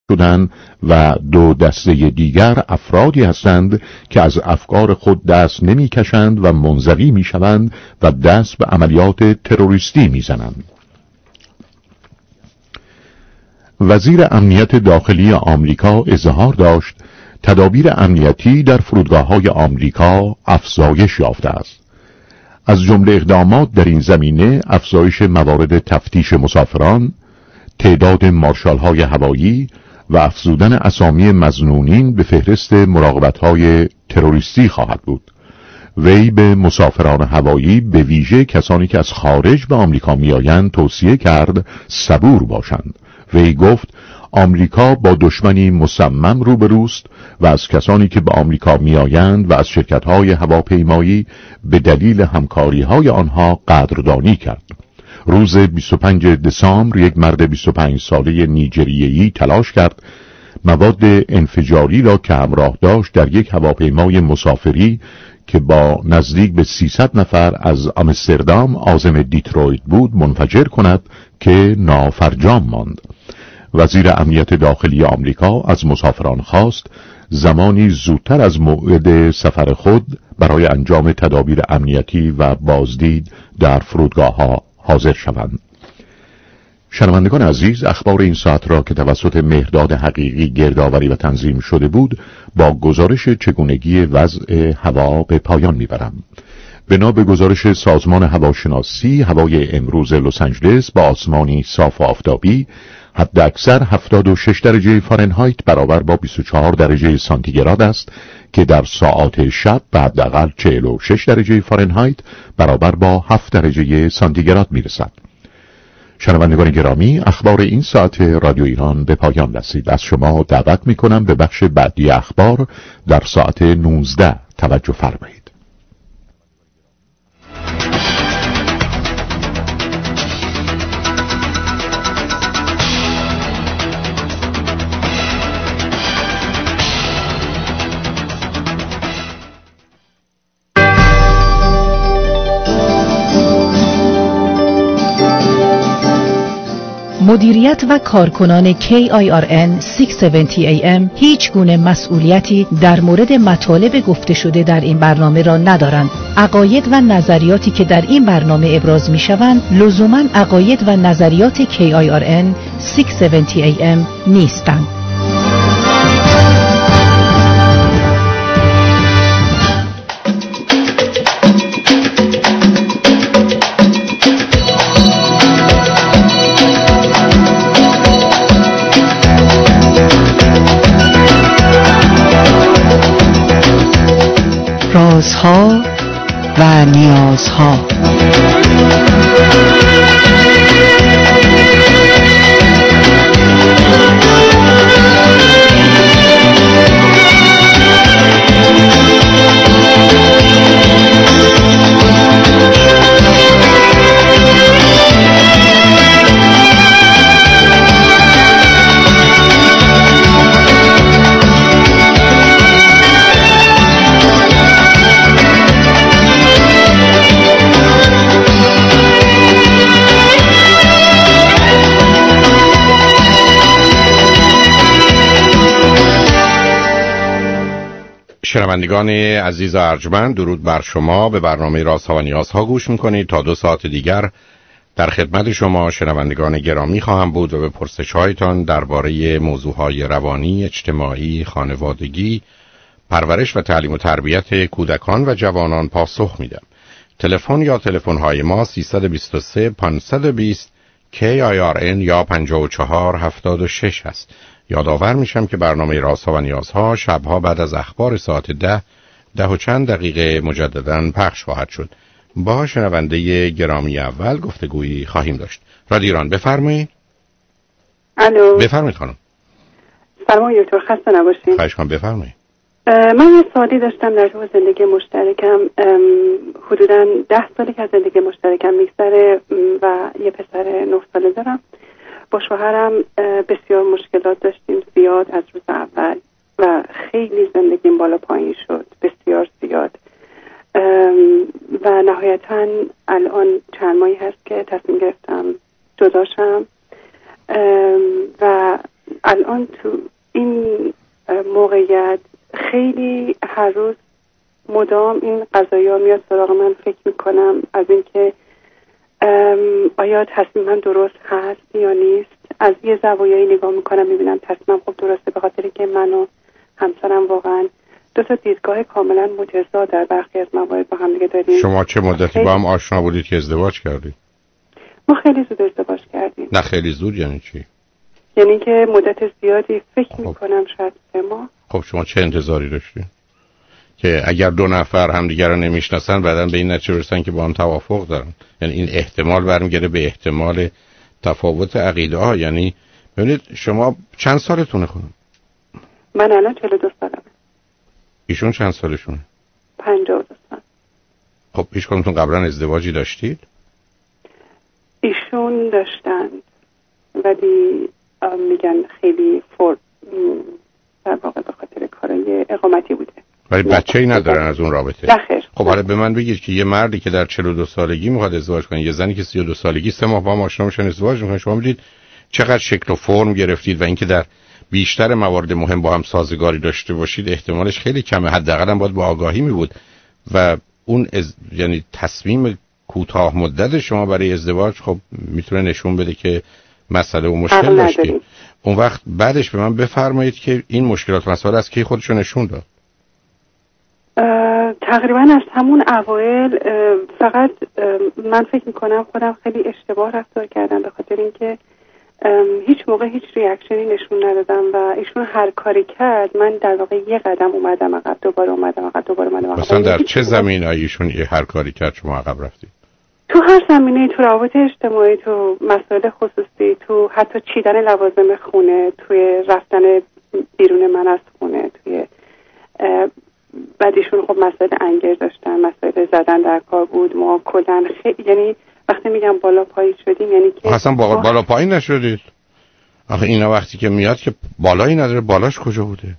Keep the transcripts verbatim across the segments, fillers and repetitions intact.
شدند و دو دسته دیگر افرادی هستند که از افکار خود دست نمی کشند و منزوی می شوند و دست به عملیات تروریستی می زنند. وزیر امنیت داخلی آمریکا اظهار داشت تدابیر امنیتی در فرودگاه‌های آمریکا افزایش یافته است. از جمله اقدامات در این زمینه افزایش موارد تفتیش مسافران، تعداد مارشال‌های هوایی و افزودن اسامی مظنونین به فهرست مراقبت‌های تروریستی خواهد بود. وی به مسافران هوایی به ویژه کسانی که از خارج به آمریکا می‌آیند توصیه کرد صبور باشند. وی گفت آمریکا با دشمنی مصمم روبروست و از کسانی که به آمریکا می‌آیند و از شرکت‌های هواپیمایی به دلیل همکاری‌های آنها قدردانی کرد. روز بیست و پنجم دسامبر یک مرد بیست و پنج ساله نیجریه‌ای تلاش کرد مواد انفجاری را که همراه داشت در یک هواپیمای مسافری که با نزدیک به سیصد نفر از آمستردام عازم دیترویت بود منفجر کند که نافرجام ماند. وزیر امنیت داخلی آمریکا از مسافران خواست زمانی زودتر از موعد سفر خود برای انجام تدابیر امنیتی و بازدید در فرودگاه‌ها حاضر شوند. شنوندگان عزیز، اخبار این ساعت را که توسط مهرداد حقیقی گردآوری و تنظیم شده بود با گزارش چگونگی وضع هوا به پایان میبرم. بنا به گزارش سازمان هواشناسی، هوای امروز لس آنجلس با آسمانی صاف و آفتابی، حد اکثر هفتاد و شش درجه فارنهایت برابر با بیست و چهار درجه سانتیگراد است که در ساعات شب به حداقل چهل و شش درجه فارنهایت برابر با هفت درجه سانتیگراد میرسد. شنوندگان گرامی، اخبار این ساعت رادیو ایران به پایان رسید. از شما دعوت می‌کنم به بخش بعدی اخبار در ساعت نوزده توجه فرمایید. مدیریت و کارکنان کی آی آر ان ششصد و هفتاد ای ام هیچ گونه مسئولیتی در مورد مطالب گفته شده در این برنامه را ندارند. عقاید و نظریاتی که در این برنامه ابراز می شوند لزوماً عقاید و نظریات کی آی آر ان ششصد و هفتاد ای ام نیستند. رازها و نیازها. شنوندگان عزیز و ارجمند، درود بر شما. به برنامه رازها و نیازها گوش میکنید. تا دو ساعت دیگر در خدمت شما شنوندگان گرامی خواهم بود و به پرسش‌هایتان درباره موضوعهای روانی، اجتماعی، خانوادگی، پرورش و تعلیم و تربیت کودکان و جوانان پاسخ میدم. تلفن یا تلفن‌های ما سیصد و بیست و سه پانصد و بیست کی آی آر ان یا پنجاه و چهار هفتاد و شش هست. یادآور میشم که برنامه رازها و نیازها شبها بعد از اخبار ساعت ده ده و چند دقیقه مجدداً پخش خواهد شد. با شنونده گرامی اول گفتگویی خواهیم داشت. رادیو ایران، بفرمایید. الو، بفرمایید خانم. فرمایید دکتر، خسته نباشید. خواهش کنم، بفرمایید. من یه سوالی داشتم در تو زندگی مشترکم. حدوداً ده سالی که از زندگی مشترکم میگذره و یه پسر نه ساله دارم. با شوهرم بسیار مشکلات داشتیم، زیاد از روز اول، و خیلی زندگیم بالا پایین شد، بسیار زیاد. و نهایتاً الان چند ماهی هست که تصمیم گرفتم جداشم و الان تو این موقعیت خیلی هر روز مدام این قضایا میاد سراغ من. فکر میکنم از اینکه آیا تصمیم من درست هست یا نیست. از یه زوایایی نگاه میکنم میبینم تصمیم خب درسته، به خاطر که من و همسرم واقعا دو تا دیدگاه کاملا متضاد در برخی از موارد با هم دیگه داریم. شما چه مدتی با هم آشنا بودید که ازدواج کردید؟ ما خیلی زود ازدواج کردیم. نه خیلی زود یعنی چی؟ یعنی که مدت زیادی فکر خب. میکنم شاید سه ماه. خب شما چه انتظاری داشتید؟ که اگر دو نفر همدیگر رو نمیشناسن بعداً به این نتیجه برسن که با هم توافق دارن. یعنی این احتمال برمیگره به احتمال تفاوت عقیده ها. یعنی ببینید شما چند سالتونه خانم؟ من الان چهل و دو سالمه. ایشون چند سالشونه؟ پنجاه و دو سال. خب هیچ کدومتون قبلا ازدواجی داشتید؟ ایشون داشتند ولی میگن خیلی فور در واقع به خاطر کارای اقامتی بوده. ولی بچه‌ای ندارن از اون رابطه؟ نه خیر. خب حالا به من بگید که یه مردی که در چهل و دو سالگی میخواد ازدواج کنه، یه زنی که سی و دو سالگی سه ماه با هم آشنا میشن ازدواج میکنن، شما میدید چقدر شکل و فرم گرفتید و اینکه در بیشتر موارد مهم با هم سازگاری داشته باشید احتمالش خیلی کمه. حداقل هم باید با آگاهی می بود و اون از... یعنی تصمیم کوتاه مدت شما برای ازدواج خب میتونه نشون بده که مسئله و مشکل داشتید. اون وقت بعدش به من بفرمایید که این مشکلات مسائل از کی خودشو نشون داد؟ تقریبا از همون اوایل. فقط من فکر میکنم خودم خیلی اشتباه رفتار کردم به خاطر اینکه هیچ موقع هیچ ریاکشنی نشون ندادم و ایشون هر کاری کرد من در واقع یه قدم اومدم عقب، دوباره اومدم عقب، دوباره اومدم عقب. مثلا در چه زمینه‌ای ایشون هر کاری کرد شما عقب رفتید؟ تو هر زمینه، تو روابط اجتماعی، تو مسائل خصوصی، تو حتی چیدن لوازم خونه، توی رفتن بیرون من از خونه، توی بعد ایشون خب مسائل انگیز داشتن، مسائل زدن در کار بود. ما کلاً خیلی، یعنی وقتی میگم بالا پایین شدیم یعنی که اصلا با... بالا پایین نشدید. آخه اینا وقتی که میاد که بالایی نداره، بالاش کجا بوده؟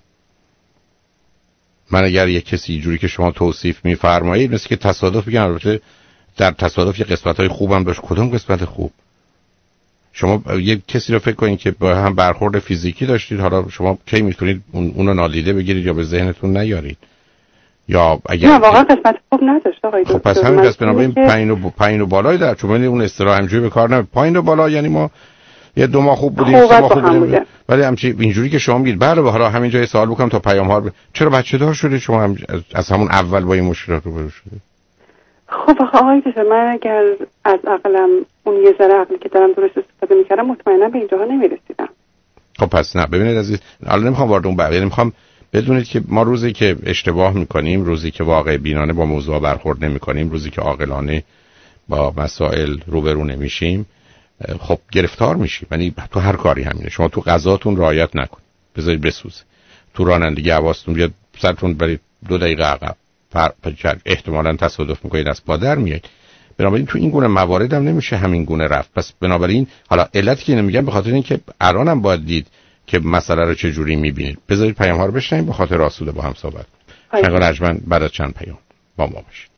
من اگر یک کسی اینجوری که شما توصیف میفرمایید مثل که تصادف بگم، البته در تصادف یه قسمت‌های خوبم داشت. کدوم قسمت خوب؟ شما یک کسی رو فکر کنید که با هم برخورد فیزیکی داشتید، حالا شما کی میتونید اون اونو نادیده بگیرید یا به ذهنتون نیارید؟ یا اگر نه واقعا قسمت خوب نداشت آقای دکتر. خب پس همین پس بنابراین پایین و پایین و بالای در چون اون اصطلاح همینجوری به کار نمیاد. پایین و بالا یعنی ما یه دو ماه خوب بودیم، سه ماه خوب بودیم، ولی همچی اینجوری که شما میگید. بله حالا همینجا یه سوال بکنم تا پیام ها ب... چرا بچه دار شدید شما هم از همون اول با این مشکلات روبرو شدید؟ خب آقای دکتر من اگر از عقلم اون یه ذره عقلی که دارم درست استفاده میکردم مطمئنا به اینجاها نمیرسیدم. خب پس نه ببینید عزیز، حالا نمیخوام وارد اون بقیه، نمیخوام بدونید که ما روزی که اشتباه میکنیم، روزی که واقع بینانه با موضوع برخورد نمیکنیم، روزی که عاقلانه با مسائل روبرو نمیشیم خب گرفتار میشیم. یعنی تو هر کاری همینه. شما تو غذاتون رعایت نکنید، بذارید بسوزه. تو رانندگی حواستون بیاد سرتون برید دو دقیقه عقب، احتمالاً تصادف میکنید از پادر میایید. بنابراین تو این گونه موارد هم نمیشه همین گونه رفت. پس بنابراین حالا علتی که نمیگم به خاطر اینکه الانم باید دید که مسئله رو چه جوری میبینید. بذارید پیام ها رو بشنویم به خاطر آسوده با هم صحبت کنیم. شنگ رجمن بعد از چند پیام با ما باشید.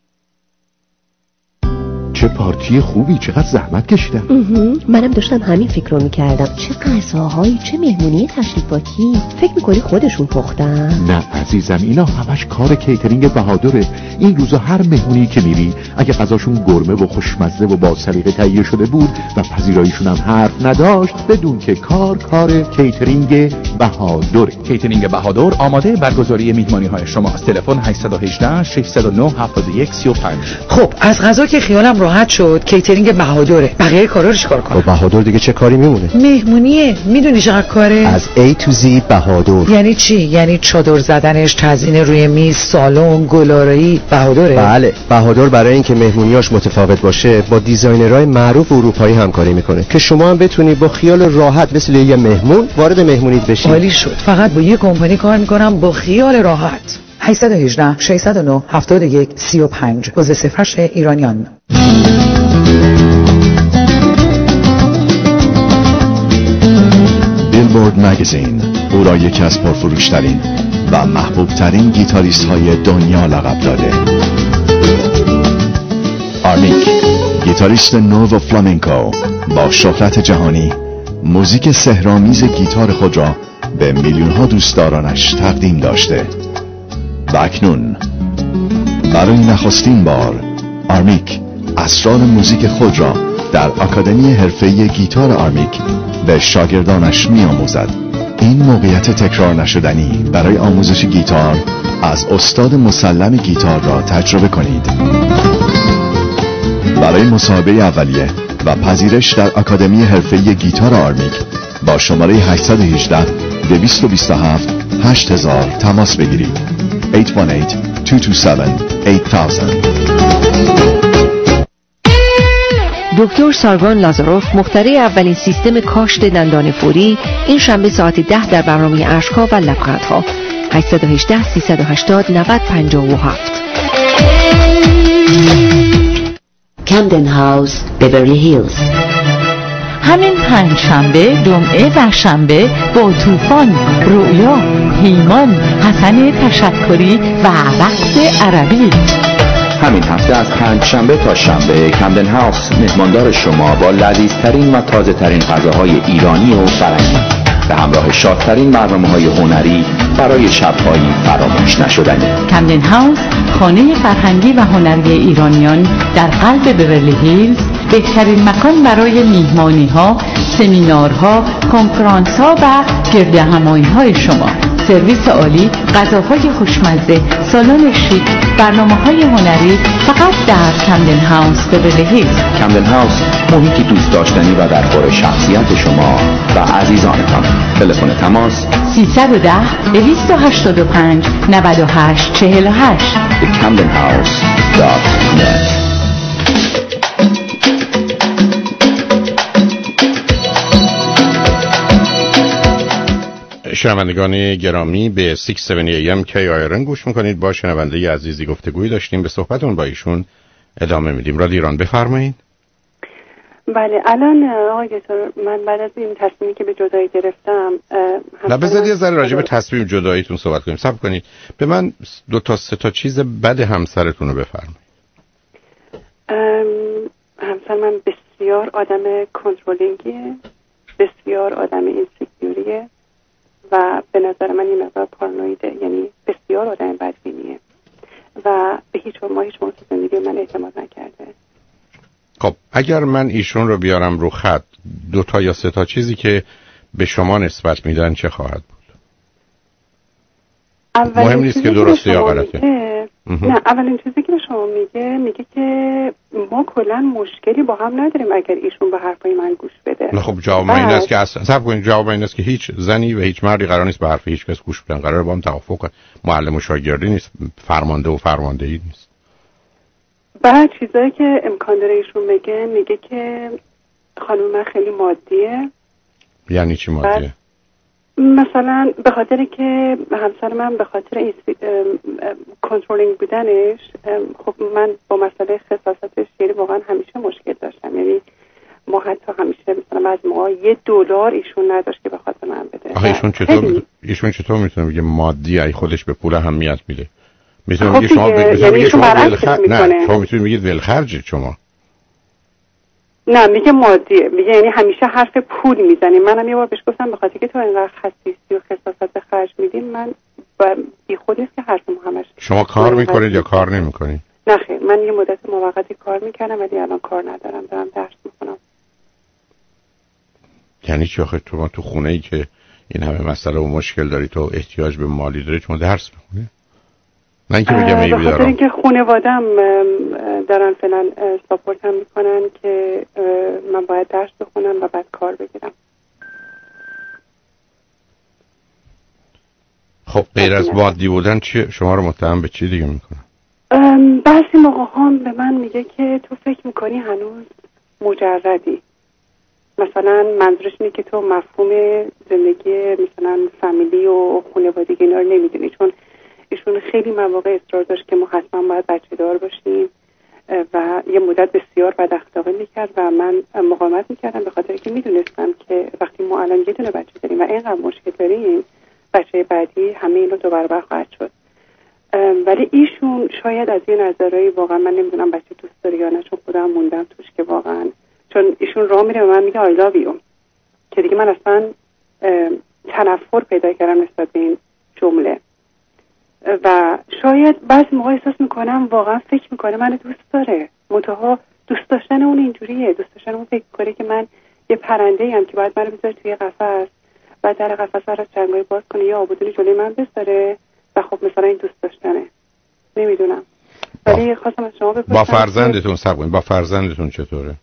چه پارتی خوبی، چقدر زحمت کشیدم. منم داشتم همین فکر رو میکردم. چه غذاهایی، چه مهمونی تشریفاتی. فکر میکنی خودشون پختن؟ نه عزیزم، اینا همش کار کیترینگ بهادره. این روزا هر مهمونی که میری اگه غذاشون گرمه و خوشمزه و با سلیقه تهیه شده بود و پذیراییشون هم حرف نداشت، بدون که کار کار کیترینگ بهادره. کیترینگ بهادر آماده برگزاری مهمانی‌های شماست. تلفن هشت یک هشت شش صفر نه هفت یک سه پنج. خب از غذا که خیالم راحت شد، کیترینگ بهادره. بقیه کارا رو چیکار کنم؟ بهادر دیگه چه کاری میمونه؟ مهمونیه. میدونی چقدر کاره؟ از A to Z بهادر. یعنی چی؟ یعنی چادر زدنش، تزیین روی میز، سالن، گلارایی بهادره؟ بله، بهادر برای اینکه مهمونیاش متفاوت باشه با دیزاینرهای معروف اروپایی همکاری میکنه که شما هم بتونی با خیال راحت مثل یه مهمون وارد مهمونیت بشی. عالی شد. فقط با یه کمپانی کار میکنم با خیال راحت. هشت یک هشت شش صفر نه هفت یک سه پنج گوزه صفرش ایرانیان. بیلبورد مگزین او را یکی از پرفروشترین و محبوبترین گیتاریست های دنیا لقب داده. آرمیک، گیتاریست نو و فلامنکو با شهرت جهانی، موزیک سحرآمیز گیتار خود را به میلیون ها دوستدارانش تقدیم داشته. و اکنون برای نخستین بار آرمیک اسرار موزیک خود را در آکادمی حرفه‌ای گیتار آرمیک به شاگردانش می‌آموزد. این موقعیت تکرار نشدنی برای آموزش گیتار از استاد مسلم گیتار را تجربه کنید. برای مصاحبه اولیه و پذیرش در آکادمی حرفه‌ای گیتار آرمیک با شماره هشت یک هشت دو دو هفت هشت هزار تماس بگیرید. هشت یک هشت دو دو هفت هشت هزار. دکتر سارگان لازاروف مخترع اولین سیستم کاشت دندان فوری این شنبه ساعت ده در برنامه اشک‌ها و لبخندها. هشت یک هشت سه هشت صفر نه صفر پنج هفت. کامدن هاوس، بیورلی هیلز. همین پنج شنبه، جمعه و شنبه با طوفان، رویا، پیمان، حسن تشکری و رقص عربی. همین هفته از پنج شنبه تا شنبه کامدن هاوس مهماندار شما با لذیذترین و تازه ترین غذاهای ایرانی و فرنگی به همراه شادترین برنامه‌های هنری برای شب‌های فراموش نشدنی. کامدن هاوس، خانه فرهنگی و هنری ایرانیان در قلب بیورلی هیلز، بهترین مکان برای میهمانی‌ها، سمینارها، کنفرانس‌ها و گردهمایی‌های شما. سرویس عالی، غذاهای خوشمزه، سالن شیک، برنامه‌های هنری فقط در کامدن هاوس بیورلی هیلز. کامدن هاوس، محیطی دوست داشتنی و در خور شخصیت شما و عزیزانتان. تلفن تماس سیصد و ده دویست و هشتاد و پنج نود و هشت چهل و هشت. the camden house dot net. شنوندگان گرامی به شش هفت ای ام کی آی آر ان گوش میکنید. با شنونده عزیزی گفتگویی داشتیم، به صحبتون با ایشون ادامه میدیم. رادیو ایران، بفرمایید. بله، الان آقای دکتر، من بعد از این تصمیمی که به جدایی گرفتم، نه بذارید یه ذره راجع به تصمیم جداییتون صحبت کنیم. صبر کنید، به من دو تا سه تا چیز بد همسرتون رو بفرمایید. همسر من بسیار آدم کنترلینگیه، بسیار آدم اینسیکیوریه و به نظر من این مقدار پارانویده، یعنی بسیار آدم بدبینیه و به هیچ ما هیچ موضوع زندگی من اعتماد نکرده. خب اگر من ایشون رو بیارم رو خط، دو تا یا سه تا چیزی که به شما نسبت میدن چه خواهد بود؟ مهم نیست که درسته یا غلطه. نه، اولین چیزی که به شما میگه میگه که ما کلا مشکلی با هم نداریم اگر ایشون به حرفای من گوش بده. نه خب جواب من این است که اصلا صبر کنید، جواب این است که هیچ زنی و هیچ مردی قرار نیست به حرف هیچ کس گوش بدن، قراره با هم توافق کنن. معلم و شاگردی نیست، فرمانده و فرماندهی نیست. بعد چیزایی که امکان داره ایشون بگه، میگه که خانم من خیلی مادیه. یعنی چی مادیه؟ مثلا به خاطر که همسر من به خاطر این کنترلینگ بودنش، خب من با مسئله خصاصتش یعنی واقعا همیشه مشکل داشتم. یعنی ما حتی همیشه مثلا از ما یه دلار ایشون نداشت که به خاطر من بده. آخه ایشون چطور ایشون چطور میتونه بگه مادی ای خودش به پول اهمیت میده؟ میتونه خب بگه شما بگه شما ولخرج، نه شما میتونید بگید ولخرجید شما. نه میگه مادیه، میگه یعنی همیشه حرف پول میزنی. منم یه بار بهش گفتم به خاطر که تو اینقدر خصیصی و خصاصت خرج میدین، من بی خود نیست که حرفم همش. شما کار میکنید یا کار نمیکنید؟ نه خیر، من یه مدت موقتی کار میکردم ولی الان کار ندارم، دارم درس میکنم. یعنی چی آخه تو تو خونه ای که این همه مسئله و مشکل داری، تو احتیاج به مالی داری، شما درس میخونی؟ نه اینکه بگم ای بیدارم. بخاطر اینکه خانواده‌ام دارن فعلا ساپورتم میکنن که من باید درس بخونم و بعد کار بگیرم. خب غیر از مادی بودن چی شما رو متهم به چی دیگه میکنه؟ بعضی موقع هم به من میگه که تو فکر میکنی هنوز مجردی. مثلا منظورش اینه که تو مفهوم زندگی مثلا فامیلی و خانوادگی اینا رو نمیدونی، چون ایشون خیلی مواقع اصرار داشت که ما حتما باید بچه دار باشیم و یه مدت بسیار بد اخلاقی میکرد و من مقاومت میکردم به خاطر که میدونستم که وقتی ما الان یه دونه بچه داریم و اینقدر مشکل داریم، بچه بعدی همه اینو دو برابر خواهد شد. ولی ایشون شاید از یه نظرایی واقعا من نمیدونم بچه دوست داره یا نه، چون خودم موندم توش که واقعا چون ایشون راه میره و من میگه I love you که دیگه من اصلا تنفر پیدا کردم نسبت به این جمله و شاید بعضی موقع احساس میکنم واقعا فکر میکنه منو دوست داره، منتها دوست داشتن اون اینجوریه، دوست داشتن اون فکر کنه که من یه پرنده ام که باید منو بذاره توی قفس و در قفس رو از چنگای باز کنه یا آبودونی جلوی من بذاره و خب مثلا این دوست داشتنه. نمیدونم ولی خواستم از شما بپرسم با فرزندتون سبقین با فرزندتون چطوره؟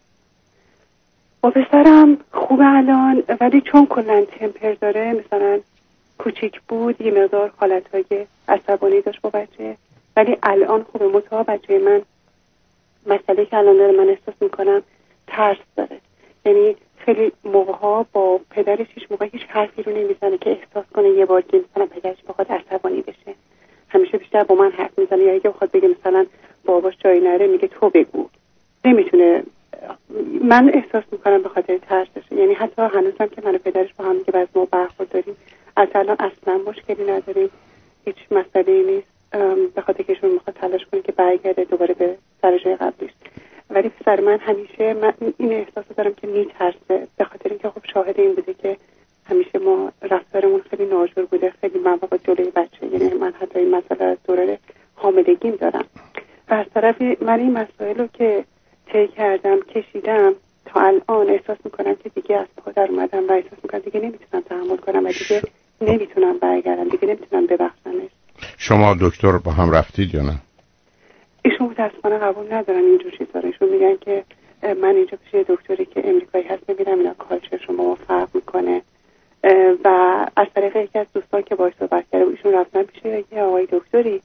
با پسرم خوبه الان، ولی چون کلا تمپر داره، مثلا کوچیک بود یه مقدار حالتهای عصبانی داشت با بچه، ولی الان خوبه. متأ بچه من مسئله که الان داره من احساس میکنم ترس داره، یعنی خیلی موقعها با پدرش هیچ موقع هیچ حرفی رو نمیزنه که احساس کنه یه بار که مثلا پدرش بخواد عصبانی بشه، همیشه بیشتر با من حرف میزنه، یا اگه بخواد بگه مثلا باباش جایی نره میگه تو بگو، نمیتونه. من احساس میکنم به خاطر ترسشه، یعنی حتی هنوزم که من و پدرش با هم دیگه بعض موقع برخورد داریم از الان اصلا مشکلی نداریم، هیچ مسئله‌ای نیست، به خاطر که ایشون میخواد تلاش کنه که برگرده دوباره به سر جای قبلیش. ولی پسر من همیشه من این احساس دارم که میترسه، به خاطر اینکه خب شاهد این بوده که همیشه ما رفتارمون خیلی ناجور بوده، خیلی مواقع جلوی بچه، یعنی من حتی این مسئله از دوره حاملگیم دارم و از طرفی من این مسائل رو که طی کردم کشیدم تا الان احساس میکنم که دیگه از پا در اومدم و احساس میکنم دیگه نمیتونم تحمل کنم و دیگه نمیتونم برگردم، دیگه نمیتونم ببخشمش. شما دکتر با هم رفتید یا نه؟ ایشون متاسفانه قبول ندارن اینجور چیزا رو، ایشون میگن که من اینجا پیش دکتری که امریکایی هست میبینم اینا کالچر شما فرق میکنه و از طریق یکی از دوستان که باهاش صحبت کردم ایشون رفتن پیش یه آقای دکتری،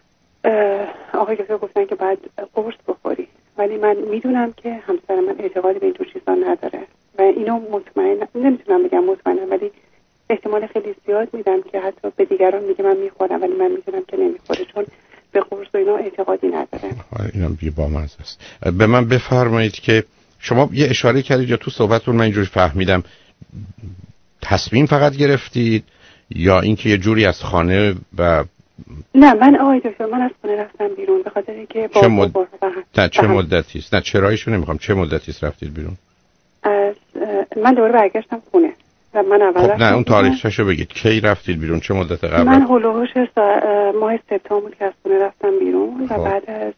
آقای دکتر گفتن که بعد قرص بخوری، ولی من میدونم که همسر من اعتقادی به اینجور چیزا نداره و اینو مطمئن نمیتونم بگم مطمئنم، ولی احتمال خیلی زیاد میدم که حتی به دیگران میگه من میخورم ولی من میدونم که نمیخوره، چون به قرص و اینا اعتقادی نداره. اینم بی بامزه است. به من بفرمایید که شما یه اشاره کردید یا تو صحبتتون من اینجوری فهمیدم تصمیم فقط گرفتید یا اینکه یه جوری از خانه و نه من آقای دکتر من از خونه رفتم بیرون به خاطر اینکه با چه, مد... با نه چه مدتی است؟ نه چرایشو نمیخوام، چه مدتی است رفتید بیرون؟ از من دوباره برگشتم خونه و من اول خب نه اون تاریخشو بگید کی رفتید بیرون، چه مدت قبل؟ من هولوهوش ماه سپتامبر که از خونه رفتم بیرون و بعد از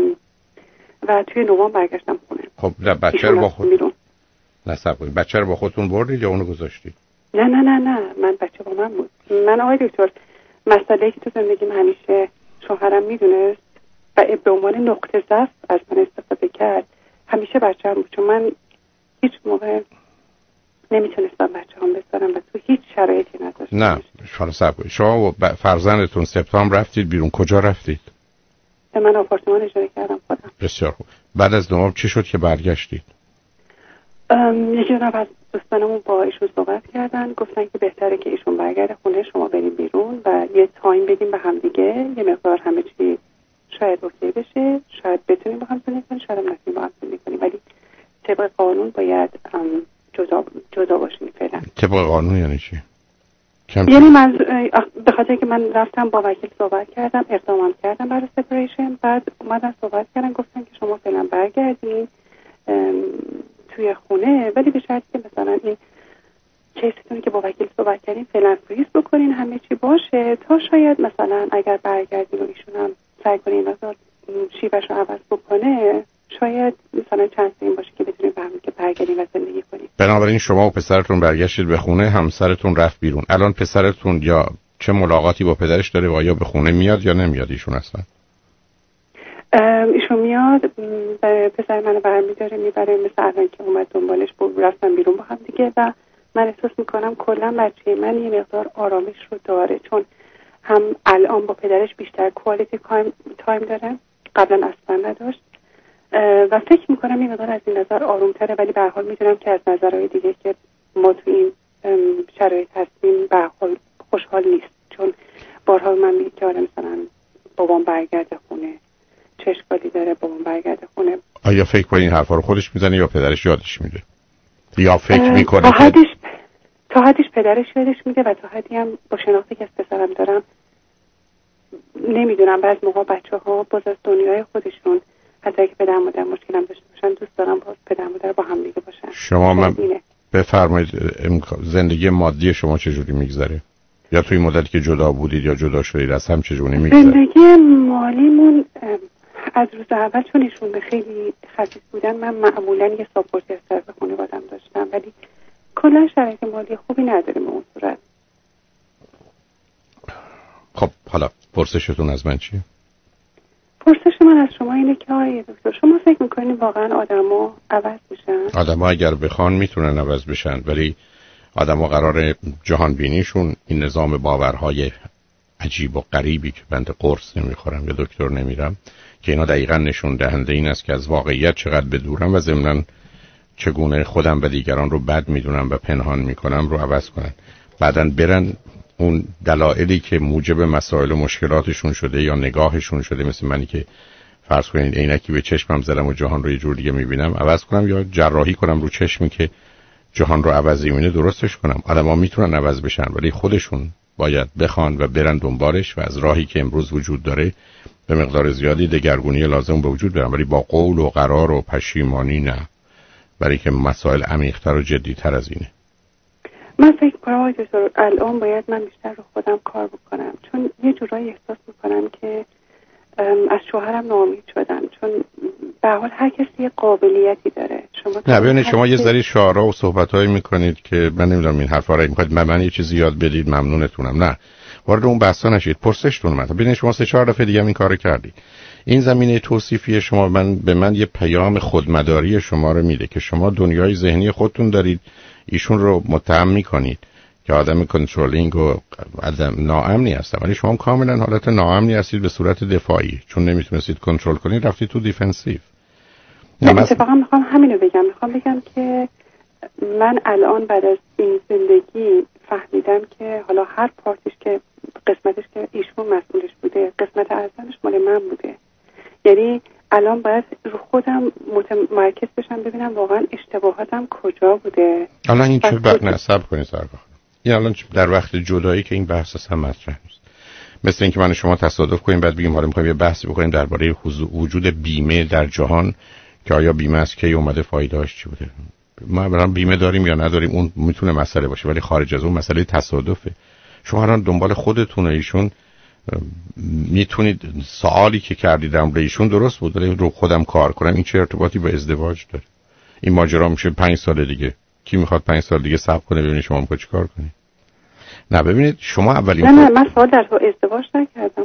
و توی نوامبر برگشتم خونه. خب نه بچه رو با خود بیرون نه صبر بچه رو با خودتون بردید یا اونو گذاشتید؟ نه نه نه نه من بچه با من بود. من آقای دکتر مسئله که تو زندگیم همیشه شوهرم میدونست و به عنوان نقطه ضعف از من استفاده کرد، همیشه بچه‌ام بود، چون من هیچ موقع نمیتونستم بچه‌ام بذارم و تو هیچ شرایطی نداشتم. نه شما صبر شما و فرزندتون سپتامبر رفتید بیرون، کجا رفتید؟ به من آپارتمان اجاره کردم خودم. بسیار خوب. بعد از نوامبر چی شد که برگشتید؟ یکی دو از دوستانمون با ایشون صحبت کردن، گفتن که بهتره که ایشون برگرده خونه، شما بریم بیرون و یه تایم بدیم به هم دیگه، یه مقدار همه چی شاید اوکی بشه، شاید بتونیم با هم زندگی کنیم، شاید هم نتونیم با هم زندگی کنیم، ولی طبق قانون باید جدا جدا باشیم فعلا. طبق قانون یعنی چی؟ یعنی من به خاطر که من رفتم با وکیل صحبت کردم، اقدامم کردم برای سپریشن، بعد اومدن صحبت کردن گفتن که شما فعلا برگردین توی خونه، ولی به شرطی که مثلا این کیستون که با وکیل صحبت کردین فعلا فریز بکنین، همه چی باشه تا شاید مثلا اگر برگردین و ایشون هم سعی کنین مثلا شیوهش رو عوض بکنه، شاید مثلا چند این باشه که بتونین به هم که برگردین و زندگی کنین. بنابراین شما و پسرتون برگشتید به خونه، همسرتون رفت بیرون. الان پسرتون یا چه ملاقاتی با پدرش داره و یا به خونه میاد یا نمیاد ایشون اصلا؟ ایشون میاد، پسر منو برمیداره میبره، مثل الان که اومد دنبالش بود رفتن بیرون با هم دیگه و من احساس میکنم کلا بچه من یه مقدار آرامش رو داره، چون هم الان با پدرش بیشتر کوالیتی تایم داره، قبلا اصلا نداشت و فکر میکنم یه مقدار از این نظر آرومتره، ولی به هر حال میدونم که از نظرهای دیگه که ما تو این شرایط هستیم به هر حال خوشحال نیست، چون بارها من میگه که مثلا بابام برگرده خونه، چه اشکالی داره بابام برگرده خونه. آیا فکر کنین این حرفا رو خودش میزنه یا پدرش یادش میده؟ یا فکر میکنه تا حدش تا حدش پدرش یادش میده و تا حدی هم با شناختی که از پسرم دارم نمیدونم، بعض موقع بچه‌ها باز از دنیای خودشون حتی که پدر مادر مشکل هم داشته باشن دوست دارم با پدر مادر با هم دیگه باشن. شما من بفرمایید زندگی مادی شما چجوری میگذره؟ یا توی مدتی که جدا بودید یا جدا شدید از هم چجوری میگذره؟ زندگی مالیمون از روز اول چون ایشون به خیلی خفیف بودن، من معمولا یه ساپورتی از طرف خانواده‌ام داشتم، ولی کلا شرایط مالی خوبی نداریم اون صورت. خب حالا پرسشتون از من چیه؟ پرسش من از شما اینه که آقای دکتر، شما فکر میکنید واقعا آدما عوض میشن؟ آدما اگر بخوان میتونن عوض بشن، ولی آدما قرار جهان بینیشون این نظام باورهای عجیب و غریبی که بنده قرص نمیخورم یا دکتر نمیرم که اینا دقیقاً نشون دهنده این است که از واقعیت چقدر بدورم و ضمناً چگونه خودم و دیگران رو بد میدونم و پنهان میکنم رو عوض کنن، بعداً برن اون دلایلی که موجب مسائل و مشکلاتشون شده یا نگاهشون شده، مثل منی که فرض کنید عینکی به چشمم زدم و جهان رو یه جور دیگه میبینم، عوض کنم، یا جراحی کنم رو چشمی که جهان رو عوض می‌بینه درستش کنم. آدم‌ها میتونن عوض بشن، ولی خودشون باید بخوان و برن دنبالش و از راهی که امروز وجود داره به مقدار زیادی دگرگونی لازم به وجود بیارن، ولی با قول و قرار و پشیمانی نه، برای که مسائل عمیق‌تر و جدی‌تر از اینه. من فکر کنم الان باید من بیشتر رو خودم کار بکنم، چون یه جورایی احساس میکنم که از شوهرم ناامید شدم، چون به هر حال هر کسی یه قابلیتی داره. شما نه ببینید شما یه ذره شعارا و صحبتایی میکنید که من نمیدونم این حرفا رو میخواید من, من یه چیزی یاد بدید ممنونتونم، نه وارد اون بحثا نشید. پرسشتون من ببینید شما سه چهار دفعه دیگه هم این کارو کردید. این زمینه توصیفی شما من به من یه پیام خودمداری شما رو میده که شما دنیای ذهنی خودتون دارید، ایشون رو متهم میکنید که آدم کنترلینگ و آدم ناامنی هستن، ولی شما کاملا حالت ناامنی هستید به صورت دفاعی، چون نمیتونستید کنترل کنید رفتید تو دیفنسیو. من اتفاقا میخوام همینو بگم، میخوام بگم که من الان بعد از این زندگی فهمیدم که حالا هر پارتیش که قسمتش که ایشون مسئولش بوده، قسمت ارزنش مال من بوده. یعنی الان باید رو خودم متمرکز بشم ببینم واقعا اشتباهاتم کجا بوده. الان این چه وقت نصب کنید سرکار این الان در وقت جدایی که این بحث اصلا مطرح نیست. مثل اینکه من شما تصادف کنیم بعد بگیم حالا می‌خوایم یه بحثی بکنیم درباره وجود بیمه در جهان که آیا بیمه از کی اومده، فایده‌اش چی بوده. ما برام بیمه داریم یا نداریم اون میتونه مسئله باشه، ولی خارج از اون مسئله تصادفه. شما الان دنبال خودتون و ایشون میتونید سوالی که کردیدم به ایشون درست بود ولی رو خودم کار کنم این چه ارتباطی با ازدواج داره؟ این ماجرا میشه پنج سال دیگه، کی میخواد پنج سال دیگه صبر کنه ببینید شما میخواید چیکار کنید؟ نه ببینید شما اولین نه نه من سوال در تو ازدواج نکردم،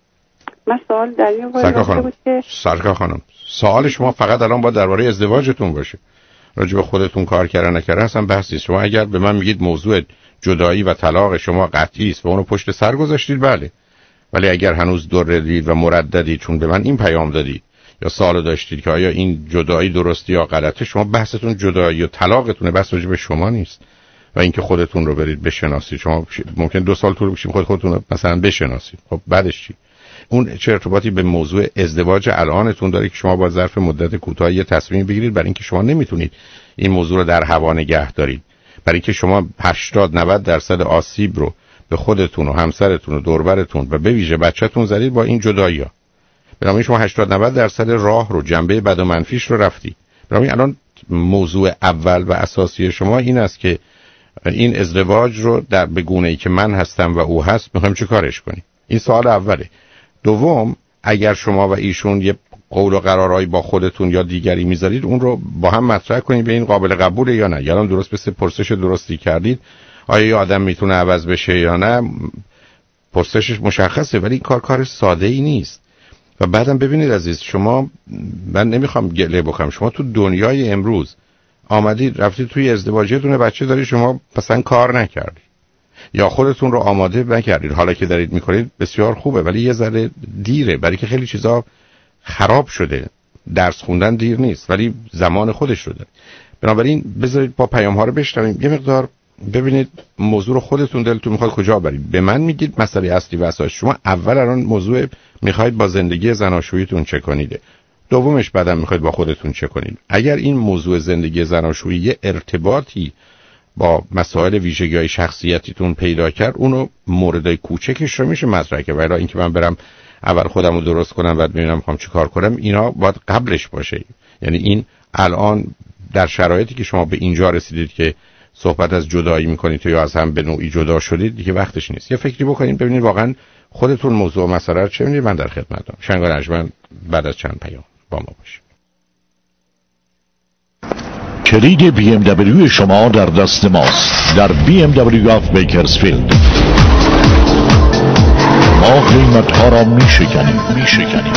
من سوال در این باره بود که سرکار خانم سوال شما فقط الان باید درباره ازدواجتون باشه، راجع به خودتون کار کردن نکردن اصلا بحثی نیست. شما اگر به من میگید موضوع جدایی و طلاق شما قطعی است و اونو پشت سر گذاشتید بله، ولی اگر هنوز دوردید و مرددید چون به من این پیام دادید یا سوال داشتید که آیا این جدایی درستی یا غلطه، شما بحثتون جدایی و طلاقتونه، بحث راجع به شما نیست و اینکه خودتون رو برید بشناسید. شما ممکن دو سال طول بکشه خود خودتون رو مثلا بشناسید، خب بعدش چی؟ اون چه ارتباطی به موضوع ازدواج الانتون داره که شما با ظرف مدت کوتاهی تصمیم بگیرید، برای اینکه شما نمیتونید این موضوع رو در هوا نگه دارید، برای اینکه شما هشتاد نود درصد آسیب رو به خودتون و همسرتون و دوربرتون و به ویژه بچه‌تون زدید با این جدایی‌ها. برای شما هشتاد نود درصد راه رو جنبه بد و منفیش رو رفتی. برای الان موضوع اول و اساسی شما این است که این ازدواج رو در به گونه‌ای که من هستم و او هست می‌خوایم چه کارش کنیم. این سوال اوله. دوم، اگر شما و ایشون یه قول و قرارایی با خودتون یا دیگری میذارید اون رو با هم مطرح کنید به این قابل قبوله یا نه. یعنی درست مثل پرسش درستی کردید آیا یه آدم میتونه عوض بشه یا نه، پرسشش مشخصه ولی این کار کار ساده ای نیست. و بعدم ببینید عزیز شما، من نمیخوام گله بکنم، شما تو دنیای امروز آمدید رفتید توی ازدواجتون بچه دارید، شما مثلا کار نکردید یا خودتون رو آماده نکردید، حالا که دارید میکنید بسیار خوبه ولی یه ذره دیره، برای که خیلی چیزا خراب شده. درس خوندن دیر نیست ولی زمان خودش رو داره. بنابراین بذارید با پیام ها رو بشنویم، یه مقدار ببینید موضوع رو خودتون دلتون میخواد کجا برید. به من میگید مسئله اصلی و اساس شما اول الان موضوع میخواید با زندگی زناشوییتون چه کنید، دومش بعدم میخواید با خودتون چه کنید. اگر این موضوع زندگی زناشویی یه ارتباطی با مسائل ویژگی‌های شخصیتیتون پیدا کرد، اونو موردای کوچکش رو میشه مطرح کرد. ولی اینکه من برم اول خودم رو درست کنم بعد ببینم میخوام چی کار کنم، اینا باید قبلش باشه. یعنی این الان در شرایطی که شما به اینجا رسیدید که صحبت از جدایی میکنید یا از هم به نوعی جدا شدید دیگه وقتش نیست. یه فکری بکنید ببینید واقعا خودتون موضوع مسئله رو چه می‌دونید. من در خدمتم. شنگار ارجمند بعد از چند پیام با ما باشید. کلید بی ام دبلیو شما در دست ماست. در بی ام دبلیو آف بیکرزفیلد ما قیمت ها را می شکنیم می شکنیم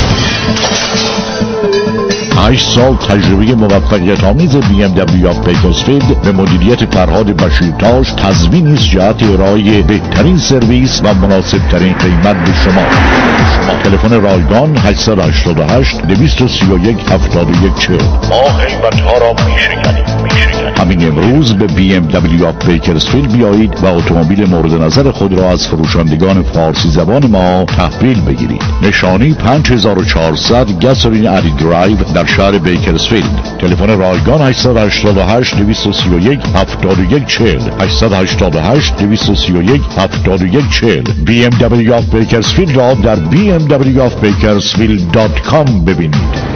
هشت سال تجربه موفقیت آمیز بی ام دبلیو آف بیکرزفیلد به مدیریت فرهاد بشیرتاش تضمینی است جهت ارائه بهترین سرویس و مناسب ترین قیمت به شما. تلفن رایگان هشت هشت هشت دو سه یک هفت یک چهل. ما قیمت ها را می شکنیم می شکنیم همین امروز به بی ام دبلیو آف بیکرزفیلد بیایید و اتومبیل مورد نظر خود را از فروشندگان فارسی زبان ما تحویل بگیرید. نشانی پنج هزار و چهارصد گاسولین اری درایو در شهر بیکرزفیلد. تلفن رایگان هشت هشت هشت دو سه یک هفت یک چهل هشت هشت هشت دو سه یک هفت یک چهل. بی ام دبلیو آف بیکرزفیلد را در بی ام دبلیو آف بیکرزفیلد دات کام ببینید.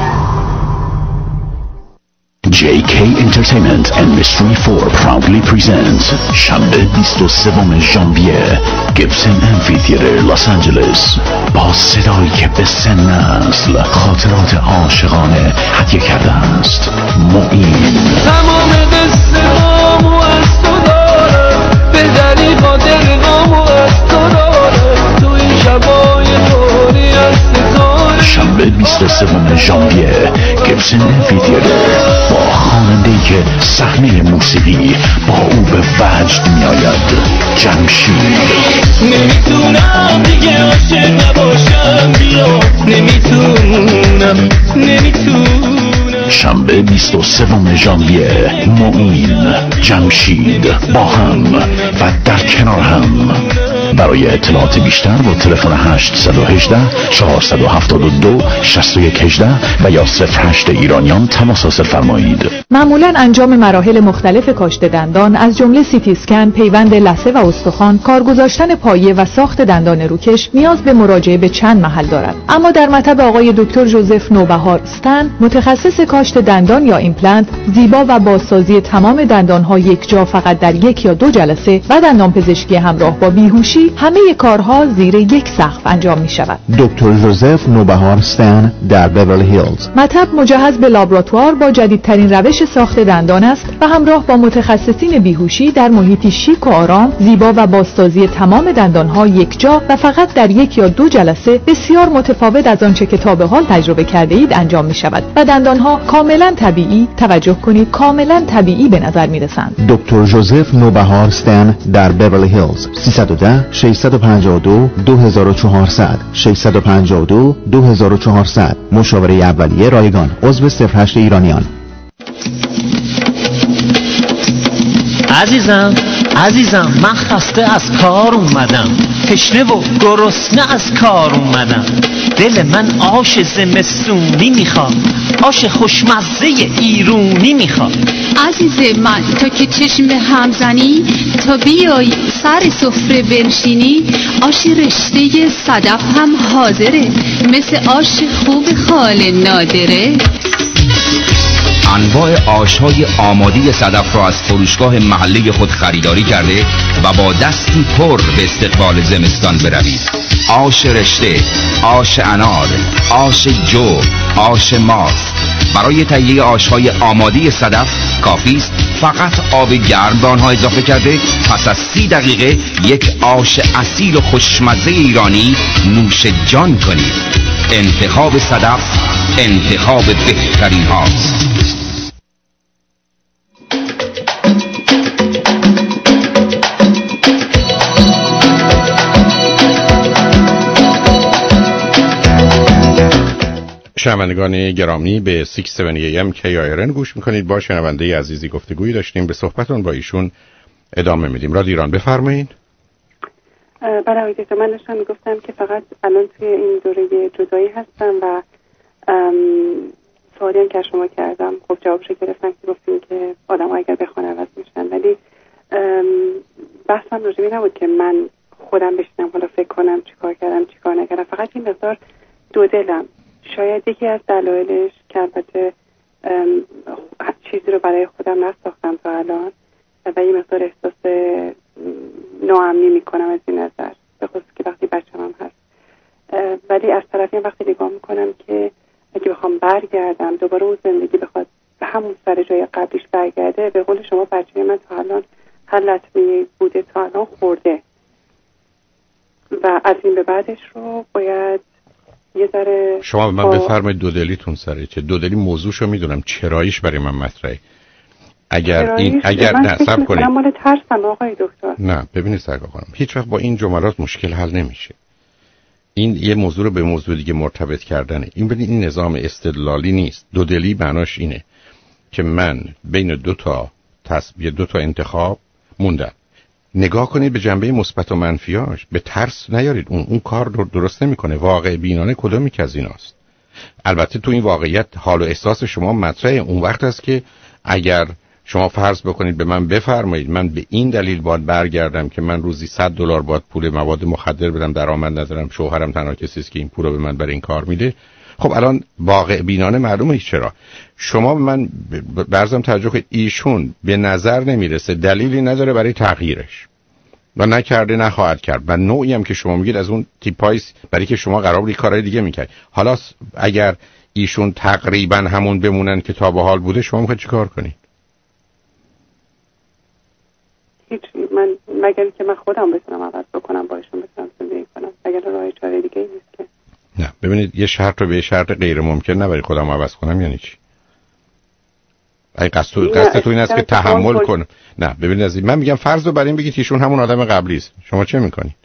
جی کی Entertainment and Mystery four proudly presents شنبه بیست و سوم ژانویه گیبسن امفی‌تئاتر لس آنجلس با صدایی که به سه نسل خاطرات عاشقانه هدیه کرده است. معین تمام قصه هامو از تو دارم به دلی خاطر هامو از تو دارم تو این شبای دوری از ستاره. شنبه بیست و سوم ژانویه گیبسن امفی‌تئاتر با خواننده‌ای که صحنه موسیقی با او به وجد می‌آید، جمشید. نمیتونم دیگه عاشق نباشم بیا نمیتونم نمیتونم. شنبه بیست و سوم ژانویه معین، جمشید با هم و در کنار هم. برای اطلاعات بیشتر با تلفن هشت یک هشت چهار هفت دو شش یک یک هشت و یا صفر هشت ایرانیان تماس حاصل فرمایید. معمولا انجام مراحل مختلف کاشت دندان از جمله سیتی اسکن، پیوند لثه و استخوان، کار گذاشتن پایه و ساخت دندان روکش نیاز به مراجعه به چند محل دارد. اما در مطب آقای دکتر ژوزف نوبهار استن، متخصص کاشت دندان یا ایمپلنت، زیبا و بازسازی تمام دندان‌ها یک جا فقط در یک یا دو جلسه و دندانپزشکی همراه با بیهوشی، همه کارها زیر یک سقف انجام می شود. دکتر ژوزف نوبهار استن در بیورلی هیلز. مطب مجهز به لابراتوار با جدیدترین روش ساخت دندان است و همراه با متخصصین بیهوشی در محیطی شیک و آرام، زیبا و بازسازی تمام دندانها یک جا و فقط در یک یا دو جلسه بسیار متفاوت از آنچه که تا به حال تجربه کرده اید انجام می شود و دندانها کاملا طبیعی، توجه کنید کاملا طبیعی به نظر می رسند. دکتر ژوزف نوبهار استن در بیورلی هیلز. سیصد و ده ششصد و پنجاه و دو دو هزار و چهارصد ششصد و پنجاه و دو دو هزار و چهارصد. مشاوره اولیه رایگان. عضو صفر هشت ایرانیان. عزیزم عزیزم من خسته از کار اومدم، تشنه و گرسنه از کار اومدم. دل من آش زمستونی میخواد، آش خوشمزه ایرونی میخواد. عزیز من تا که چشم هم زنی، تا بیای سر سفره بنشینی، آش رشته صدف هم حاضره، مثل آش خوب خال نادره. انواع آش‌های آماده صدف را از فروشگاه محله خود خریداری کرده و با دستی پر به استقبال زمستان بروید. آش رشته، آش انار، آش جو، آش ماست. برای تهیه آش‌های آماده صدف کافی است فقط آب گرم به آنها اضافه کرده پس از سی دقیقه یک آش اصیل و خوشمزه ایرانی نوش جان کنید. انتخاب صدف انتخاب بهترین هاست. شنوندگان گرامی به شش هفت ای ام کی آی آر ان گوش میکنید. با شنونده عزیزی گفتگویی داشتیم، به صحبتون با ایشون ادامه میدیم. رادیو ایران بفرمایید. بله آقای دکتر، من داشتم میگفتم که فقط الان توی این دوره جدایی هستم و سوالی هم که شما کردم خب جوابشو گرفتم که گفتیم که آدم ها اگر بخوان عوض میشن، ولی بحثم راجع به این نبود که من خودم بشینم حالا فکر کنم چیکار کردم چیکار نکردم. فقط این مقدار دو دلم، شاید یکی از دلایلش که البته چیزی رو برای خودم نساختم تا الان، و یه مقدار احساس ناامنی میکنم از این نظر، به خصوص که وقتی بچه‌م هم هست. ولی از طرفی وقتی نگاه میکنم که اگه بخوام برگردم دوباره اون زندگی بخواد به همون سر جای قبلیش برگرده، به قول شما بچه من تا الان هر لطمه بوده تا الان خورده و از این به بعدش رو باید یه ذره. شما به من بفرمایید دودلیتون سره چه؟ دودلی موضوعشو میدونم، چراییش برای من مطرحه. اگر این اگر نه صبر کنید، مال ترسم آقای دکتر. نه ببینید سرکار خانم، هیچ وقت با این جملات مشکل حل نمیشه. این یه موضوع رو به موضوع دیگه مرتبط کردنه. این ببینید این نظام استدلالی نیست. دودلی معناش اینه که من بین دو تا تصمیم دو تا انتخاب موندم. نگاه کنید به جنبه مثبت و منفیاش، به ترس نیارید. اون اون کار رو درست نمیکنه. واقع بینانه کدومی که از ایناست؟ البته تو این واقعیت حال و احساس شما مطرحه. اون وقت است که اگر شما فرض بکنید به من بفرمایید من به این دلیل باید برگردم که من روزی صد دلار باید پول مواد مخدر بدم، درآمد ندارم، شوهرم تنها کسی است که این پول رو به من برای این کار میده. خب الان واقع بینانه معلومه چرا. شما به من برزم توجه کنید، ایشون به نظر نمیرسه دلیلی نداره برای تغییرش و نکرده نخواهد کرد و نوعی هم که شما میگید از اون تیپایی برای که شما قرار بود کارهای دیگه میکنید. حالا اگر ایشون تقریبا همون بمونن که تا به حال بوده، شما میخواید چیکار کنید؟ هیچ. من مگر که من خودم بتونم عوض بکنم با ایشون بتونم زندگی کنم، اگر راه چاره دیگه ای نیست که. نه ببینید یه شرط رو به شرط غیر ممکن نه برای خودم عوض کنم یعنی چی؟ ای قصد قصد تو این است که تحمل کنم. نه ببینید از این من میگم فرض رو برای این بگید ایشون همون آدم قبلی است، شما چه میکنید؟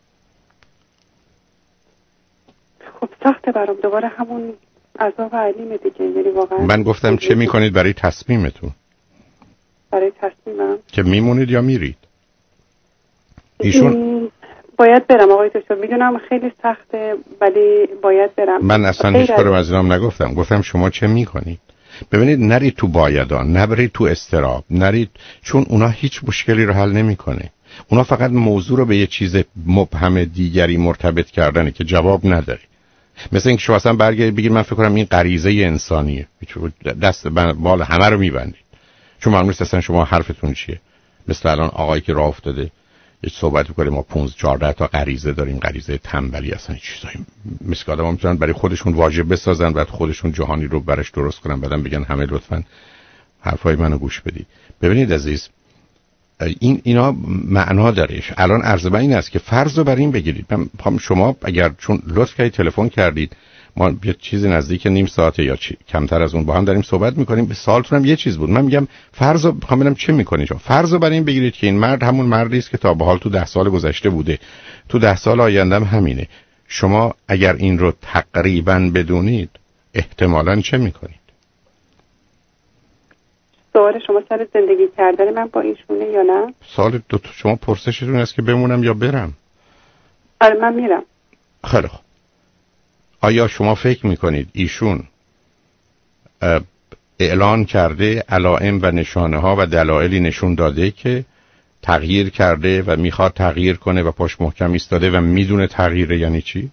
خب سخته برام دوباره همون عذاب علیم دیگه. یعنی واقعا من گفتم چه میکنید برای تصمیمتون؟ برای تصمیمم که میمونید یا میرید؟ ایشون باید برم آقای دکتر، میدونم خیلی سخته ولی باید برم. من اصلا هیچ کاری از اینام نگفتم، گفتم شما چه میکنید. ببینید نرید تو بایدان، نبرید تو استراب، نرید، چون اونا هیچ مشکلی رو حل نمیکنه. اونا فقط موضوع رو به یه چیز مبهم دیگری مرتبط کردنه که جواب نداره. مثل اینکه شما اصلا برگردید بگید من فکر کنم این غریزه انسانیه، دست بال همه رو میبندید چون معلومه اصلا شما حرفتون چیه. مثل الان آقایی که راه افتاده یه صحبت می‌کنه ما پانزده چهارده تا غریزه داریم، غریزه تنبلی، اصلا چیزایی مثل آدم‌ها میتونن برای خودشون واجب بسازن بعد خودشون جهانی رو برش درست کنن بعدم بگن همه لطفاً حرفای منو گوش بدید. ببینید عزیز این اینا معنا داره. الان عرض من این است که فرض رو بر این بگیرید. من شما اگر چون لطف کردید تلفن کردید، ما یه چیزی نزدیک نیم ساعته یا چی کمتر از اون با هم داریم صحبت میکنیم، به سوالتون هم یه چیز بود. من میگم فرض رو میخوام ببینم چه میکنید شما. فرض رو بر این بگیرید که این مرد همون مردی است که تا به حال تو ده سال گذشته بوده، تو ده سال آینده هم همینه. شما اگر این رو تقریبا بدونید احتمالاً چه میکنید؟ سوال شما سر زندگی کردن من با ایشونه یا نه؟ سوال دو تا شما پرسشتون است که بمونم یا برم. آره من میرم. خیلی خوب. آیا شما فکر میکنید ایشون اعلان کرده علائم و نشانه ها و دلایلی نشون داده که تغییر کرده و میخواد تغییر کنه و پاش محکم ایستاده و میدونه تغییر یعنی چی؟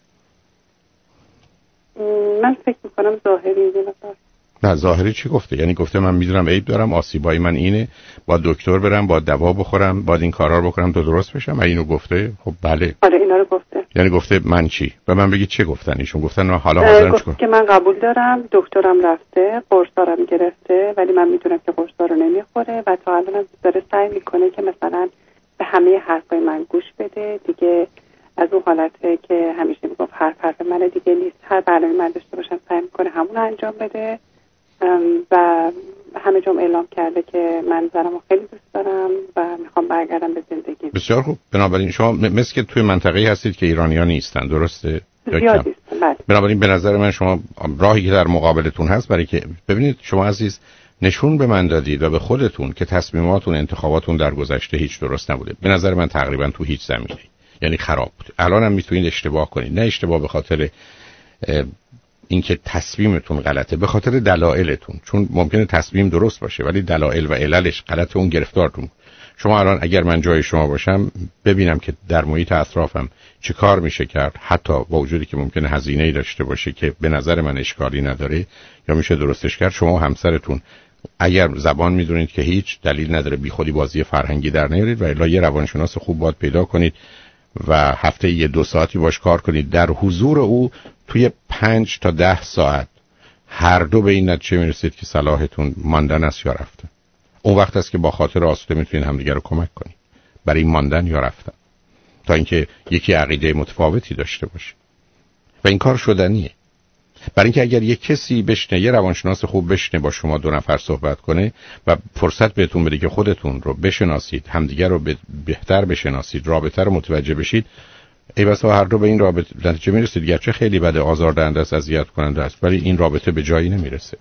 من فکر میکنم ظاهری نمیشه. نه ظاهری چی گفته؟ یعنی گفته من میدونم عیب دارم، آسیبای من اینه، با دکتر برم، با دوا بخورم، با این کارا رو بکنم تا درست بشم. اینو گفته؟ خب بله. آره اینا رو گفته. یعنی گفته من چی؟ و من بگید چه گفتن ایشون؟ گفتن نه حالا حاضرم چیکار؟ که من قبول دارم، دکترم رفته، قرصارم گرفته، ولی من میدونم که قرصا رو نمیخوره و تا الانم داره سعی میکنه که مثلا به همه حرفای من گوش بده. دیگه از اون حالته که همیشه میگفت حرف حرف من دیگه نیست، هر برنامه‌ای من داشته باشم سعی میکنه همون رو انجام بده و همه جام اعلام کرده که من زنمو خیلی دوست دارم و میخوام برگردم به زندگی. بسیار خوب. بنابراین شما مثل که توی منطقه‌ای هستید که ایرانی‌ها نیستن، درسته؟ زیاد نیستن. بنابراین به نظر من شما راهی که در مقابلتون هست برای که ببینید شما عزیز نشون به من دادید و به خودتون که تصمیماتون انتخاباتون در گذشته هیچ درست نبوده. به نظر من تقریبا تو هیچ زمینه، یعنی خراب بود. الان هم میتونید اشتباه کنید، نه اشتباه به خاطر اینکه تصمیمتون غلطه، به خاطر دلایلتون، چون ممکنه تصمیم درست باشه ولی دلایل و عللش غلطه، اون گرفتارتون. شما الان اگر من جای شما باشم ببینم که در محیط اطرافم چه کار میشه کرد، حتی با وجودی که ممکنه هزینه‌ای داشته باشه که به نظر من اشکالی نداره یا میشه درستش کرد، شما و همسرتون اگر زبان میدونید که هیچ دلیل نداره بی خودی بازی فرهنگی در نیارید و الا یه روانشناس خوب باید پیدا کنید و هفته یه دو ساعتی باش کار کنید. در حضور او توی پنج تا ده ساعت هر دو به این نتیجه میرسید که صلاحتون ماندن است یا رفتن. اون وقت است که با خاطر آسوده میتونید همدیگر رو کمک کنید برای ماندن یا رفتن، تا اینکه یکی عقیده متفاوتی داشته باشه و این کار شدنیه. برای اینکه اگر یک کسی بشنه، یه روانشناس خوب بشنه با شما دو نفر صحبت کنه و فرصت بهتون بده که خودتون رو بشناسید، همدیگر رو بهتر بشناسید، رابطه رو متوجه بشید، ای بسا هر دو به این رابطه نتیجه میرسید. گرچه خیلی بده، آزاردهنده است، اذیت کننده است، ولی این رابطه به جایی نمیرسه.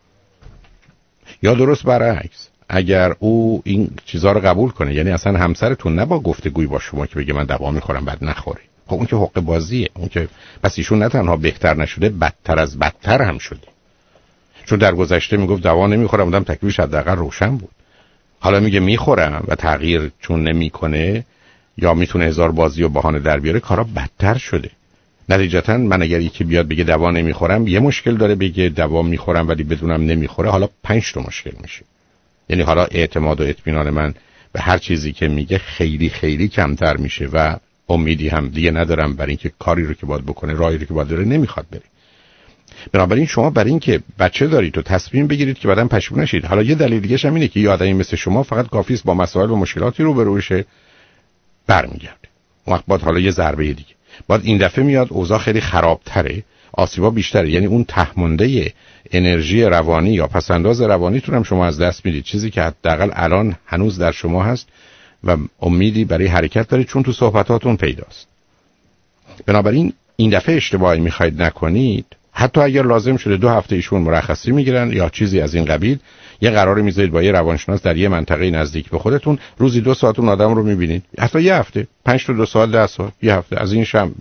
یا درست برعکس، اگر او این چیزا رو قبول کنه، یعنی اصلا همسرتون نه با گفتگوی با شما که بگه من دوا میخورم بعد نخوری، خب اون که حق بازیه، اون که پس ایشون نه تنها بهتر نشده، بدتر از بدتر هم شده. چون در گذشته میگفت دوا نمیخورم، بودم تکلیفش حداقل روشن بود. حالا میگه میخورم و تغییر چون نمیکنه یا میتونه هزار بازی و بهانه در بیاره، کارا بدتر شده. نتیجتا من اگر یکی بیاد بگه دوا نمیخورم، یه مشکل داره، بگه دوا میخورم ولی بدونم نمیخوره، حالا پنج تا مشکل میشه. یعنی حالا اعتماد و اطمینان من به هر چیزی که میگه خیلی خیلی کمتر میشه و امیدی هم دیگه ندارم برای اینکه کاری رو که باید بکنه، راهی رو که باید بره نمیخواد بره. بنابراین شما برای اینکه بچه دارید و تصمیم بگیرید که بعداً پشیمون نشید. حالا یه دلیل دیگه هم اینه که یه آدمی مثل شما فقط کافی است با مسائل و مشکلاتی روبرو بشه برمیگرده. اون وقت باید حالا یه ضربه دیگه. بعد این دفعه میاد اوضاع خیلی خرابتره، آسیبا بیشتره، یعنی اون تهمونده انرژی روانی یا پسنداز روانیتون هم شما از دست میدید، چیزی که حداقل الان هنوز در شما هست و امیدی برای حرکت دارید چون تو صحبتاتون پیداست. بنابراین این دفعه اشتباهی میخواید نکنید. حتی اگر لازم شده دو هفته ایشون مرخصی میگیرن یا چیزی از این قبیل، یه قراری میذارید با یه روانشناس در یه منطقه نزدیک به خودتون، روزی دو ساعت اون آدم رو میبینید. حتی یه هفته، پنج تا دو ساعت، ده ساعت، یه هفته. از این شنبه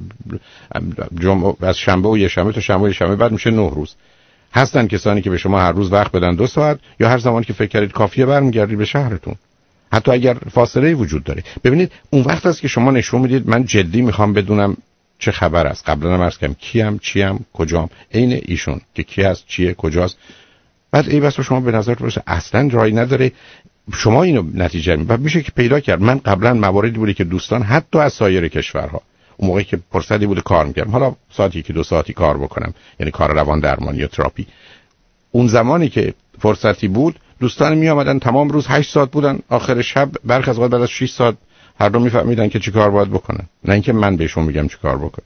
جمعه، از شنبه و یه شنبه تا شنبه و یه شنبه، بعد میشه نه روز. هستن کسانی که به شما هر روز وقت بدن دو ساعت، یا هر زمان که فکر کردید کافیه برمیگردید به شهرتون، حتی اگر فاصله وجود داره. ببینید اون وقت است که شما نشون میدید من جدی میخوام بدونم چه خبر است. قبلا هم عرض کردم کیم، چیم، کجام، عین ایشون که کی هست، چیه، کجاست. بعد ای بس شما به نظر برسه اصلا جایی نداره شما اینو نتیجه می بعد میشه که پیدا کرد. من قبلا مواردی بوده که دوستان حتی از سایر کشورها، اون موقعی که فرصتی بوده کار میکردم، حالا ساعتی که دو ساعتی کار بکنم، یعنی کار روان درمانی یا تراپی، اون زمانی که فرصتی بود دوستان می آمدن تمام روز هشت ساعت بودن، آخر شب برخی از اوقات بعد از شش ساعت هر دو میفهمیدن که چی کار باید بکنن، نه اینکه من بهشون میگم چی کار بکنن.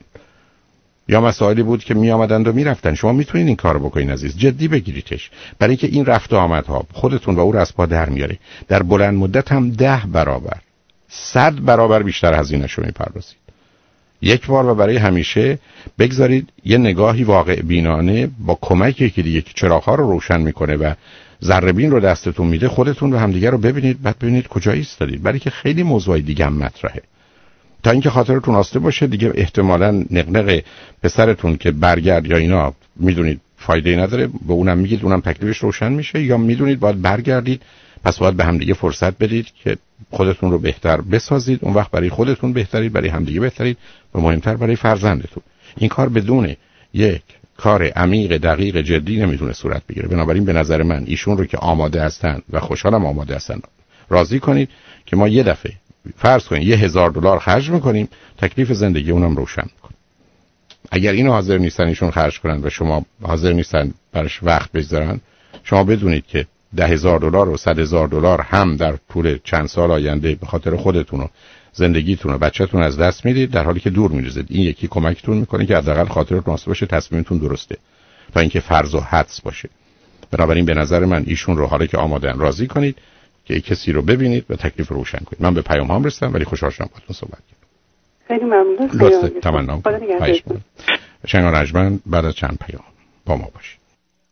یا مسائلی بود که می آمدند و میرفتن. شما میتونید این کارو بکنین عزیز، جدی بگیریدش، برای اینکه این رفت و آمدها خودتون و او رو از پا در میاره. در بلند مدت هم ده برابر، صد برابر بیشتر هزینه‌شو میپردازید. یک بار و برای همیشه بگذارید یه نگاهی واقع بینانه با کمکی که دیگه چراغ‌ها رو روشن میکنه و ذره بین رو دستتون میده، خودتون و همدیگه رو ببینید، بعد ببینید کجا ایستادید، برای که خیلی موضوع دیگه هم مطرحه. تا اینکه خاطرتون آسوده باشه دیگه احتمالاً نقنق پسرتون که برگرد یا اینا میدونید فایده نداره، به اونم میگید، اونم تکلیفش روشن میشه، یا میدونید باید برگردید، پس باید به همدیگه فرصت بدید که خودتون رو بهتر بسازید. اون وقت برای خودتون بهترید، برای همدیگه بهترید و مهمتر برای فرزندتون. این کار بدون یک کار عمیق دقیق جدی نمیتونه صورت بگیره. بنابراین به نظر من ایشون رو که آماده هستن و خوشحالم آماده هستن، راضی کنید که ما یه دفعه فرض کنید یه هزار دلار خرج میکنیم، تکلیف زندگی اونم روشن میکنیم. اگر اینو حاضر نیستن ایشون خرج کنن و شما حاضر نیستن براش وقت بذارن، شما بدونید که ده هزار دلار و صد هزار دلار هم در طول چند سال آینده به خاطر خودتون و زندگیتون و بچه‌تون از دست میدید، در حالی که دور میریزید. این یکی کمکتون میکنه که حداقل خاطرتون واسه باشه، تصمیمتون درسته، تا اینکه فرض و حدس باشه. بنابراین به نظر من ایشون رو حالا که آماده‌ان راضی کنید که کسی رو ببینید و تکلیف رو روشن کنید. من به پیام هام رسیدم ولی خوشحال شدم باهاتون صحبت کردم. خیلی ممنون. لطفاً تمنا کنید. شنگ رجمن بعد از چند پیام با ما باشید.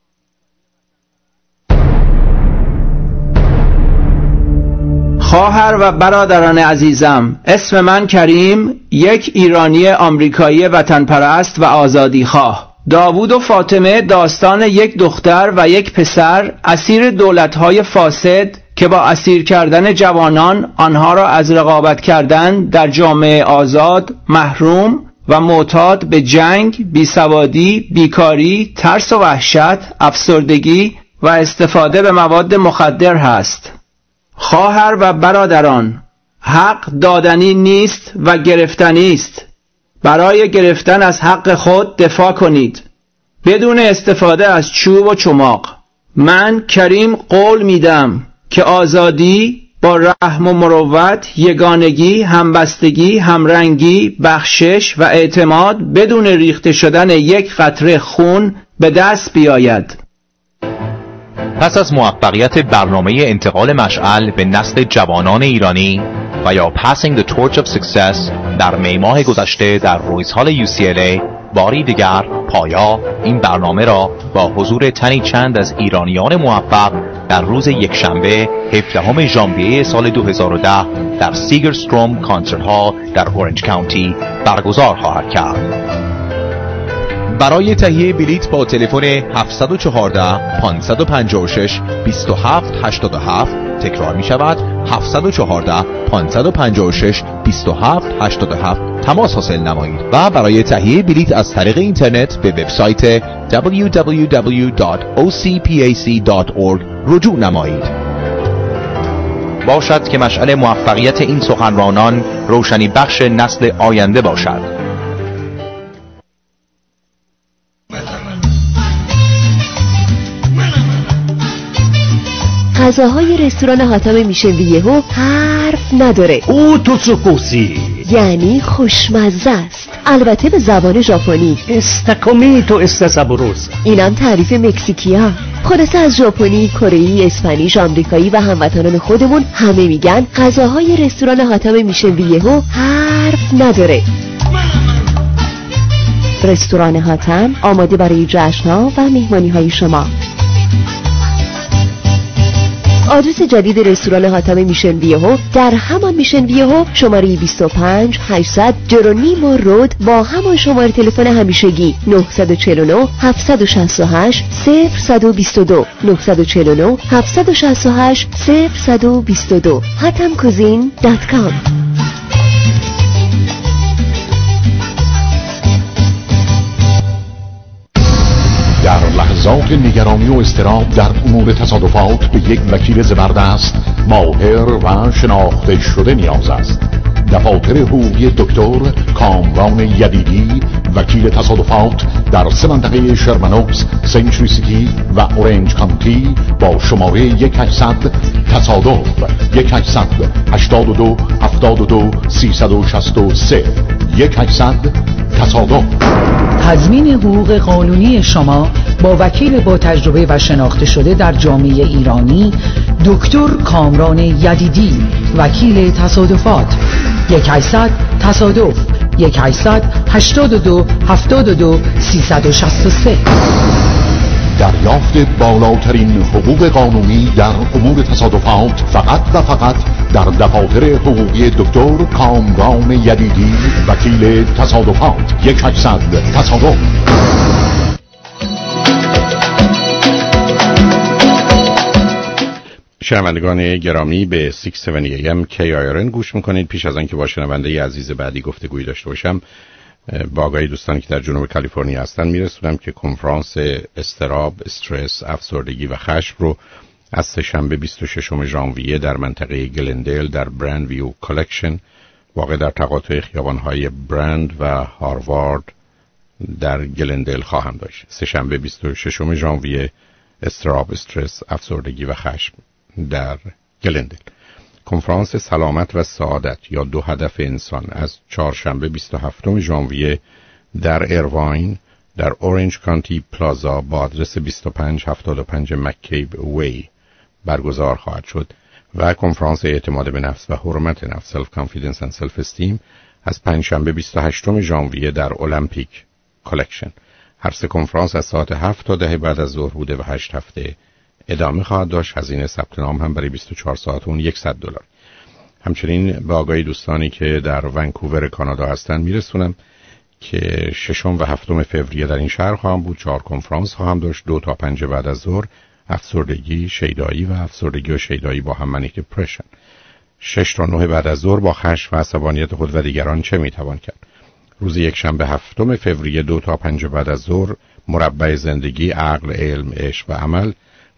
خواهر و برادران عزیزم، اسم من کریم، یک ایرانی آمریکایی وطن پرست و آزادی خواه. داوود و فاطمه داستان یک دختر و یک پسر اسیر دولت‌های فاسد که با اسیر کردن جوانان آنها را از رقابت کردن در جامعه آزاد محروم و معتاد به جنگ، بیسوادی، بیکاری، ترس و وحشت، افسردگی و استفاده به مواد مخدر هست. خواهر و برادران، حق دادنی نیست و گرفتنی است. برای گرفتن از حق خود دفاع کنید بدون استفاده از چوب و چماق. من کریم قول میدم که آزادی با رحم و مروت، یگانگی، همبستگی، همرنگی، بخشش و اعتماد بدون ریخته شدن یک قطره خون به دست بیاید. پس از موفقیت برنامه انتقال مشعل به نسل جوانان ایرانی و یا Passing the Torch of Success در می ماه گذشته در رویز هال یو سی ال ای، باری دیگر پایا این برنامه را با حضور تنی چند از ایرانیان موفق در روز یکشنبه هفدهم ژانویه سال دو هزار و ده در سیگرستروم کانسرت هال در اورنج کانتی برگزار خواهد کرد. برای تهیه بلیط با تلفن هفت یک چهار پنج پنج شش دو هفت هشت هفت تکرار می شود هفت یک چهار پنج پنج شش دو هفت هشت هفت تماس حاصل نمایید و برای تهیه بلیط از طریق اینترنت به وبسایت دبلیو دبلیو دبلیو دات او سی پی ای سی دات اورگ رجوع نمایید. باشد که مشعل موفقیت این سخنرانان روشنی بخش نسل آینده باشد. غذاهای رستوران حاتم میشن یهو حرف نداره. او توسوکوسی یعنی خوشمزه است، البته به زبان ژاپنی. استاکومیتو استاسابوروس. اینم تعریف مکزیکیا. خلاصه از ژاپنی، کره‌ای، اسپانیش، آمریکایی و هموطنان خودمون همه میگن غذاهای رستوران حاتم میشن یهو حرف نداره. رستوران حاتم آماده برای جشن‌ها و مهمانی‌های شما. آدرس جدید رستوران حاتم میشن ویهو در همان میشن ویهو، شماره بیست و پنج هشتصد جرونیمو رود با همان شماره تلفن همیشگی نه چهار نه هفت شش هشت صفر دو دو نه چهار نه هفت شش هشت صفر دو دو حاتم کوزین دات کام. در لحظات نگرانی و اضطراب در امور تصادفات به یک وکیل زبردست ماهر و شناخته شده نیاز است. دفاتر حقوقی دکتر کامران یدیدی، وکیل تصادفات در سه منطقه شرمنوکس، سنچری سیتی و اورنج کانتی با شماره یک هشتصد تصادف یک هشتصد هشتاد و دو هفتاد و دو سیصد و شصت و سه یک هشتصد تصادف. تضمین حقوق قانونی شما با وکیل با تجربه و شناخته شده در جامعه ایرانی دکتر کامران یدیدی، وکیل تصادفات. یک هشتصد تصادف یک هشتصد هشتاد و دو هفتاد و دو سیصد و شصت و سه. دریافت بالاترین حقوق قانونی در امور تصادفات فقط و فقط در دفاتر حقوقی دکتر کامران یدیدی، وکیل تصادفات. یک هشتصد تصادف. شنوندگان گرامی به ششصد و هفتاد ای ام کی آی آر ان گوش میکنید. پیش از آنکه با شنونده عزیز بعدی گفتگویی داشته باشم، با آگاهی دوستانی که در جنوب کالیفرنیا هستن میرسونم که کنفرانس اضطراب، استرس، افسردگی و خشم رو از سه‌شنبه بیست و ششم ژانویه در منطقه گلندل در برند ویو کالکشن واقع در تقاطع خیابان‌های برند و هاروارد در گلندل خواهم داشت. سه‌شنبه بیست و ششم ژانویه، اضطراب، استرس، افسردگی و خشم در گلندل. کنفرانس سلامت و سعادت یا دو هدف انسان از چهارشنبه بیست و هفتم ژانویه در ایرواین در اورنج کانتی پلازا با آدرس بیست و پنج هفتاد و پنج مککیب وی برگزار خواهد شد و کنفرانس اعتماد به نفس و حرمت نفس سلف کانفیدنس اند سلف استیم از پنجشنبه بیست و هشتم ژانویه در المپیک کالکشن. هر سه کنفرانس از ساعت هفت تا ده بعد از ظهر بوده و هشت هفته ادامه خواهد داشت. هزینه ثبت نام هم برای بیست و چهار ساعت اون صد دلار. همچنین به آگاهی دوستانی که در ونکوور کانادا هستن میرسونم که ششم و هفتم فوریه در این شهر خواهم بود. چهار کنفرانس خواهم داشت، دو تا پنج بعد از ظهر، افسردگی، شیدایی و افسردگی و شیدایی با هم منیک دپرشن. شش تا نه بعد از ظهر با خشم و عصبانیت خود و دیگران چه میتوان کرد. روز یک شنبه هفتم فوریه دو تا پنج بعد از ظهر مربع زندگی، عقل، علم، عشق و عمل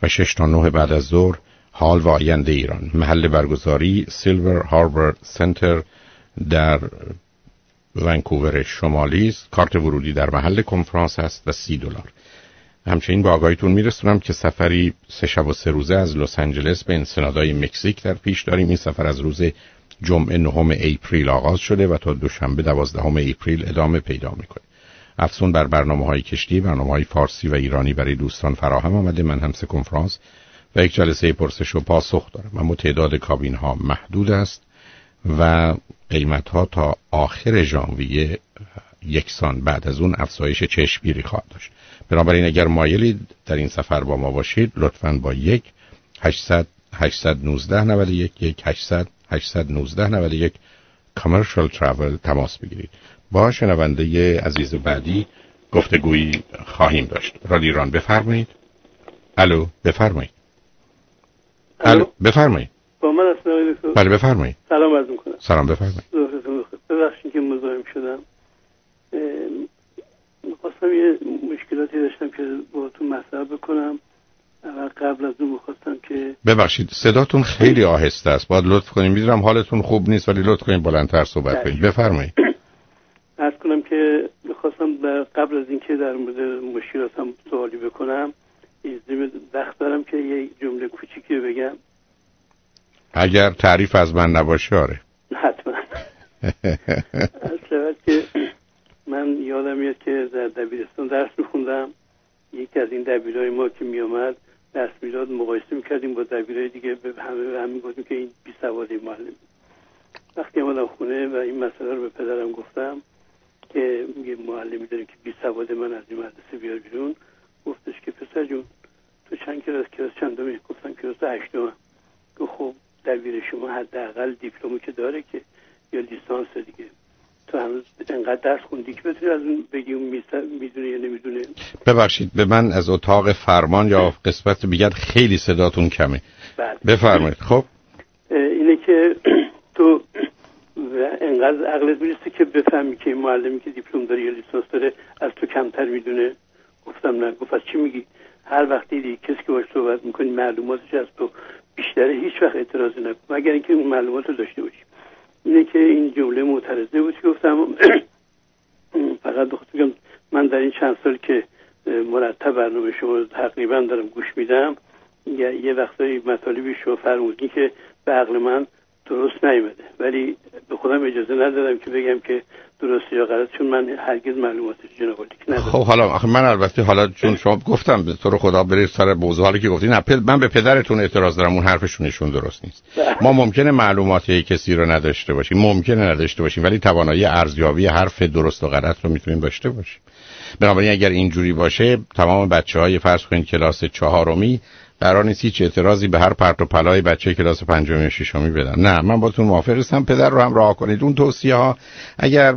و شش تا نه بعد از ظهر حال و آینده ایران. محل برگزاری سیلور هاربر سنتر در ونکوور شمالی است. کارت ورودی در محل کنفرانس است و سی دلار. همچنین با آگاهیتون میرسونم که سفری سه شب و سه روزه از لس آنجلس به انسنادای مکزیک در پیش داریم. این سفر از روز جمعه نهم اپریل آغاز شده و تا دوشنبه دوازدهم اپریل ادامه پیدا میکنه. افزون بر برنامه‌های کشتی، برنامه‌های فارسی و ایرانی برای دوستان فراهم آمده. من هم سه کنفرانس و یک جلسه پرسش و پاسخ دارم. اما تعداد کابین ها محدود است و قیمت ها تا آخر ژانویه یکسان، بعد از اون افزایش چشمگیری خواهد داشت. بنابراین اگر مایلید در این سفر با ما باشید، لطفاً با یک هشتصد هشتصد و نوزده نود و یک یک هشتصد هشتصد و نوزده نود و یک کامرشال تراول تماس بگیرید. با شنونده عزیز بعدی گفتگویی خواهیم داشت. رادیو ایران بفرمایید. الو بفرمایید. الو بفرمایید. با من هستم دکتر. بله بفرمایید. سلام عرض می‌کنم. سلام بفرمایید. ظهرتون بخیر. ببخشید که مزاحم شدم. می‌خواستم یه مشکلاتی داشتم که باهاتون مطرح بکنم. اول قبل از اون می‌خواستم که ببخشید صداتون خیلی آهسته است. باید لطف کنید. می‌دونم حالتون خوب نیست ولی لطف کنید بلندتر صحبت کنید. بفرمایید. عرض کنم که می‌خواستم قبل از اینکه در مورد مشکلاتم سوالی بکنم، اجازه وقت دارم که یه جمله کوچیکی بگم. اگر تعریف از من نباشه آره. حتما. اصلا که من یادم میاد که در دبیرستان درس میخوندم. یکی از این دبیرهای ما که میامد درس میداد مقایسه میکردیم با دبیرهای دیگه، به همه همین گفتیم که این بی سواده معلم. وقتی اومدم خونه و این مسئله رو به پدرم گفتم که یه معلمی داریم که بی سواده من از این مدرسه بیار بیرون، گفتش که پسر جون تو چند کلاس کلاس چندمی؟ گفتم کلاس هشتم. گفت خب دبیر شما حداقل دیپلمی که داره که یا لیسانس دیگه، تو هنوز انقدر درس خوندی که بتونی از اون بگی اون میدونه یا نمیدونه. ببخشید به من از اتاق فرمان یا قسمت بیگرد خیلی صداتون کمه. بله. بفرمایید. خب اینه که تو انقدر عقلت میرسه که بفهمی که معلمی که دیپلم داره یا لیسانس داره از تو کمتر میدونه. گفتم نه. گفت از چی میگی؟ هر وقتی دیگه کسی که باش صحبت میکنی معلوماتش از تو بیشتره، هیچ وقت اعتراضی نکن مگر اینکه اون معلومات رو داشته باشی. اینه که این جمله معترضه بود که گفتم فقط بخاطر من در این چند سال که مرتب برنامه شما رو تقریبا دارم گوش میدم، یه وقتایی مطالبی شما فرمودین که به عقل من درست نیامده، ولی به خودم اجازه ندادم که بگم که درست یا غلط، چون من هرگز معلوماتش جناب عالی ندارم. خب حالا آخه من البته حالا چون شما گفتم به طور خدا برید سر موضوع حالی که گفتین، من به پدرتون اعتراض دارم، اون حرفشونشون درست نیست. ما ممکنه معلوماتی کسی رو نداشته باشیم، ممکنه نداشته باشیم، ولی توانایی ارزیابی حرف درست و غلط رو میتونیم داشته باشیم. بنابراین اگر اینجوری باشه تمام بچه‌های فرض کنید کلاس چهارمی قرار نیست هیچ اعتراضی به هر پرت و پلای بچه کلاس پنجمی و ششمی بدن. نه، من باتون موافق هستم. پدر رو هم راه کنید. اون توصیه ها اگر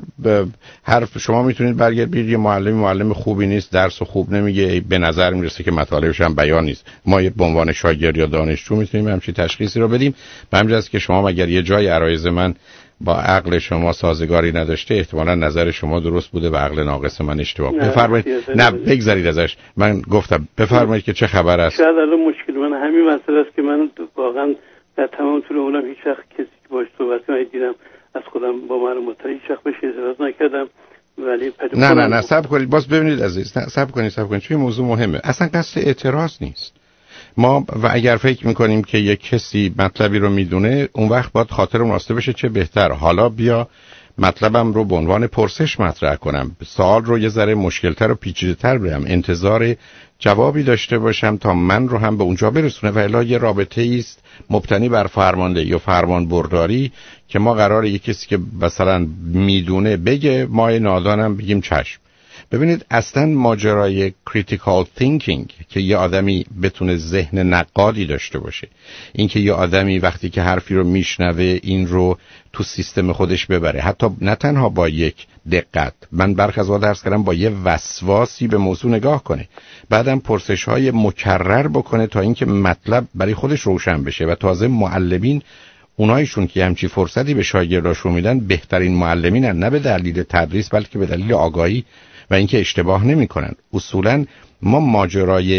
حرف شما میتونید برگردید یه معلم معلم خوبی نیست، درس خوب نمیگه، به نظر میرسه که مطالبش هم بیان نیست، ما به عنوان شاگرد یا دانشجو میتونیم همچین تشخیصی رو بدیم. به همین جاست که شما اگر یه جای عرایض من با عقل شما سازگاری نداشته، احتمالاً نظر شما درست بوده و عقل ناقص من اشتباه. بفرمایید. نه بگذارید ازش. من گفتم بفرمایید که چه خبر است. شاید الان مشکل من همین مسئله است که من واقعا در تمام طول عمرم هیچ وقت کسی که باهاش صحبت نکردم، از خودم با معلومات هیچ وقت بهش اعتراض نکردم. ولی نه نه نه صبر کنید، باز ببینید عزیز، نه صبر کنید صبر کنید چون این موضوع مهمه. اصلا قصد اعتراض نیست. ما و اگر فکر میکنیم که یک کسی مطلبی رو میدونه، اون وقت باید خاطرمون راسته بشه چه بهتر. حالا بیا مطلبم رو به عنوان پرسش مطرح کنم، سوال رو یه ذره مشکلتر و پیچیده‌تر برم، انتظار جوابی داشته باشم تا من رو هم به اونجا برسونه. و الا یه رابطه است مبتنی بر فرماندهی یا فرمان برداری که ما قراره یک کسی که مثلا میدونه بگه، ما نادانم بگیم چشم. ببینید اصلا ماجرای critical thinking که یه آدمی بتونه ذهن نقادی داشته باشه، این که یه آدمی وقتی که حرفی رو میشنوه این رو تو سیستم خودش ببره، حتی نه تنها با یک دقت، من برخی از وقت درس کردم با یه وسواسی به موضوع نگاه کنه، بعدم پرسش‌های مکرر بکنه تا اینکه مطلب برای خودش روشن بشه. و تازه معلمین اونایشون که همچی فرصتی به شاگرداشون میدن بهترین معلمینن، نه به دلیل تدریس بلکه به دلیل آگاهی و اینکه اشتباه نمیکنن. اصولا ما ماجرای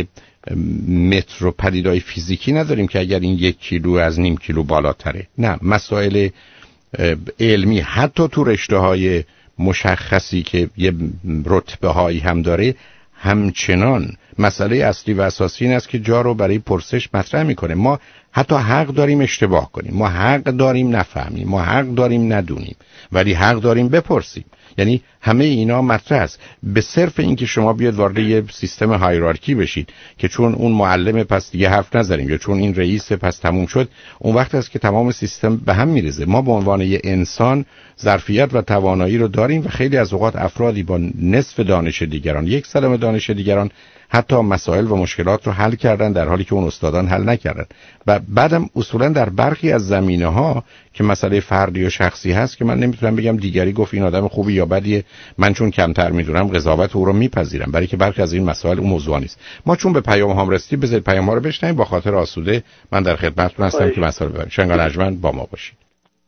متر و پدیدهای فیزیکی نداریم که اگر این یک کیلو از نیم کیلو بالاتره. نه، مسائل علمی حتی تو رشته های مشخصی که یه رتبه هایی هم داره همچنان مسئله اصلی و اساسی این است که جا رو برای پرسش مطرح میکنه. ما حتی حق داریم اشتباه کنیم، ما حق داریم نفهمیم، ما حق داریم ندونیم، ولی حق داریم بپرسیم. یعنی همه اینا مطرح است. به صرف اینکه شما بیاد وارد یه سیستم هایرارکی بشید که چون اون معلم پس دیگه حرف نزنیم یا چون این رئیس پس تموم شد، اون وقت است که تمام سیستم به هم میریزه. ما به عنوان یه انسان ظرفیت و توانایی رو داریم و خیلی از اوقات افرادی با نصف دانش دیگران، یک سوم دانش دیگران حتی مسائل و مشکلات رو حل کردن در حالی که اون استادان حل نکردن. و بعدم اصولا در برخی از زمینه ها که مسئله فردی و شخصی هست که من نمیتونم بگم دیگری گفت این آدم خوبی یا بدیه، من چون کمتر میدونم قضاوت او رو میپذیرم، برای که برخی از این مسائل اون موضوع نیست. ما چون به پیام هام رسیدیم، بذارید پیام ها رو بشنویم. با خاطر آسوده من در خدمتتون هستم که مسائل ببرید. شنگال ارجمند با ما باشید.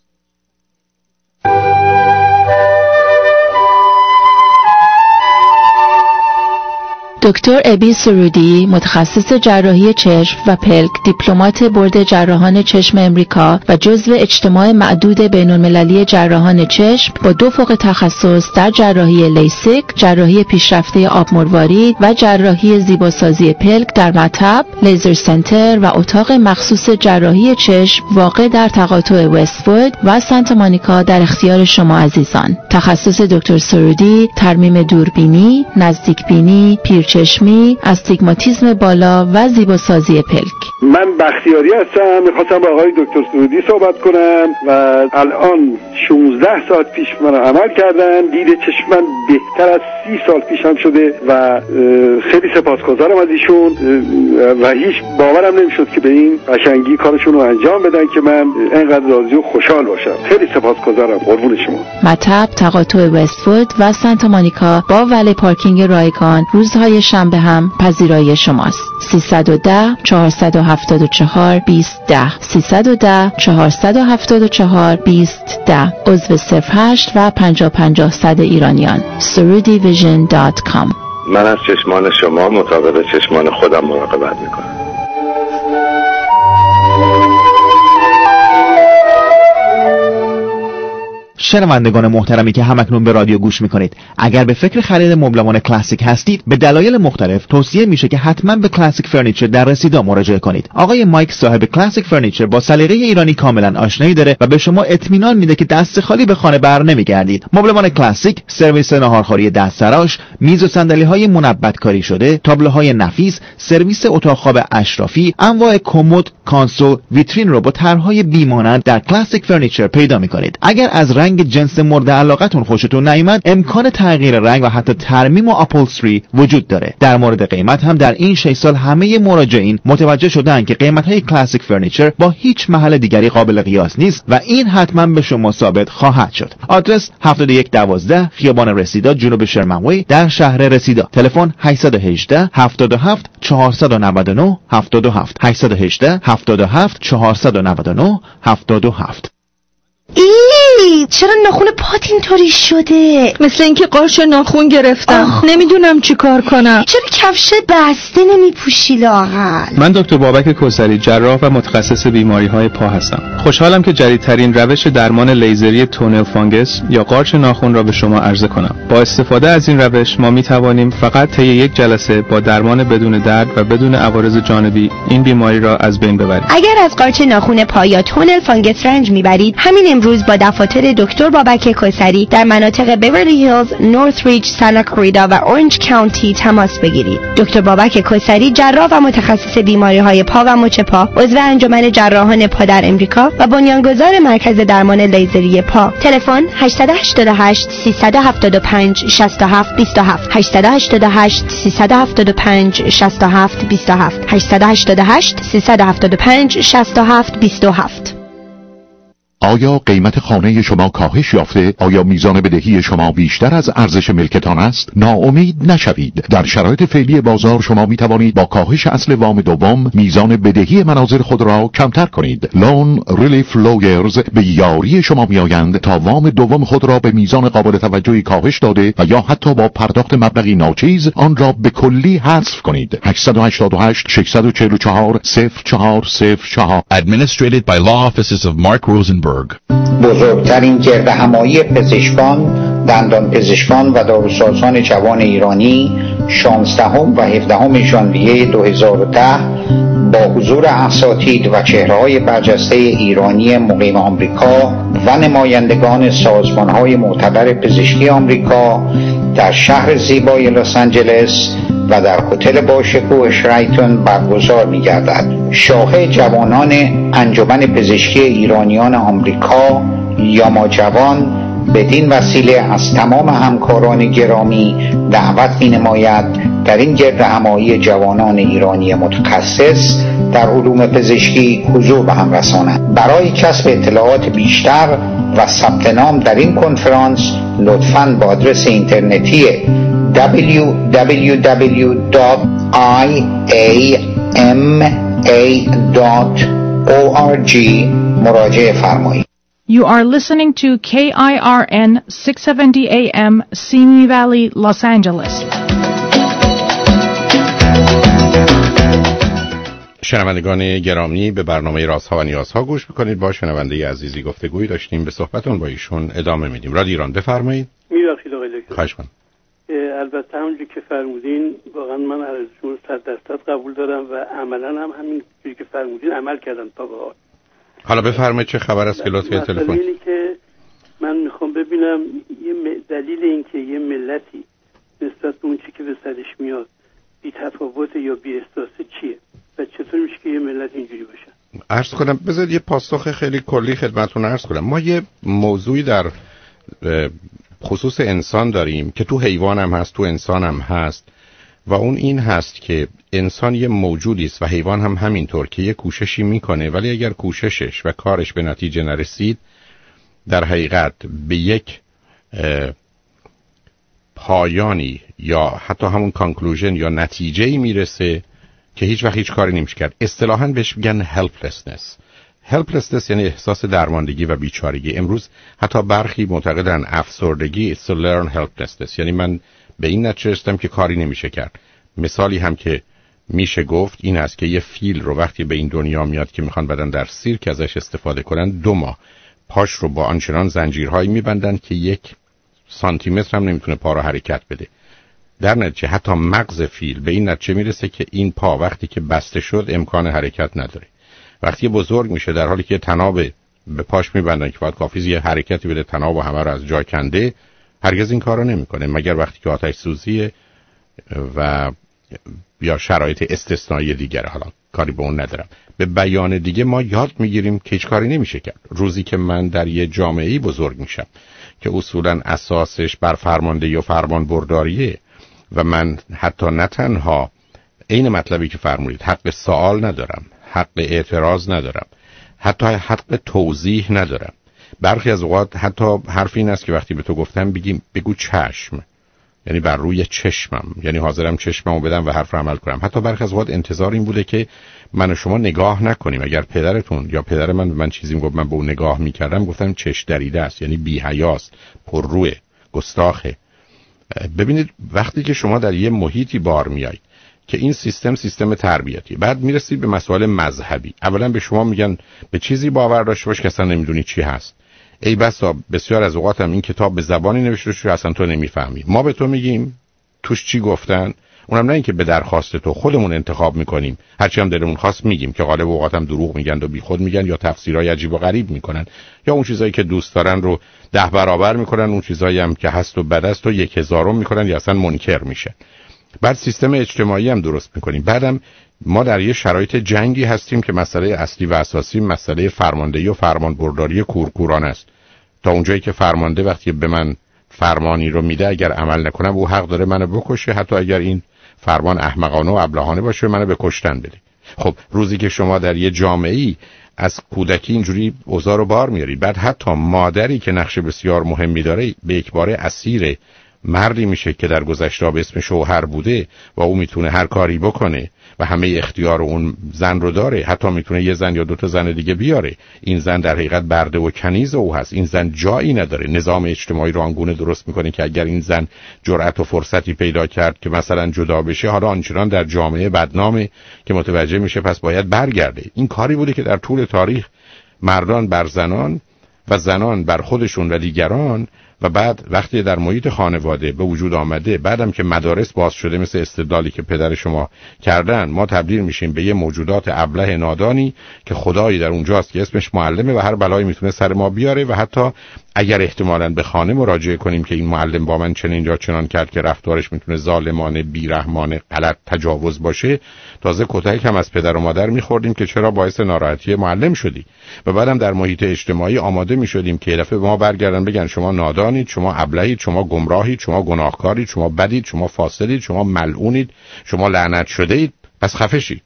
دکتر ابی سرودی، متخصص جراحی چشم و پلک، دیپلمات بورد جراحان چشم امریکا و جزو اجتماع معدود بین‌المللی جراحان چشم با دو فوق تخصص در جراحی لیسیک، جراحی پیشرفته آب مروارید و جراحی زیباسازی پلک در مطب، لیزر سنتر و اتاق مخصوص جراحی چشم واقع در تقاطع وست‌وود و سانتا مونیکا در اختیار شما عزیزان. تخصص دکتر سرودی ترمیم دوربینی، نزدیکبینی، پیرچشمی، استیگماتیسم بالا و زیباسازی پلک. من بختیاری هستم، میخواستم با آقای دکتر سرودی صحبت کنم و الان شانزده ساعت پیش من عمل کردن. دید چشم من بهتر از سی سال پیش هم شده و خیلی سپاسگزارم از ایشون و هیچ باورم نمیشد که به این قشنگی کارشون رو انجام بدن که من اینقدر راضی و خوشحال باشم. خیلی سپاسگزارم، قربون شما. مطب تقاطع وست‌وود و سانتا مونیکا با ولی پارکینگ رایگان روزهای شنبه هم پذیرایی شماست. سیصد و ده چهارصد و هفتاد و چهار بیست ده سیصد و ده چهارصد و هفتاد و چهار بیست ده عضو صفر هشت و پنجاه پنجاه صد ایرانیان. سرودی ویژن دات کام. من از چشمان شما مطابق چشمان خودم مراقبت میکنم. شنوندگان محترمی که همکنون به رادیو گوش میکنید، اگر به فکر خرید مبلمان کلاسیک هستید، به دلایل مختلف توصیه میشه که حتما به کلاسیک فرنیچر در رسیدا مراجعه کنید. آقای مایک صاحب کلاسیک فرنیچر با سلیقه ایرانی کاملا آشنایی داره و به شما اطمینان میده که دست خالی به خانه بر نمیگردید. مبلمان کلاسیک سرویس ناهارخوری دست سراش، میز و صندلی‌های منبت کاری شده، تابلوهای نفیس، سرویس اتاق خواب اشرافی، انواع کمد، کانسول، ویترین رو با طرح‌های بی‌مانند در کلاسیک فرنیچر پیدا میکنید. اگر از رنگ جنس مورد علاقتون خوشتون نیامد، امکان تغییر رنگ و حتی ترمیم و آپولستری وجود داره. در مورد قیمت هم در این شش سال همه مراجعین متوجه شدن که قیمت‌های کلاسیک فرنیچر با هیچ محل دیگری قابل قیاس نیست و این حتما به شما ثابت خواهد شد. آدرس هفتاد و یک دوازده خیابان رسیدا، جنوب شرمنوی در شهر رسیدا. تلفن هشت یک هشت هفتاد و هفت چهارصد و نود و نه هفتاد و هفت هشت یک هشت هفتاد و هفت چهارصد و نود و نه هفتاد و هفت. ای چرا ناخون پات اینطوری شده؟ مثل اینکه قارچ ناخون گرفتم. آخ. نمیدونم چی کار کنم. چرا کفش بسته نمیپوشی لااقل؟ من دکتر بابک کوثری، جراح و متخصص بیماری های پا هستم. خوشحالم که جدیدترین روش درمان لیزری تونل فانگس یا قارچ ناخون را به شما عرضه کنم. با استفاده از این روش ما می توانیم فقط طی یک جلسه با درمان بدون درد و بدون عوارض جانبی این بیماری را از بین ببریم. اگر از قارچ ناخون پا یا تونل فانگس رنج میبرید، همین امروز با دفاتر دکتر بابک کوثری در مناطق بیورلی هیلز، نورث ریج، سانتا کلاریتا و اورنج کانتی تماس بگیرید. دکتر بابک کوثری، جراح و متخصص بیماری های پا و مچ پا، عضو انجمن جراحان پا در امریکا و بنیانگذار مرکز درمان لیزری پا. تلفن هشت هشت هشت سیصد و هفتاد و پنج شصت و هفت بیست و هفت هشت هشت هشت سیصد و هفتاد و پنج شصت و هفت بیست و هفت هشت هشت هشت سیصد و هفتاد و پنج شصت و هفت بیست و هفت. آیا قیمت خانه شما کاهش یافته؟ آیا میزان بدهی شما بیشتر از ارزش ملکتان است؟ ناامید نشوید. در شرایط فعلی بازار شما می توانید با کاهش اصل وام دوم میزان بدهی منازل خود را کمتر کنید. لون ریلیف لویرز به یاری شما می آیند تا وام دوم خود را به میزان قابل توجهی کاهش داده و یا حتی با پرداخت مبلغی ناچیز آن را به کلی حذف کنید. هشت هشت هشت شش چهار چهار صفر چهار صفر چهار Administrated by Law Offices of Mark Rosenberg. بزرگترین گردهمایی پزشکان، دندان پزشکان و داروسازان جوان ایرانی شانزدهم و هفدهم ژانویه دو هزار و ده با حضور اساتید و چهره‌های برجسته ایرانی مقیم آمریکا و نمایندگان سازمان‌های معتبر پزشکی آمریکا در شهر زیبای لس آنجلس و در هتل باشکوه شرایتون برگزار می‌گردد. شاخه جوانان انجمن پزشکی ایرانیان آمریکا یا ما جوان بدین وسیله از تمام همکاران گرامی دعوت می‌نماید در این گردهمایی جوانان ایرانی متخصص در علوم پزشکی حضور به هم رسانند. برای کسب اطلاعات بیشتر و ثبت نام در این کنفرانس لطفاً با آدرس اینترنتی دبلیو دبلیو دبلیو دات آی ای ام ای دات او آر جی مراجعه فرمایید. You are listening to K I R N six seventy A M Simi Valley, Los Angeles. شنوندگان گرامی، به برنامه رازها و نیازها گوش میکنید. با شنونده عزیزی گفتگویی داشتیم، به صحبتون با ایشون ادامه میدیم. رادیو ایران، بفرمایید. میبخشید آقای دکتر. خواهش می‌کنم. البته همونجوری که فرمودین واقعا من عرضشون صد درصد قبول دارم و عملا هم همینجوری که فرمودین عمل کردم تا به حال. حالا بفرمایید چه خبر است که لطفی تلفن. اینی که من میخوام ببینم یه دلیل این که یه ملتی نسبت به اون چیزی که به سرش میاد بی تفاوت یا بی احساسه چیه و چطور میشه که یه ملت اینجوری باشه؟ عرض کنم، بذارید یه پاسخ خیلی کلی خدمتتون عرض کنم. ما یه موضوعی در خصوص انسان داریم که تو حیوان هم هست، تو انسان هم هست، و اون این هست که انسان یه موجودی است و حیوان هم همینطور که یه کوششی میکنه، ولی اگر کوششش و کارش به نتیجه نرسید، در حقیقت به یک پایانی یا حتی همون کانکلوژن یا نتیجه‌ای میرسه که هیچ وقت هیچ کاری نمیشه کرد. اصطلاحاً بهش میگن helplessness. helplessness یعنی احساس درماندگی و بیچارگی. امروز حتی برخی معتقدن افسردگی is to learn helplessness، یعنی من به این نتیجه رسیدم که کاری نمیشه کرد. مثالی هم که میشه گفت این است که یه فیل رو وقتی به این دنیا میاد که میخوان بدن در سیرک ازش استفاده کنن، دو ماه پاش رو با آنچنان زنجیرهایی میبندن که یک سانتی متر هم نمیتونه پا رو حرکت بده. در نتیجه حتی مغز فیل به این نتیجه میرسه که این پا وقتی که بسته شد امکان حرکت نداره. وقتی بزرگ میشه در حالی که تناب به پاش میبندن که باید کافیه یه حرکتی بده تناب و همه رو از جا کنده، هرگز این کارو نمیکنه مگر وقتی که آتش سوزی و یا شرایط استثنایی دیگره. حالا کاری به اون ندارم. به بیان دیگه ما یاد میگیریم که هیچ کاری نمیشه کرد. روزی که من در یه جامعه‌ای بزرگ میشم که اصولاً اساسش بر فرماندهی و فرمان برداریه و من حتی نه تنها این مطلبی که فرمودید حق سوال ندارم، حق اعتراض ندارم، حتی حق توضیح ندارم. برخی از اوقات حتی حرف این است که وقتی به تو گفتم بگیم بگو چشم، یعنی بر روی چشمم، یعنی حاضرم چشممو بدم و حرف رو عمل کنم. حتی برخی از اوقات انتظار این بوده که من و شما نگاه نکنیم. اگر پدرتون یا پدر من به من چیزی میگفت من به اون نگاه میکردم، گفتم چش دریده است، یعنی بی حیاست، پر روه، گستاخه. ببینید وقتی که شما در یه محیطی بار میایید که این سیستم سیستم تربیتی، بعد میرسید به مسائل مذهبی، اولا به شما میگن به چیزی باور داشته باش که اصلا نمیدونی چی هست. ای بسا بسیار از اوقات هم این کتاب به زبانی نوشته شده اصلا تو نمیفهمی. ما به تو میگیم توش چی گفتن، اونم نه اینکه به درخواست تو، خودمون انتخاب میکنیم، هرچی هم دلمون خواست میگیم، که غالب اوقات هم دروغ میگن و بیخود میگن یا تفسیرای عجیب و غریب میکنن، یا اون چیزایی که دوست دارن رو ده برابر میکنن، اون چیزایی هم که هست و بد است و یک هزارم میکنن یا اصلا منکر میشن. بعد سیستم اجتماعی هم درست میکنیم. بعدم ما در یه شرایط جنگی هستیم که مسئله اصلی و اساسی مسئله فرماندهی و فرمانبرداری کورکورانه است. تا اونجایی که فرمانده وقتی به من فرمانی رو میده اگر عمل نکنم او حق داره منو بکشه، حتی اگر این فرمان احمقانه و ابلهانه باشه منو به کشتن بده. خب روزی که شما در یه جامعه‌ای از کودکی اینجوری اوضاع رو بار میارید، بعد حتی مادری که نقش بسیار مهمی داره به یکباره اسیر مردی میشه که در گذشته به اسم شوهر بوده و او میتونه هر کاری بکنه و همه اختیار اون زن رو داره، حتی میتونه یه زن یا دو تا زن دیگه بیاره. این زن در حقیقت برده و کنیز او هست. این زن جایی نداره. نظام اجتماعی رو آنگونه درست میکنه که اگر این زن جرأت و فرصتی پیدا کرد که مثلا جدا بشه، حالا آنچنان در جامعه بدنامه که متوجه میشه پس باید برگرده. این کاری بوده که در طول تاریخ مردان بر زنان و زنان بر خودشون و دیگران، و بعد وقتی در محیط خانواده به وجود آمده، بعدم که مدارس باز شده مثل استدلالی که پدر شما کردن، ما تبدیل میشیم به یه موجودات ابله نادانی که خدایی در اونجاست که اسمش معلمه و هر بلایی میتونه سر ما بیاره و حتی اگر احتمالاً به خانه مراجعه کنیم که این معلم با من چنین یا چنان کرد که رفتارش میتونه ظالمانه، بیرحمانه، غلط، تجاوز باشه، تازه کتک هم از پدر و مادر میخوردیم که چرا باعث ناراحتی معلم شدی، و بعدم در محیط اجتماعی آماده میشدیم که دفعه ما برگردن بگن شما نادانید، شما ابلهید، شما گمراهید، شما گناهکارید، شما بدید، شما فاسدید، شما ملعونید، شما لعنت شدهید، پس خفه شید.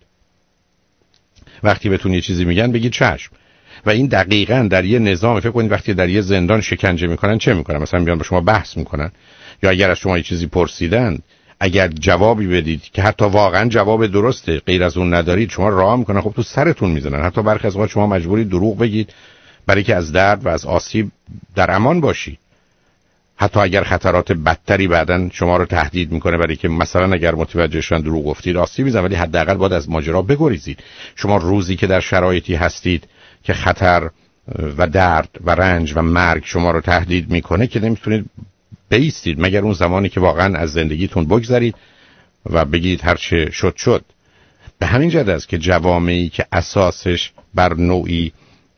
وقتی بهتون یه چیزی میگن بگید چشم. و این دقیقاً در یه نظام، فکر کنید وقتی در یه زندان شکنجه میکنن چه میکنن؟ مثلا میان با شما بحث میکنن، یا اگر از شما یه چیزی پرسیدن اگر جوابی بدید که حتی واقعاً جواب درسته غیر از اون ندارید، شما راه میکنن خب تو سرتون میزنن. حتی برخی از اوقات شما مجبورید دروغ بگید برای که از درد و از آسیب در امان باشید، حتی اگر خطرات بدتری بعداً شما رو تهدید میکنه، برای که مثلا اگر متوجه شدن دروغ گفتید آسیب میزنه، ولی حداقل باید از ماجرا بگریزید. شما روزی که در شرایطی هستید که خطر و درد و رنج و مرگ شما رو تهدید میکنه که نمیتونید بایستید مگر اون زمانی که واقعا از زندگیتون بگذرید و بگید هر چه شد شد. به همین جهت است که جوامعی که اساسش بر نوعی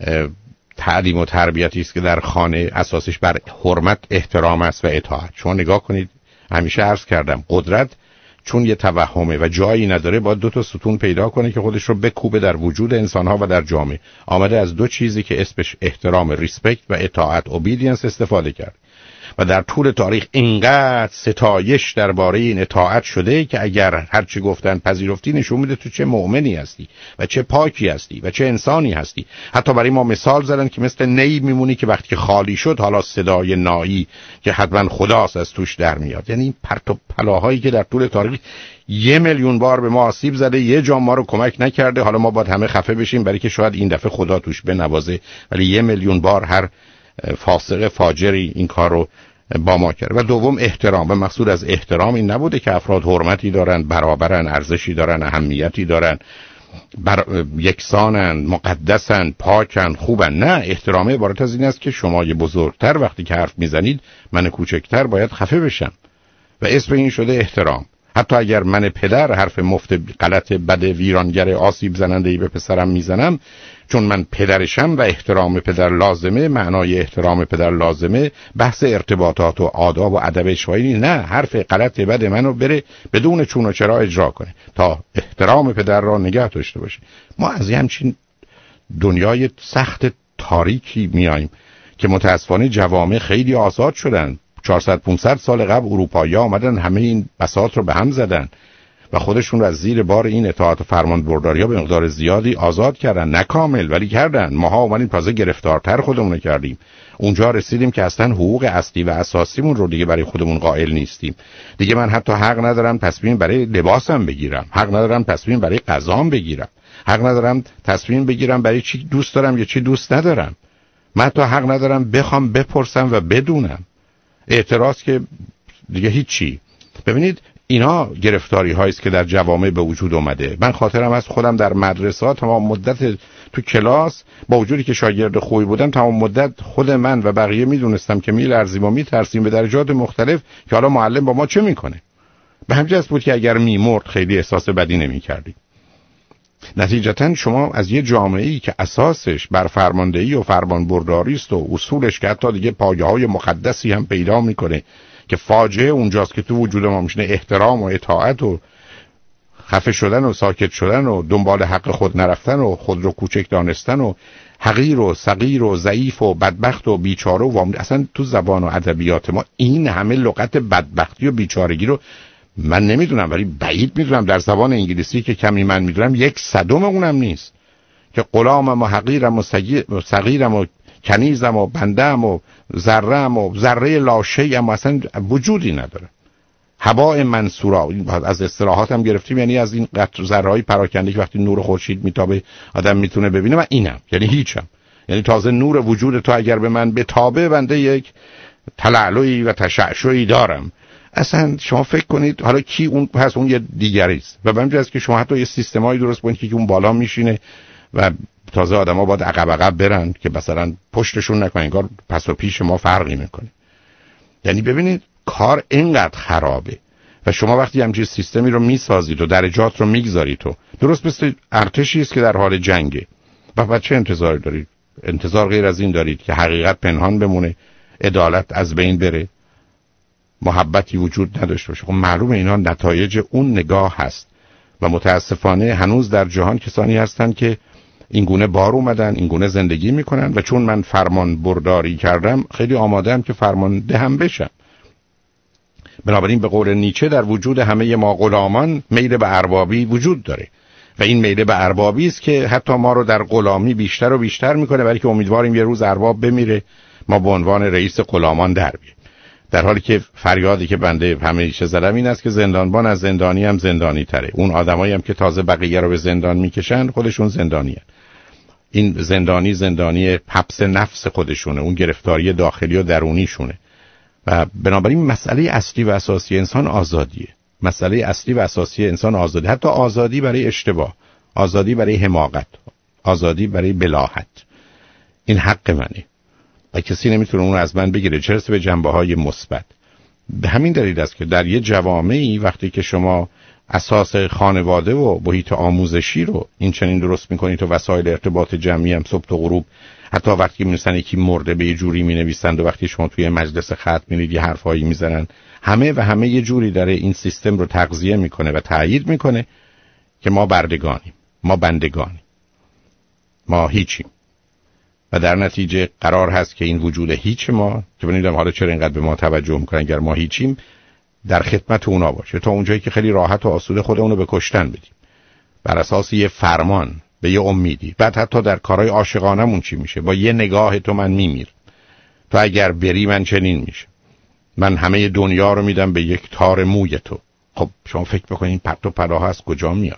تعلیم و تربیتی است که در خانه اساسش بر حرمت، احترام است و اطاعت. شما نگاه کنید، همیشه عرض کردم قدرت چون یه توهمه و جایی نداره، باید دو تا ستون پیدا کنه که خودش رو بکوبه در وجود انسان‌ها و در جامعه. آمده از دو چیزی که اسمش احترام، ریسپکت و اطاعت، اوبیدینس استفاده کرد و در طول تاریخ اینقدر ستایش درباره این اطاعت شده که اگر هر چی گفتن پذیرفتی، نشون میده تو چه مؤمنی هستی و چه پاکی هستی و چه انسانی هستی. حتی برای ما مثال زدن که مثل نی میمونی که وقتی خالی شد حالا صدای نایی که حتما خداست از توش در میاد. یعنی این پرت و پلاهایی که در طول تاریخ یه میلیون بار به ما آسیب زده، یه جا ما رو کمک نکرده، حالا ما باید همه خفه بشیم برای که شاید این دفعه خدا توش بنوازه، ولی یه میلیون بار هر فاسق فاجری این کار رو با ما کرد. و دوم احترام. و مقصود از احترام این نبوده که افراد حرمتی دارن، برابرن، ارزشی دارن، اهمیتی دارن، بر یکسانن، مقدسن، پاکن، خوبن. نه، احترام عبارت از این است که شما یه بزرگتر وقتی که حرف میزنید من کوچکتر باید خفه بشم و اسم این شده احترام. حتی اگر من پدر حرف مفت غلط بد ویرانگر آسیب زننده‌ای به پسرم میزنم، چون من پدرشم و احترام پدر لازمه، معنای احترام پدر لازمه بحث ارتباطات و آداب و ادب اجتماعی نه، حرف غلط بد منو بره بدون چون و چرا اجرا کنه تا احترام پدر را نگه داشته باشه. ما از همچین دنیای سخت تاریکی میایم که متاسفانه جوامع خیلی آزاد شدن. چهارصد پانصد سال قبل اروپایی‌ها آمدن همه این بساط رو به هم زدن و خودشون رو از زیر بار این اطاعت و فرمانبرداری‌ها به مقدار زیادی آزاد کردن. نه کامل ولی کردن. ماها اومدیم تازه گرفتارتر خودمون کردیم. اونجا رسیدیم که اصلا حقوق اصلی و اساسیمون رو دیگه برای خودمون قائل نیستیم. دیگه من حتی حق ندارم تصمیم برای لباسم بگیرم، حق ندارم تصمیم برای غذام بگیرم، حق ندارم تصمیم بگیرم برای چی دوست دارم یا چی دوست ندارم. من حتی حق ندارم بخوام بپرسم و بدونم. اعتراض که دیگه هیچی. ببینید اینا گرفتاری هایی است که در جوامع به وجود اومده. من خاطرم از خودم در مدرسه ها تمام مدت تو کلاس با وجودی که شاگرد خوبی بودم، تمام مدت خود من و بقیه میدونستم که میلرزیم و میترسیم به درجات مختلف که حالا معلم با ما چه میکنه. به همین جهت بود که اگر میمرد خیلی احساس بدی نمیکردیم. نتیجتا شما از یه جامعه‌ای که اساسش بر فرماندهی و فرمانبرداری است و اصولش که حتی دیگه پایه‌های مقدسی هم پیدا میکنه که فاجعه اونجاست که تو وجود ما میشینه احترام و اطاعت و خفه شدن و ساکت شدن و دنبال حق خود نرفتن و خود رو کوچک دانستن و حقیر و صغیر و ضعیف و بدبخت و بیچاره و اصلا تو زبان و ادبیات ما این همه لغت بدبختی و بیچارگی رو من نمیدونم ولی بعید میدونم در زبان انگلیسی که کمی من میدونم یک صدم اونم نیست که غلامم و حقیرم و صغیرم و کنیزم و بندم و ذره‌ام و ذره لاشی‌ام اصلا وجودی نداره. هواء منصورا از اصطلاحاتم گرفتیم، یعنی از این ذره‌های پراکنده که وقتی نور خورشید میتابه آدم میتونه ببینه و اینم یعنی هیچم. یعنی تازه نور وجود تو اگر به من بتابه بنده یک تلالویی و تشعشعی دارم. اصلا شما فکر کنید حالا کی اون پس اون یه دیگری است و همینجوری است که شما حتی یه سیستمایی درست کنید که اون بالا میشینه و تازه آدما باید عقب عقب برن که مثلا پشتشون نکنه، انگار پس و پیش ما فرقی میکنه. یعنی ببینید کار اینقدر خرابه و شما وقتی همچین سیستمی رو میسازید و درجات رو میگذارید تو درست مثل ارتشی است که در حال جنگه و بعد چه انتظاری دارید؟ انتظار غیر از این دارید که حقیقت پنهان بمونه، عدالت از بین بره، محبتی وجود نداشته باشه؟ خب معلومه اینا نتایج اون نگاه هست و متاسفانه هنوز در جهان کسانی هستن که این گونه بار اومدن، این گونه زندگی میکنن و چون من فرمان برداری کردم خیلی آماده‌ام که فرمان دهم بشم. بنابراین به قول نیچه در وجود همه ما غلامان میل به اربابی وجود داره و این میل به اربابی است که حتی ما رو در غلامی بیشتر و بیشتر میکنه، برای که امیدواریم یه روز ارباب بمیره ما به عنوان رئیس غلامان در بیاییم. در حالی که فریادی که بنده همیشه زدم این است که زندانبان از زندانی هم زندانی تره. اون آدمایی هم که تازه بقیه رو به زندان میکشن خودشون زندانیه. این زندانی زندانی حبس نفس خودشونه، اون گرفتاری داخلی و درونیشونه. و بنابراین مسئله اصلی و اساسی انسان آزادیه. مسئله اصلی و اساسی انسان آزادی، حتی آزادی برای اشتباه، آزادی برای حماقت، آزادی برای بلاهت. این حق منه و کسی نمیتونه اون رو از من بگیره، چه برسه به جنبه‌های مثبت. به همین دلیل است که در یه جوامعی وقتی که شما اساس خانواده و محیط آموزشی رو این چنین درست میکنید و وسایل ارتباط جمعی هم صبح تا غروب، حتی وقتی می‌نویسن یکی مرده به یه جوری می‌نویسند و وقتی شما توی مجلس خط می‌رید یه حرفایی میزنن، همه و همه یه جوری داره این سیستم رو تغذیه میکنه و تأیید میکنه که ما بردگانیم، ما بندگانیم، ما هیچیم و در نتیجه قرار هست که این وجود هیچ ما که ببینید حالا چرا اینقدر به ما توجه میکنن اگر ما هیچیم، در خدمت اونا باشه تا اونجایی که خیلی راحت و آسوده خودمون رو به کشتن بدیم بر اساس یه فرمان به یه امیدی. بعد حتی در کارهای عاشقانمون چی میشه؟ با یه نگاه تو من میمیر، تو اگر بری من چنین میشه، من همه دنیا رو میدم به یک تار موی تو. خب شما فکر بکنین پرت و پلا هست کجا میاد؟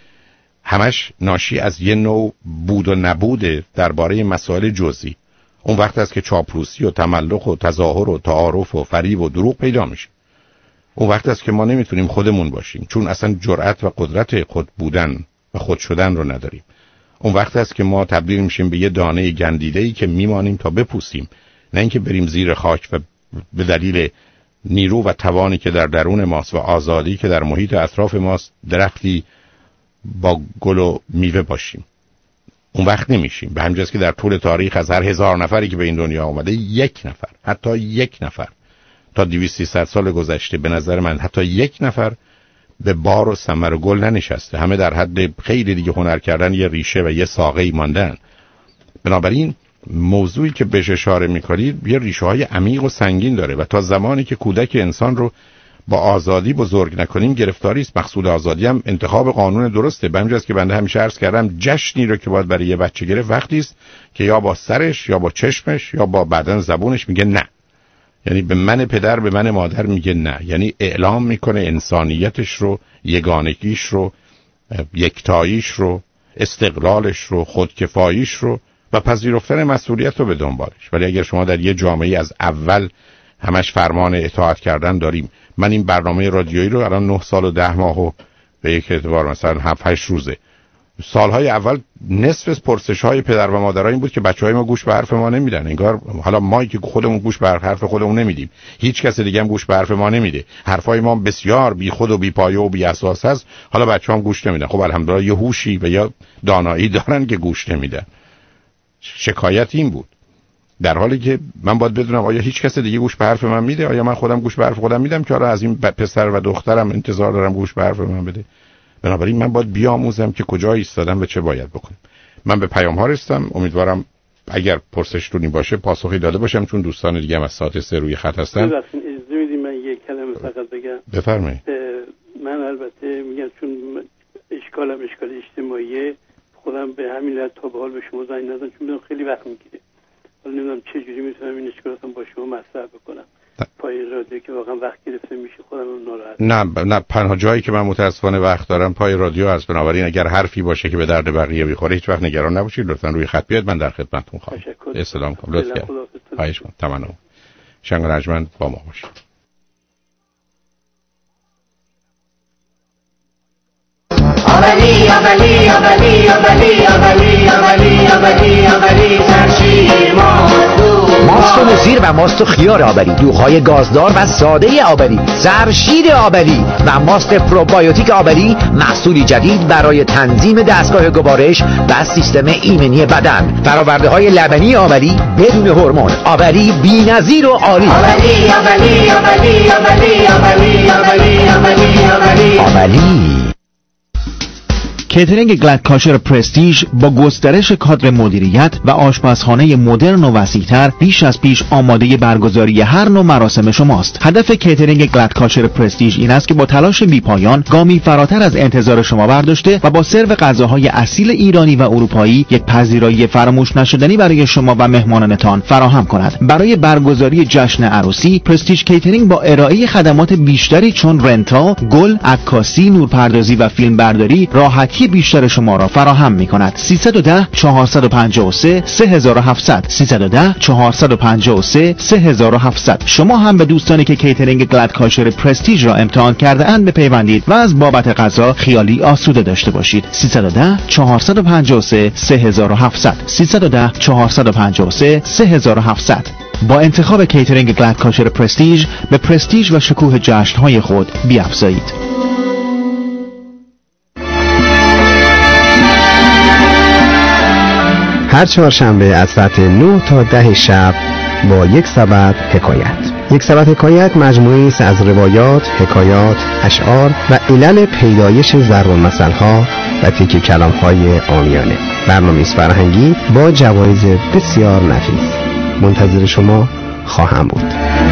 همش ناشی از یه نوع بود و نبوده درباره مسائل جزئی. اون وقت است که چاپلوسی و تملق و تظاهر و تعارف و فریب و دروغ پیدا میشه. اون وقت است که ما نمیتونیم خودمون باشیم چون اصلا جرأت و قدرت خود بودن و خود شدن رو نداریم. اون وقت است که ما تبدیل میشیم به یه دانه گندیده‌ای که میمانیم تا بپوسیم، نه اینکه بریم زیر خاک و به دلیل نیرو و توانی که در درون ماست و آزادی که در محیط اطراف ماست درختی با گل و میوه باشیم. اون وقت نمیشیم. به همین جاست که در طول تاریخ از هر هزار نفری که به این دنیا اومده یک نفر، حتی یک نفر تا دویست سیصد سال گذشته به نظر من حتی یک نفر به بار و ثمر و گل ننشسته. همه در حد خیلی دیگه هنر کردن یه ریشه و یه ساقه‌ای ماندن. بنابراین موضوعی که بهش اشاره می‌کنید یه ریشه‌های عمیق و سنگین داره و تا زمانی که کودک انسان رو با آزادی بزرگ نکنیم گرفتاری است. مقصود آزادی هم انتخاب قانون درسته. به همین جاست که بنده همیشه عرض کردم جشنی رو که باید برای یه بچه گرفت وقتی است که یا با سرش یا با چشمش یا با بدن زبونش میگه نه. یعنی به من پدر به من مادر میگه نه، یعنی اعلام میکنه انسانیتش رو، یگانگیش رو، یکتاییش رو، استقلالش رو، خودکفاییش رو و پذیرفتن مسئولیت رو به دنبالش. ولی اگر شما در یه جامعه از اول همش فرمان اطاعت کردن داریم، من این برنامه رادیویی رو الان نه سال و ده ماه و به یک اعتبار مثلا هفت هشت روزه، سالهای اول نصف پرسش‌های پدر و مادرها این بود که بچه‌های ما گوش به حرف ما نمیدن. انگار حالا ما که خودمون گوش به حرف خودمون نمیدیم، هیچ کس دیگه هم گوش به حرف ما نمیده. حرفای ما بسیار بی خود و بی پایه و بی اساس است. حالا بچه‌ها هم گوش نمیدن. خب الحمدلله یه هوشی و یا دانایی دارن که گوش نمیدن. شکایت این بود. در حالی که من باید بدونم آیا هیچ کس دیگه گوش به حرف من میده؟ آیا من خودم گوش به حرف خودم میدم که حالا از این پسر و دخترم انتظار دارم گوش به حرف من بده؟ بنابراین من باید بیاموزم که کجا ایستادم و چه باید بکنم. من به پیام ها رسیدم. امیدوارم اگر پرسشتونی باشه پاسخی داده باشم چون دوستان دیگه هم از ساعت سه روی خط هستن. اجازه میدید من یک کلمه فقط بگم؟ بفرمایید. من البته میگم چون اشکالم اشکال اجتماعیه، خودم به همین لحاظ تا به حال به شما زنگ نزدم چون خیلی وقت میگیره. حالا نمیدونم چه جوری میتونم این اشکالاتم با شما مطرح بکنم پای رادیو که واقعا وقت گرفته میشه خودم ناراحت. نه نه پنها جایی که من متاسفانه وقت دارم پای رادیو هست، بنابراین اگر حرفی باشه که به درد بقیه بخوره هیچ وقت نگران نباشید، لطفا روی خط بیاید، من در خدمتتون خواهم. استلام کنم لطفا. خواهش می‌کنم. تمام. شنگ رجمن با ما باشید. آبلی آبلی آبلی آبلی آبلی آبلی آبلی آبلی ترشیر ماست و مزیر و ماست و خیار آبلی، دوغ‌های گازدار و ساده آبلی، زرشید آبلی و ماست پروبایوتیک آبلی، محصولی جدید برای تنظیم دستگاه گوارش و سیستم ایمنی بدن. فرآورده‌های لبنی آبلی بدون هورمون، آبلی بی‌نظیر و عالی. آبلی آبلی آبلی آبلی آبلی آبلی آبلی آبلی آبلی. کیترینگ گلد کاشر پرستیژ با گسترش کادر مدیریت و آشپزخانه مدرن و وسیع‌تر بیش از پیش آماده برگزاری هر نوع مراسم شماست. هدف کیترینگ گلد کاشر پرستیژ این است که با تلاش بی‌پایان گامی فراتر از انتظار شما برداشته و با سرو غذاهای اصیل ایرانی و اروپایی یک پذیرایی فراموش نشدنی برای شما و مهمانانتان فراهم کند. برای برگزاری جشن عروسی، پرستیژ کیترینگ با ارائه خدمات بیشتری چون رنتال، گل، عکاسی، نورپردازی و فیلمبرداری راحتی بیشتر شما را فراهم می کند. سیصد و ده چهارصد و پنجاه و سه سه هزار و هفتصد سیصد و ده چهارصد و پنجاه و سه سه هزار و هفتصد. شما هم به دوستانی که کیترینگ گلد کاشر پرستیژ را امتحان کرده اند بپیوندید و از بابت غذا خیالی آسوده داشته باشید. سیصد و ده چهارصد و پنجاه و سه سه هزار و هفتصد سیصد و ده چهارصد و پنجاه و سه سه هزار و هفتصد. با انتخاب کیترینگ گلد کاشر پرستیژ به پرستیژ و شکوه جشن‌های خود بیافزایید. هر چهارشنبه از ساعت نه تا ده شب با یک سبد حکایت. یک سبد حکایت مجموعی است از روایات، حکایات، اشعار و علل پیدایش ضرب المثل‌ها و تیکه کلام‌های عامیانه. برنامه‌ای فرهنگی با جوایز بسیار نفیس. منتظر شما خواهم بود.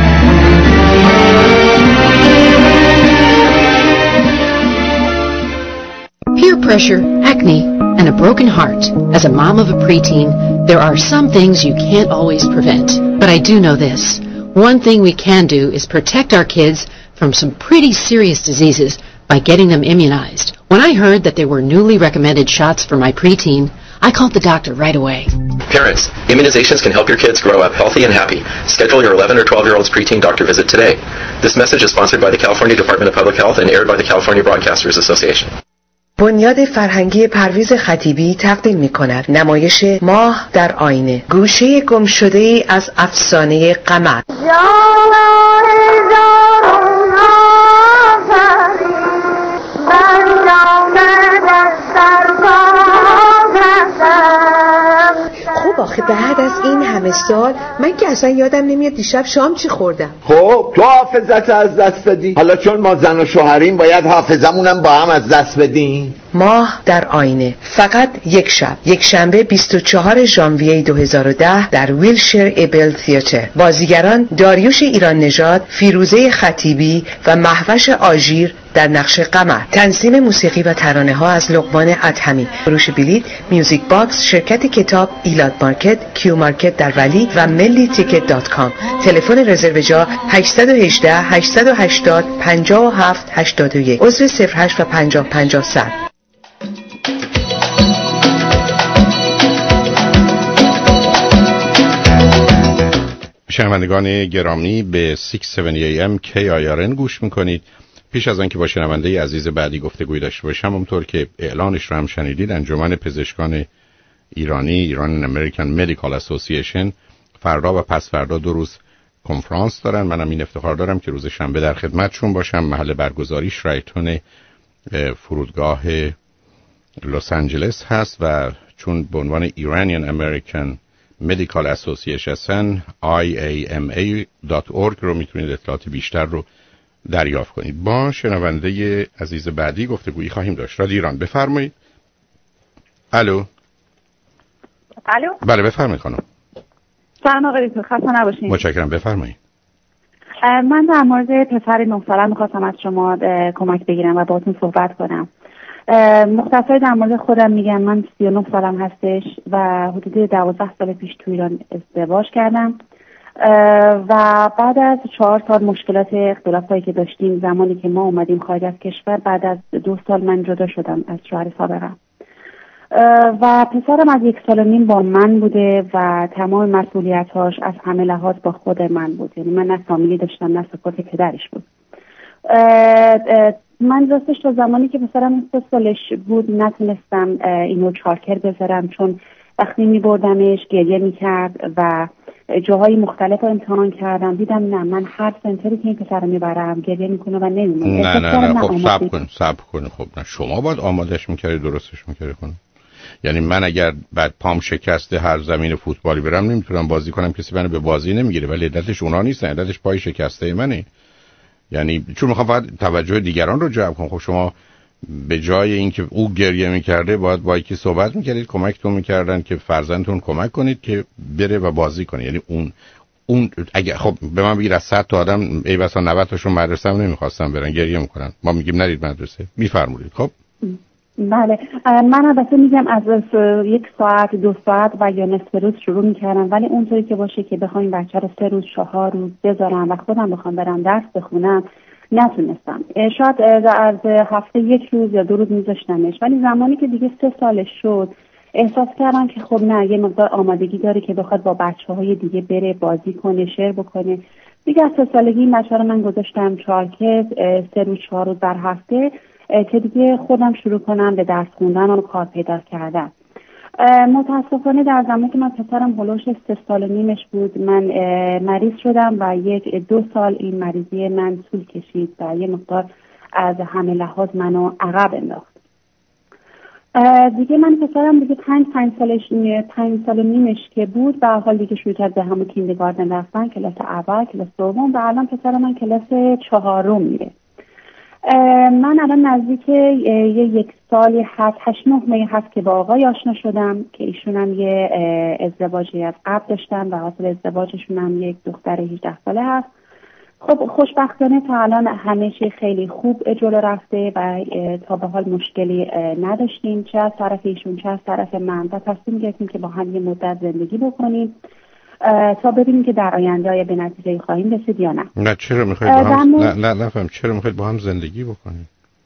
Peer pressure, acne, and a broken heart. As a mom of a preteen, there are some things you can't always prevent. But I do know this. One thing we can do is protect our kids from some pretty serious diseases by getting them immunized. When I heard that there were newly recommended shots for my preteen, I called the doctor right away. Parents, immunizations can help your kids grow up healthy and happy. Schedule your eleven or twelve-year-old's preteen doctor visit today. This message is sponsored by the California Department of Public Health and aired by the California Broadcasters Association. بنیاد فرهنگی پرویز خطیبی تقدیم می‌کند نمایش ماه در آینه، گوشه گمشده ای از افسانه قمر. خب آخه بعد از این همه سال من که اصلا یادم نمیاد دیشب شام چی خوردم. خب تو حافظت از دست بدی، حالا چون ما زن و شوهریم باید حافظمونم با هم از دست بدیم. ماه در آینه، فقط یک شب، یک شنبه بیست و چهارم ژانویه دو هزار و ده در ویلشر ایبل تئاتر. بازیگران داریوش ایران نژاد، فیروزه خطیبی و مهوش آژیر در نقش قمر. تنظیم موسیقی و ترانه ها از لقمان ادهمی. فروش بلیط میوزیک باکس، شرکت کتاب، ایلاد مارکت، کیو مارکت در ولی و ملی تیکت دات کام. تلفن رزرو جا هشت یک هشت هشت هشت صفر پنج هفت هشت یک. عضو صفر هشت و پنجاه پنجاه صد. شنوندگان گرامی به ششصد و هفتاد ای ام کی آی آر ان گوش میکنید. پیش از آنکه با شنونده عزیز بعدی گفتگوی داشته باشم، اونطور که اعلانش رو هم شنیدید، انجمن پزشکان ایرانی ایران امریکن مدیکال اسوسییشن فردا و پس فردا دو روز کنفرانس دارن. منم این افتخار دارم که روز شنبه در خدمتشون باشم. محل برگزاریش رایتون فرودگاه لس آنجلس هست و چون به عنوان ایرانیان امریکن مدیکال اسوسییشن آی ای ام ای دات اورگ رو میتونید اطلاعات بیشتر رو دریافت کنید. با شنونده عزیز بعدی گفتگویی خواهیم داشت. رادیو ایران، بفرمایید. الو. الو. بله بفرمایید خانم. سلام آقای دکتر، خسته نباشید. متشکرم، بفرمایید. من در مورد پسر نه سالم میخواستم از شما کمک بگیرم و باهاتون صحبت کنم. مختصر در مورد خودم میگم، من سی و نه سالم هستش و حدود دوازده سال پیش تو ایران ازدواج کردم و بعد از چهار سال مشکلات اختلافایی که داشتیم زمانی که ما اومدیم خارج از کشور، بعد از دو سال من جدا شدم از شوهر سابقم و پسرم از یک سال و نیم با من بوده و تمام مسئولیتاش از همه لحاظ با خود من بود. یعنی من نه فامیلی داشتم نه سپورت پدرش بود. من راستش تا زمانی که پسرم سه سالش بود نتونستم اینو چارکر بذارم، چون وقتی میبردمش گریه میکرد و جاهای مختلف رو امتحان کردم، دیدم نه، من هر سنتری که این پسر رو میبرم گریه میکنه و نمیمونه. نه نه نه خب صبر کن صبر کن خب نه شما باید آمادش میکردی درستش میکردی کنم. یعنی من اگر بعد پام شکسته هر زمین فوتبالی برم نمیتونم بازی کنم، کسی منو به بازی نمیگیره، ولی علتش اونا نیستن، علتش پای شکسته منه. یعنی چون میخوام فقط توجه دیگران رو جلب کنم. خب شما به جای اینکه او گریه میکرده باید با یکی صحبت میکردید، کمکتون میکردن که فرزندتون کمک کنید که بره و بازی کنه. یعنی اون اون اگه خب به من بگید از صد تا آدم ای بسا نود تاشون مدرسه هم نمیخواستن برن، گریه میکنن، ما میگیم نرید مدرسه، میفرمایید. خب بله، من البته میگم از یک ساعت دو ساعت و یا نصف روز شروع میکردم، ولی اونطوری که باشه که بخوایم بچه رو سه روز چهار روز بذارم و خودم بخوام برم درس بخونم نتونستم. شاید از هفته یک روز یا دو روز میذاشتمش، ولی زمانی که دیگه سه سالش شد احساس کردم که خب نه، یه مقدار آمادگی داره که بخواد با بچه های دیگه بره بازی کنه، شعر بکنه. دیگه از سه سالگی این بچه رو من گذاشتم چارکز سه روز چهار روز در هفته که دیگه خودم شروع کنم به درس خوندن و کار پیدا کردن. متاسفانه در زمانی که من پسرم هلوش سه سال و نیمش بود من مریض شدم و یک دو سال این مریضی من طول کشید و یه مقدار از همه لحاظ منو عقب انداخت. دیگه من پسرم دیگه پنج پنج سالش پنج سال و نیمش که بود به حال دیگه شروع کرد به همون کیندگاردن رفتن، کلاس اول، کلاس دوم و الان پسر من کلاس چهارم میره. من الان نزدیک یه یک سالی هست هشت نه ماه هست که با آقای آشنا شدم که ایشون هم یه ازدواجی از قبل داشتن و حاصل ازدواجشون هم یک دختر هجده ساله هست. خب خوشبختانه تا الان همه چی خیلی خوب جلو رفته و تا به حال مشکلی نداشتیم، چه از طرف ایشون چه از طرف من، و تصمیم گرفتیم که با هم یه مدت زندگی بکنیم تا ببینیم که در آینده آیا به نتیجه خواهیم رسید یا نه. نه چرا میخواید با هم نه نه نفهم چرا میخواید با هم زندگی بکنید؟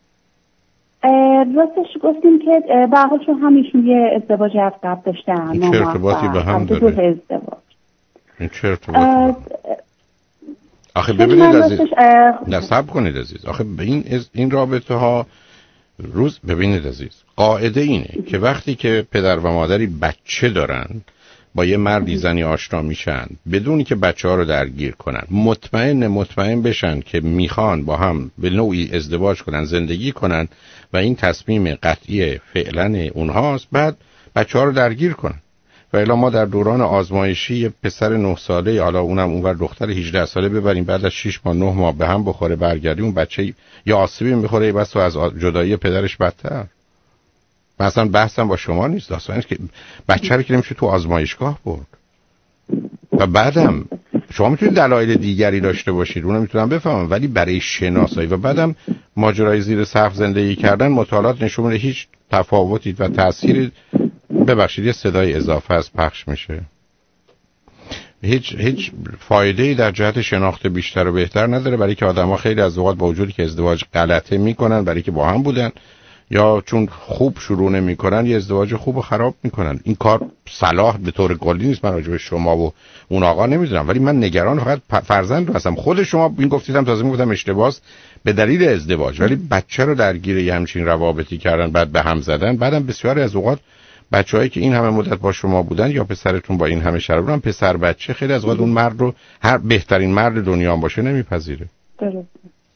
راستش گفتیم که به حال چون همیشون یه ازدواج از قبل داشتن، چه ارتباطی به هم داره؟ ازدواج. این چه ارتباطی؟ آخه ببینید عزیز، نصب کنید عزیز، آخه این این رابطه ها روز ببینید عزیز، قاعده اینه که وقتی که پدر و مادری بچه دارن با یه مردی زنی آشنا میشن بدون که بچه ها رو درگیر کنن، مطمئن مطمئن بشن که میخوان با هم به نوعی ازدواج کنن، زندگی کنن و این تصمیم قطعی فعلا اونهاست، بعد بچه ها رو درگیر کنن. و الا ما در دوران آزمایشی یه پسر نه ساله، حالا اونم اونور دختر هجده ساله ببریم بعد از شش ماه نه ماه به هم بخوره برگردیم اون بچه یا آسیبی میخوره بس و از جدایی پدرش بدتر. مثلا بحثم با شما نیست، داستان اینه که بچه رو که نمیشه تو آزمایشگاه برد. و بعدم شما میتونید دلایل دیگری داشته باشید اونو میتونم بفهمم، ولی برای شناسایی و بعدم ماجرای زیر سقف زندگی کردن مطالعات نشون میده هیچ تفاوتی و تأثیری، ببخشید یه صدای اضافه از پخش میشه، هیچ هیچ فایده‌ای در جهت شناخت بیشتر و بهتر نداره، برای که آدم‌ها خیلی از اوقات با وجودی که ازدواج غلطه میکنن برای که با هم بودن یا چون خوب شروع نمی‌کنن یه ازدواج خوب خراب میکنن. این کار صلاح به طور کلی نیست، من راجع به شما و اون آقا نمیدونم، ولی من نگران فقط فرزند هستم. خود شما این گفتیدم تازه میگفتم اشتباهه به دلیل ازدواج، ولی بچه رو درگیر یه همچین روابطی کردن بعد به هم زدن. بعدم بسیاری از اوقات بچه‌هایی که این همه مدت با شما بودن یا پسرتون با این همه شرایط بودن، پسر بچه خیلی از اوقات اون مرد رو هر بهترین مرد دنیا هم باشه نمیپذیره. درست.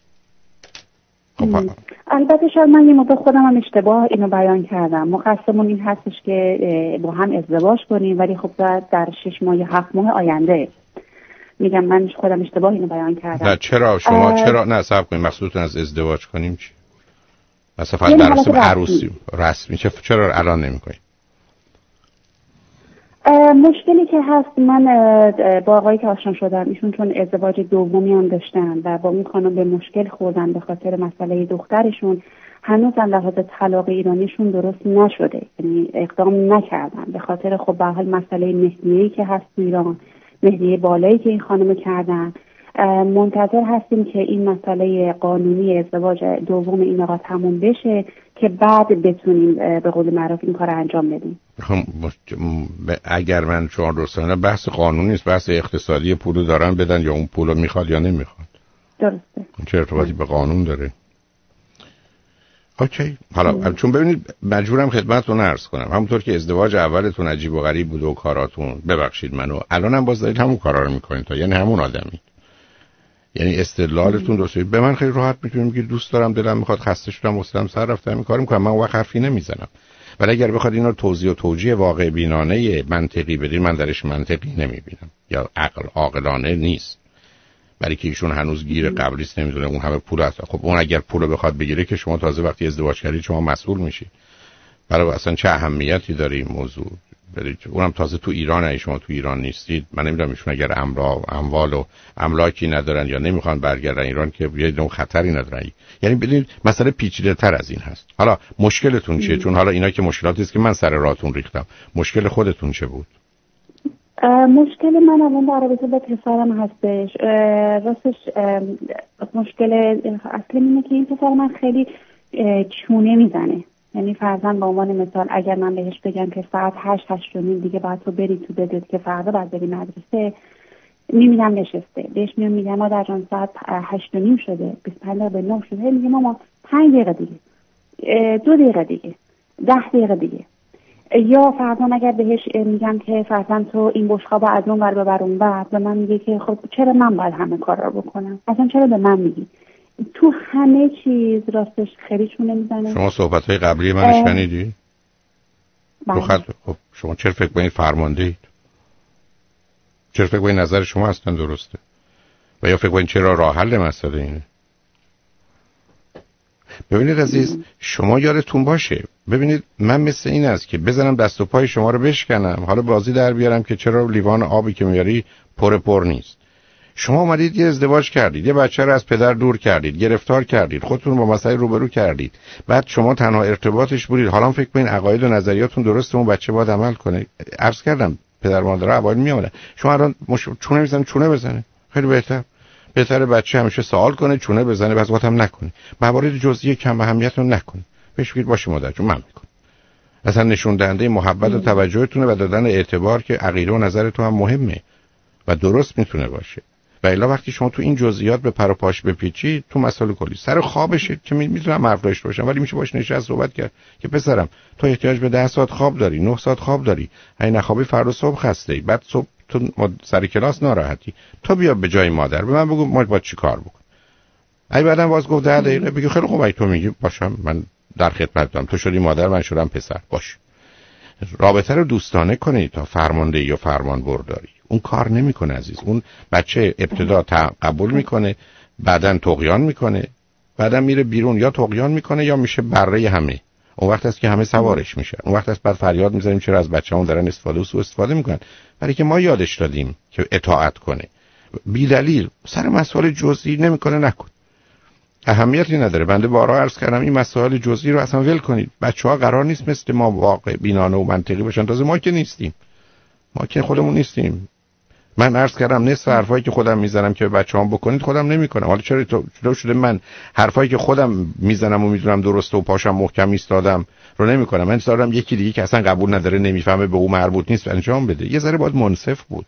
البته شاید من یه موقع خودم هم اشتباه اینو بیان کردم. مقصدمون این هستش که با هم ازدواج کنیم، ولی خب در شش ماه یا هفت ماه آینده. میگم من خودم اشتباه اینو بیان کردم. نه چرا شما اه... چرا نه صبر کنید، مقصودتون از ازدواج کنیم چی؟ مثلا فقط مراسم عروسی رسمی چه چرا الان نمی‌کنید؟ مشکلی که هست، من با آقایی که آشنا شدم، ایشون چون ازدواج دومی هم داشتن و با اون خانم به مشکل خوردن به خاطر مسئله دخترشون، هنوز هم لحاظ طلاق ایرانیشون درست نشده، یعنی اقدام نکردن به خاطر خب به حال مسئله مهریه‌ای که هست تو ایران، مهریه بالایی که این خانم کردن. منتظر هستیم که این مسئله قانونی ازدواج دوم این آقا تموم بشه که بعد بتونیم به قول معروف این کار انجام بدیم. اگر من شما درستانه بحث قانونی است، بحث اقتصادی، پولو دارن بدن یا اون پولو میخواد یا نمیخواد. درسته. چه ارتباطی به قانون داره؟ اوکی. حالا چون ببینید مجبورم خدمتتون عرض کنم، همونطور که ازدواج اولتون عجیب و غریب بود و کاراتون، ببخشید منو، الانم باز دارید همون کارا رو میکنید، تا یعنی همون آدمی، یعنی استدلالتون درسته. به من خیلی راحت میتونید بگید دوست دارم، دلم میخواد، خسته شدم، واسم سر رفته، همین کارو میکنم، من وقت حرفی نمیزنم. ولی اگر بخواد اینا رو توضیح و توجیه واقع بینانه منطقی بدید، من درش منطقی نمیبینم یا عقل عاقلانه نیست. برای که ایشون هنوز گیر قبلیست، نمیدونه اون همه پول هست. خب اون اگر پولو بخواد بگیره که شما تازه وقتی ازدواج کردید شما مسئول میشی. برای اصلا چه اهمیتی داره این موضوع؟ برید اونم تازه تو ایران، ای شما تو ایران نیستید. من نمیدونم ایشون اگر امرا اموال و املاکی ندارن یا نمیخوان برگردن ایران که یه نوع خطری ندارن. یعنی بدونید مسئله پیچیده‌تر از این هست. حالا مشکلتون چیه؟ چون حالا اینا که مشکلاتی است که من سر راهتون ریختم. مشکل خودتون چه بود؟ مشکل من الان در رابطه با پسرم هستش. راستش مشکل اصلی اینه که این پسر من خیلی چونه میزنه. یعنی فرضاً به عنوان مثال اگر من بهش بگم که ساعت هشت هشت و نیم دیگه باید تو بری تو بدت که فردا باید بری مدرسه، میبینم نشسته، بهش میام میگم مادر جان ساعت هشت و نیم شده، بیست و پنج به نه شده، میگه ماما پنج دقیقه دیگه، دو دقیقه دیگه، ده دقیقه دیگه. یا فرضاً اگر بهش میگم که فرضاً تو این بشقاب از اون ور ببر اون ور، به من میگه که خب چرا من باید همه کارا رو بکنم؟ اصلا چرا به من میگی؟ تو همه چیز راستش خیلی چونه میزنه. شما صحبت‌های قبلی من شنیدی؟ بله. خط خب شما چرا فکر کنید فرمانده اید؟ چرا فکر کنید نظر شما اصلا درسته؟ و یا فکر کنید چرا راه حل مسئله اینه؟ ببینید عزیز، شما یادتون باشه، ببینید من مثل این است که بزنم دست و پای شما رو بشکنم، حالا بازی در بیارم که چرا لیوان آبی که میاری پر پر نیست. شما اومدید یه ازدواج کردید، یه بچه رو از پدر دور کردید، گرفتار کردید، خودتون با مسئله روبرو کردید، بعد شما تنها ارتباطش بودید. حالا فکر کنین عقاید و نظریاتون درسته، اون بچه باید عمل کنه. عرض کردم پدر مادر اوایل میامدن، شما الان مش... چونه میزنه، چونه بزنه، خیلی بهتر. بهتره بچه همیشه سوال کنه، چونه بزنه، بعضی وقت هم نکنه. موارد جزئی کم اهمیت رو نکنه. بهش بگید باشه مادر جون من میکنم. اصلا نشون دهنده محبت و توجهتونه و دادن اعتبار که عقیده و نظر تو هم مهمه و درست میتونه باشه. و الا وقتی شما تو این جزئیات به پر و پاش بپیچی، تو مسائل کلی سر خوابشه که میتونم حرف داشته باشم، ولی میشه باش نشست صحبت کرد که پسرم تو احتیاج به ده ساعت خواب داری، نه ساعت خواب داری، اگه نخوابی فردا صبح خسته‌ای، بعد صبح تو سر کلاس ناراحتی، تو بیا به جای مادر به من بگو ما باید چی کار بکن. اگه بعدم باز گفت ده دقیقه، بگی خیلی خوب، اگه تو میگی باشم من در خدمتم، تو شدی مادر من شدم پسر، باش. رابطه رو دوستانه کنید تا فرماندهی یا فرمان برداری. اون کار نمیکنه عزیز. اون بچه ابتدا قبول میکنه، بعدن طغیان میکنه، بعدن میره بیرون یا طغیان میکنه یا میشه بره همه. اون وقت است که همه سوارش میشن. اون وقت است بعد فریاد میزنیم چرا از بچه‌مون دارن استفاده و سوء استفاده میکنن، برای که ما یادش دادیم که اطاعت کنه. بی دلیل سر مسائل جزئی نمیکنه، نکن. اهمیتی نداره. بنده بارها عرض کردم این مسائل جزئی رو اصلا ول کنید. بچه‌ها قرار نیست مثل ما واقع بینانه و منطقی باشن، تازه ما که نیستیم. ما که خودمون نیستیم. من عرض کردم نصف حرفایی که خودم میزنم که بچه‌هام بکنید خودم نمیکنم. حالا چرا تو شده من حرفایی که خودم میزنم و میدونم درسته و پاشم محکم ایستادم رو نمیکنم. من ایستادم یکی دیگه که اصلا قبول نداره، نمیفهمه، به اون مربوط نیست انجام بده. یه ذره باید منصف بود.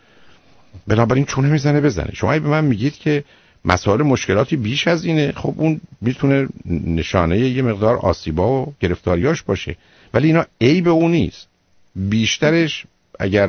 بنابراین چونه میزنه بزنه. شما به من میگید که مسائل مشکلاتی بیش از اینه، خب اون میتونه نشانه یه مقدار آسیبا و گرفتاریاش باشه، ولی اینا عیب اون نیست. بیشترش اگر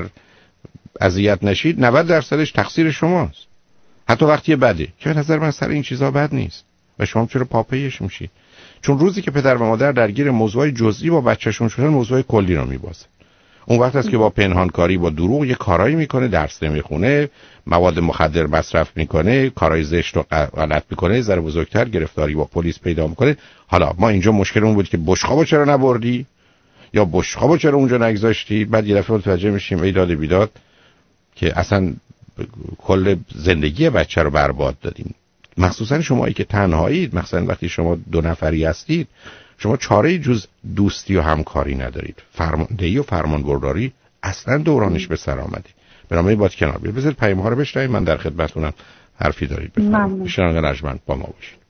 اذیت نشید نود درصدش تقصیر شماست، حتی وقتی بده که به نظر من سر این چیزا بد نیست. و شما چرا پاپیش میشید؟ چون روزی که پدر و مادر درگیر موضوع جزئی با بچه‌شون شدن، موضوع کلی رو میبازن. اون وقت است که با پنهانکاری، با دروغ یه کارایی میکنه، درس نمیخونه، مواد مخدر مصرف میکنه، کارهای زشت و غلط میکنه، ذره بزرگتر گرفتاری با پلیس پیدا میکنه. حالا ما اینجا مشکلمون بود که بشقابو چرا نبردی؟ یا بشقابو چرا اونجا نگذاشتی؟ بعد یه دفعه متوجه میشیم ای داد بیداد که اصلا کل زندگی بچه رو برباد دادیم. مخصوصا شمایی که تنهایید، مثلا وقتی شما دو نفری هستید، شما چاره‌ای جز دوستی و همکاری ندارید. فرماندهی و فرمانبرداری اصلا دورانش به سر آمده. برنامه باید کنار بیاد. بذارید پیام‌ها رو بشنوید، من در خدمتتونم. حرفی دارید بفرمایید. میشنون رجمند با ما باشید.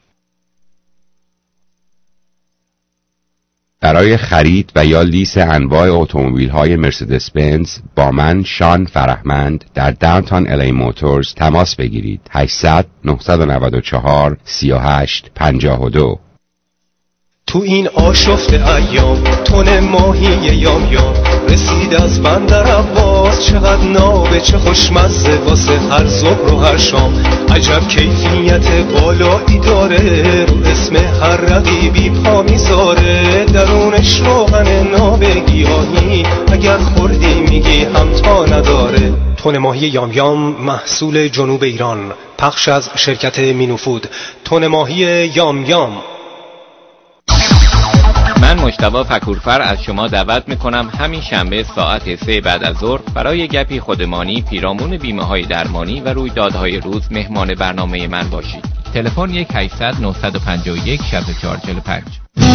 برای خرید و یا لیز انواع اتومبیل‌های مرسدس بنز با من شان فرهمند در داونتاون الی موتورز تماس بگیرید. هشتصد نه نه چهار سی و هشت پنجاه و دو. تو این آشفت ایام تون ماهی یام یام رسید از بندر عباس، چقدر نابه چه خوشمزه واسه هر صبح و هر شام. عجب کیفیت بالایی داره، رو اسم هر رقیبی پا میذاره. درونش روغن ناب گیاهی، اگر خوردی میگی همتا نداره. تون ماهی یام یام محصول جنوب ایران، پخش از شرکت مینوفود. تون ماهی یام یام. من مجتبی فکورفر از شما دعوت میکنم همین شنبه ساعت سه بعد از ظهر برای گپی خودمانی پیرامون بیمه های درمانی و رویدادهای روز مهمان برنامه من باشید. تلفن یک هشتصد نه پنج یک شصت و چهار چهل و پنج.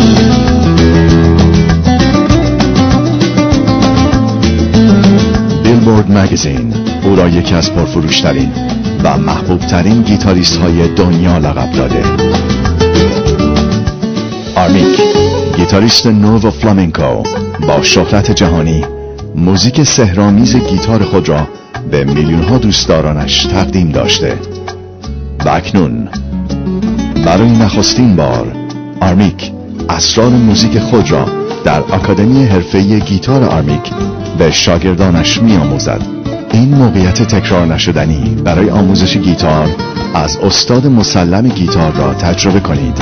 بیلبورد مگزین او را یکی از پرفروشترین و محبوبترین گیتاریست های دنیا لقب داده. آرمیک، گیتاریست نو و فلامنکو با شهرت جهانی، موزیک سحرآمیز گیتار خود را به میلیون ها دوستدارانش تقدیم داشته. و اکنون برای نخستین بار آرمیک اسرار موزیک خود را در آکادمی حرفه‌ای گیتار آرمیک به شاگردانش می‌آموزد. این موقعیت تکرار نشدنی برای آموزش گیتار از استاد مسلم گیتار را تجربه کنید.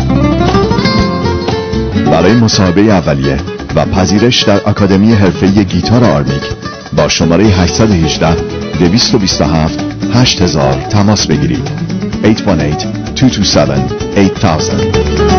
برای مصاحبه اولیه و پذیرش در آکادمی حرفه‌ای گیتار آرمیک با شماره هشت یک هشت دو دو هفت هشت هزار تماس بگیرید. هشت یک هشت دو دو هفت هشت هزار.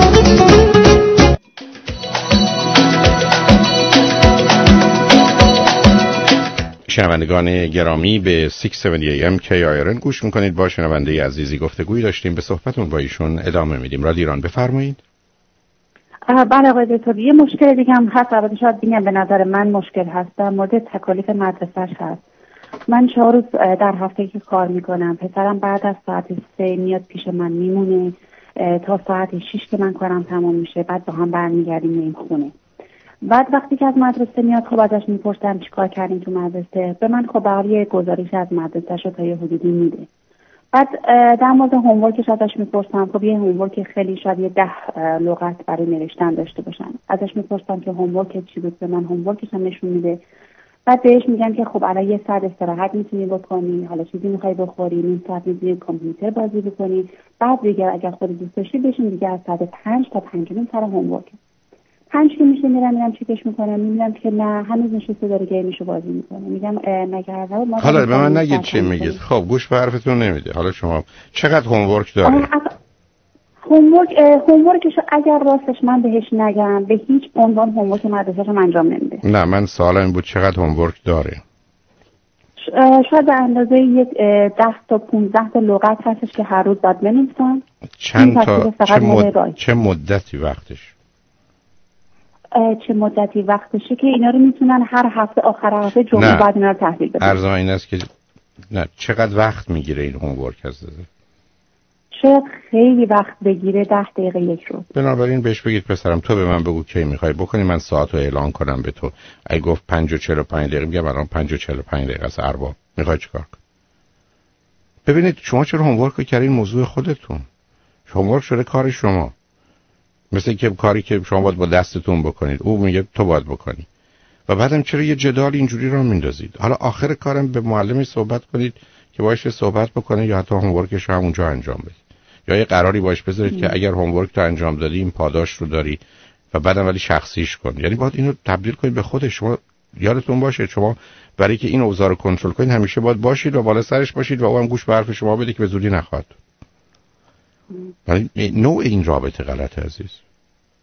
شنوندگان گرامی به ششصد و هفتاد ای ام کی آی آر ان گوش میکنید. با شنونده عزیزی گفتگویی داشتیم، به صحبتون با ایشون ادامه میدیم. رادیو ایران بفرمایید. بله آقای دکتر، یه مشکل دیگه هم هست. البته شاید بگم به نظر من مشکل هست، در مورد تکالیف مدرسه‌اش هست. من چهار روز در هفته که کار میکنم، پسرم بعد از ساعت سه میاد پیش من میمونه تا ساعت شش که من کارم تمام میشه، بعد با هم برمیگردیم میریم خونه. بعد وقتی که از مدرسه میاد خب ازش میپرسم چیکار کردین تو مدرسه، به من خب برای گزارش از مدرسه‌شو تا یه حدودی میده. بعد در مورد هومورکش ازش میپرسم، خب یه هومورک خیلی شاید یه ده لغت برای نوشتن داشته باشن. ازش میپرسم که هومورک چی بود، به من هومورکش هم نشون میده. بعد بهش میگم که خب الان یه ساعت استراحت میتونی بکنی، حالا چیزی میخوای بخوری، نیم ساعت میتونی کامپیوتر بازی بکنی. بعد دیگه اگر خودت دوست داشتی بشین دیگه از ساعت پنج تا پنج و نیم سر هومورک. پنج که میشه میرم میرم چکش میکنم، میبینم که نه هنوز نشسته داره گیمشو بازی میکنه. میگم نگرد. حالا به من نگید چی میگید. خب گوش به حرفتون نمیده. حالا شما چقدر هومورک داره؟ هومورک هومورکشو اگر راستش من بهش نگم به هیچ عنوان هومورک مدرسه‌شو انجام نمیده. نه من سوالم این بود چقدر هومورک داره؟ شاید به اندازه یک ده تا پونزده تا لغت هستش که هر روز باید بنویسن. چند تا چه, مد... چه مدتی وقتش؟ چه مدتی وقتشه که اینا رو میتونن هر هفته آخر هفته جمعه بعد اینا رو تحویل بدن. عرضم این است که نه چقدر وقت میگیره این هومورک هست؟ شاید خیلی وقت بگیره، ده دقیقه یک روز. بنابراین بهش بگید پسرم تو به من بگو کی میخوای بکنی، من ساعت رو اعلان کنم به تو. اگه گفت پنج و چهل و پنج دقیقه میگم الان پنج و چهل و پنج دقیقه است ارباب، میخوای چیکار کنی؟ ببینید شما چرا هومورک رو کردین موضوع خودتون؟ هومورک شده کار شما، مثل که کاری که شما باید با دستتون بکنید او میگه تو باید بکنی. و بعدم چرا یه جدال اینجوری رو میندازید؟ حالا آخر کارم به معلمی صحبت کنید که باهاش صحبت بکنه یا حتی هومورکش رو همونجا انجام بدید، یا یه قراری باش بذارید ام. که اگر هومورک تو انجام دادی این پاداش رو داری و بعدم ولی شخصیش کن. یعنی باید اینو تبدیل کنید به خود شما. یادتون باشه شما برای که این اوضاع رو کنترل کنید همیشه باید باشید و بالا سرش باشید و او هم گوش به حرف شما بده که به زودی نخواد. ولی نوع این رابطه غلطه عزیز.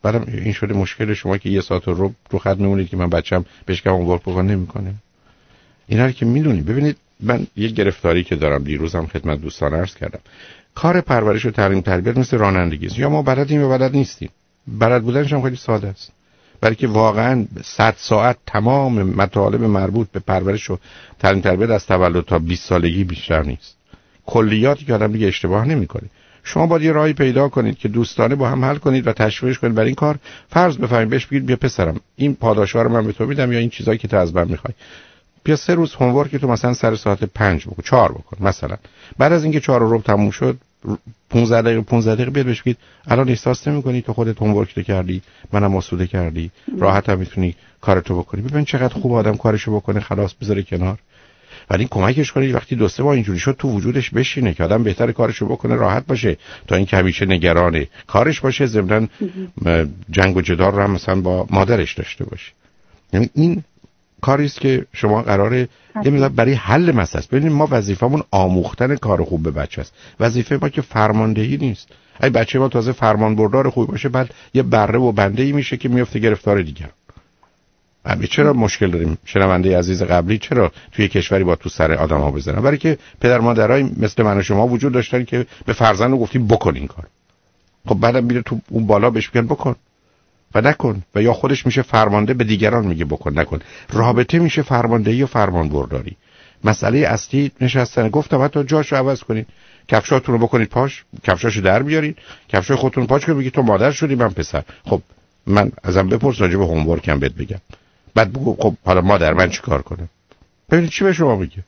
بعدم این شده مشکل شما که یه ساعت رو رو خط میمونید که من بچم بهش که هومورک بکنه نمیکنه. اینا رو که میدونید. ببینید من یه گرفتاری که دارم، دیروزم خدمت دوستان عرض کردم، کار پرورش و تعلیم تربیت مثل رانندگی است، یا ما بلدیم یا بلد نیستیم. بلد بودنش هم خیلی ساده است، برای که واقعا صد ساعت تمام مطالب مربوط به پرورش و تعلیم تربیت از تولد تا بیست سالگی بیشتر نیست. کلیاتی که آدم دیگه اشتباه نمیکنه. شما باید یه راهی پیدا کنید که دوستانه با هم حل کنید و تشویقش کنید برای این کار. فرض بفرمایید بهش بگید بیا پسرم این پاداشا رو من به تو میدم، یا این چیزایی که تو از من میخوای بیا سه روز هومورک تو مثلا سر ساعت پنج بکن، چهار بکن مثلا. بعد از اینکه چهار و ربع تموم شد پانزده دقیقه پانزده دقیقه بیاد بهش بگید الان احساس نمی‌کنی تو خودت هومورک کردی، منم آسوده کردی، راحت هم میتونی کارتو بکنی. ببین چقدر خوب آدم کارشو بکنه، خلاص بذاره کنار. ولی کمکش کنید وقتی دو سه بار اینجوری شد تو وجودش بشینه که آدم بهتر کارشو بکنه، راحت باشه، تا اینکه همیشه نگران کارش باشه، ضمن جنگ و جدال رو هم مثلا با مادرش داشته باشه. یعنی این کاری است که شما قراره یه مقدار برای حل مسئله است. ببینید ما وظیفمون آموختن کار خوب به بچه است. وظیفه ما که فرماندهی نیست. اگه بچه ما تازه فرمانبردار خوب باشه بعد یه بره و بنده‌ای میشه که میفته گرفتار دیگر. البته چرا مشکل داریم شنونده عزیز قبلی چرا توی کشوری با تو سر آدم‌ها بزنن؟ برای که پدر مادرای مثل من و شما وجود داشتن که به فرزند گفتیم بکن این کار. خب بعدم میره تو اون بالا بهش میگن بکن و نکن، و یا خودش میشه فرمانده به دیگران میگه بکن نکن. رابطه میشه فرماندهی و فرمانبرداری. مسئله اصلی نشستن. گفتم حتی جاشو عوض کنید، کفشاتون رو بکنید پاش، کفشاشو در بیارید، کفشای خودتون پاش کنید، بگید تو مادر شدی من پسر. خب من ازم بپرس راجع به هومورکم بهت بگم، بعد بگو خب حالا مادر من چیکار کنم؟ ببینید چی به شما میگه.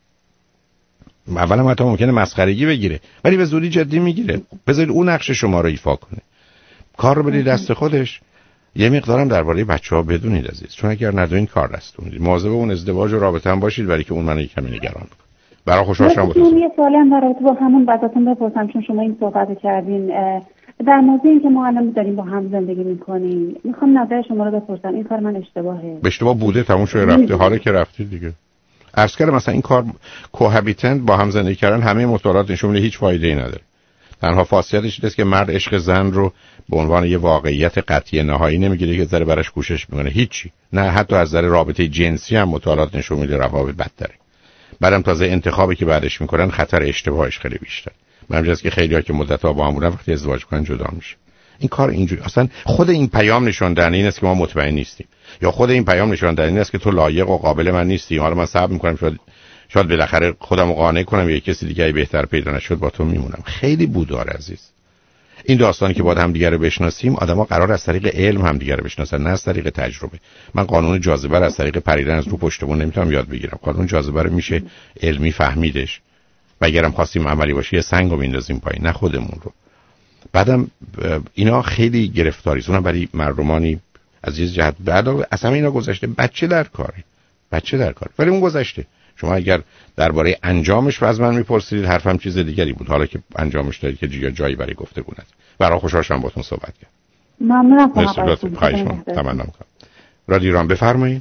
اولا حتی ممکنه مسخرگی بگیره ولی به زودی جدی میگیره. بذارید اون نقش شما رو ایفا کنه، کار رو بدید دست خودش. یه مقدارم درباره بچه‌ها بدونید عزیز، چون اگر ندونید کار دستتون میدید. مواظب اون ازدواج و رابطه هم باشید، برای که اون منو یکم نگران می‌کنه. برای خوشحال شدم باهاتون. یه سوالی هم در رابطه با همون بچه‌تون بپرسم، چون شما این صحبت کردین در موضوع این که ما الان داریم با هم زندگی می‌کنیم. می‌خوام نظر شما رو بپرسم این کار من اشتباهه؟ اشتباه بوده، تموم شده رفته، حالا که رفتید دیگه. عرض کردم مثلا این کار کوهابیتنت با هم زندگی کردن همه مطالعات نشون میده هیچ فایده‌ای نداره. تنها خاصیتش اینه که مرد عشق زن رو به عنوان یه واقعیت قطعی نهایی نمیگیره که ذره براش کوشش میکنه، هیچی. نه حتی از نظر رابطه جنسی هم مطالعات نشون میده روابط بدتره. بعدم تازه انتخابی که بعدش میکنن خطر اشتباهش خیلی بیشتر. همینجاست که خیلی‌ها که مدت‌ها با هم بودن وقتی ازدواج کنن جدا میشه. این کار اینجوری اصلا خود این پیام نشون دهنده این است که ما مطمئن نیستیم، یا خود این پیام نشون دهنده این است که تو لایق و قابل من نیستی، حالا من صبر میکنم شاید شاید بالاخره خودم رو قانع کنم یا کسی دیگه بهتر پیدا نشد با تو میمونم. خیلی بودار عزیز. این داستانی که باید هم دیگه رو بشناسیم، آدما قرار از طریق علم هم دیگه رو بشناسن، نه از طریق تجربه. من قانون جاذبه رو از طریق پریدن از رو پشت بون نمیتونم یاد بگیرم. قانون جاذبه رو میشه علمی فهمیدش. و اگرم خواستیم عملی باشه یه سنگو میندازیم پایین، نه خودمون رو. بعدم اینا خیلی گرفتاری است، اونم برای مردمانی عزیز جهت. بعد اصلا اینا گذشته، بچه در کاره، بچه در کار، ولی اون گذشته. شما اگر درباره انجامش از من میپرسید حرفم چیز دیگری بود، حالا که انجامش دارید که جای جایی برای گفتگو نداره. برای خوشحال شدم باهاتون صحبت کردم. ممنونم. خواهش می‌کنم. تمنا می‌کنم. رادیو ایران بفرمایید.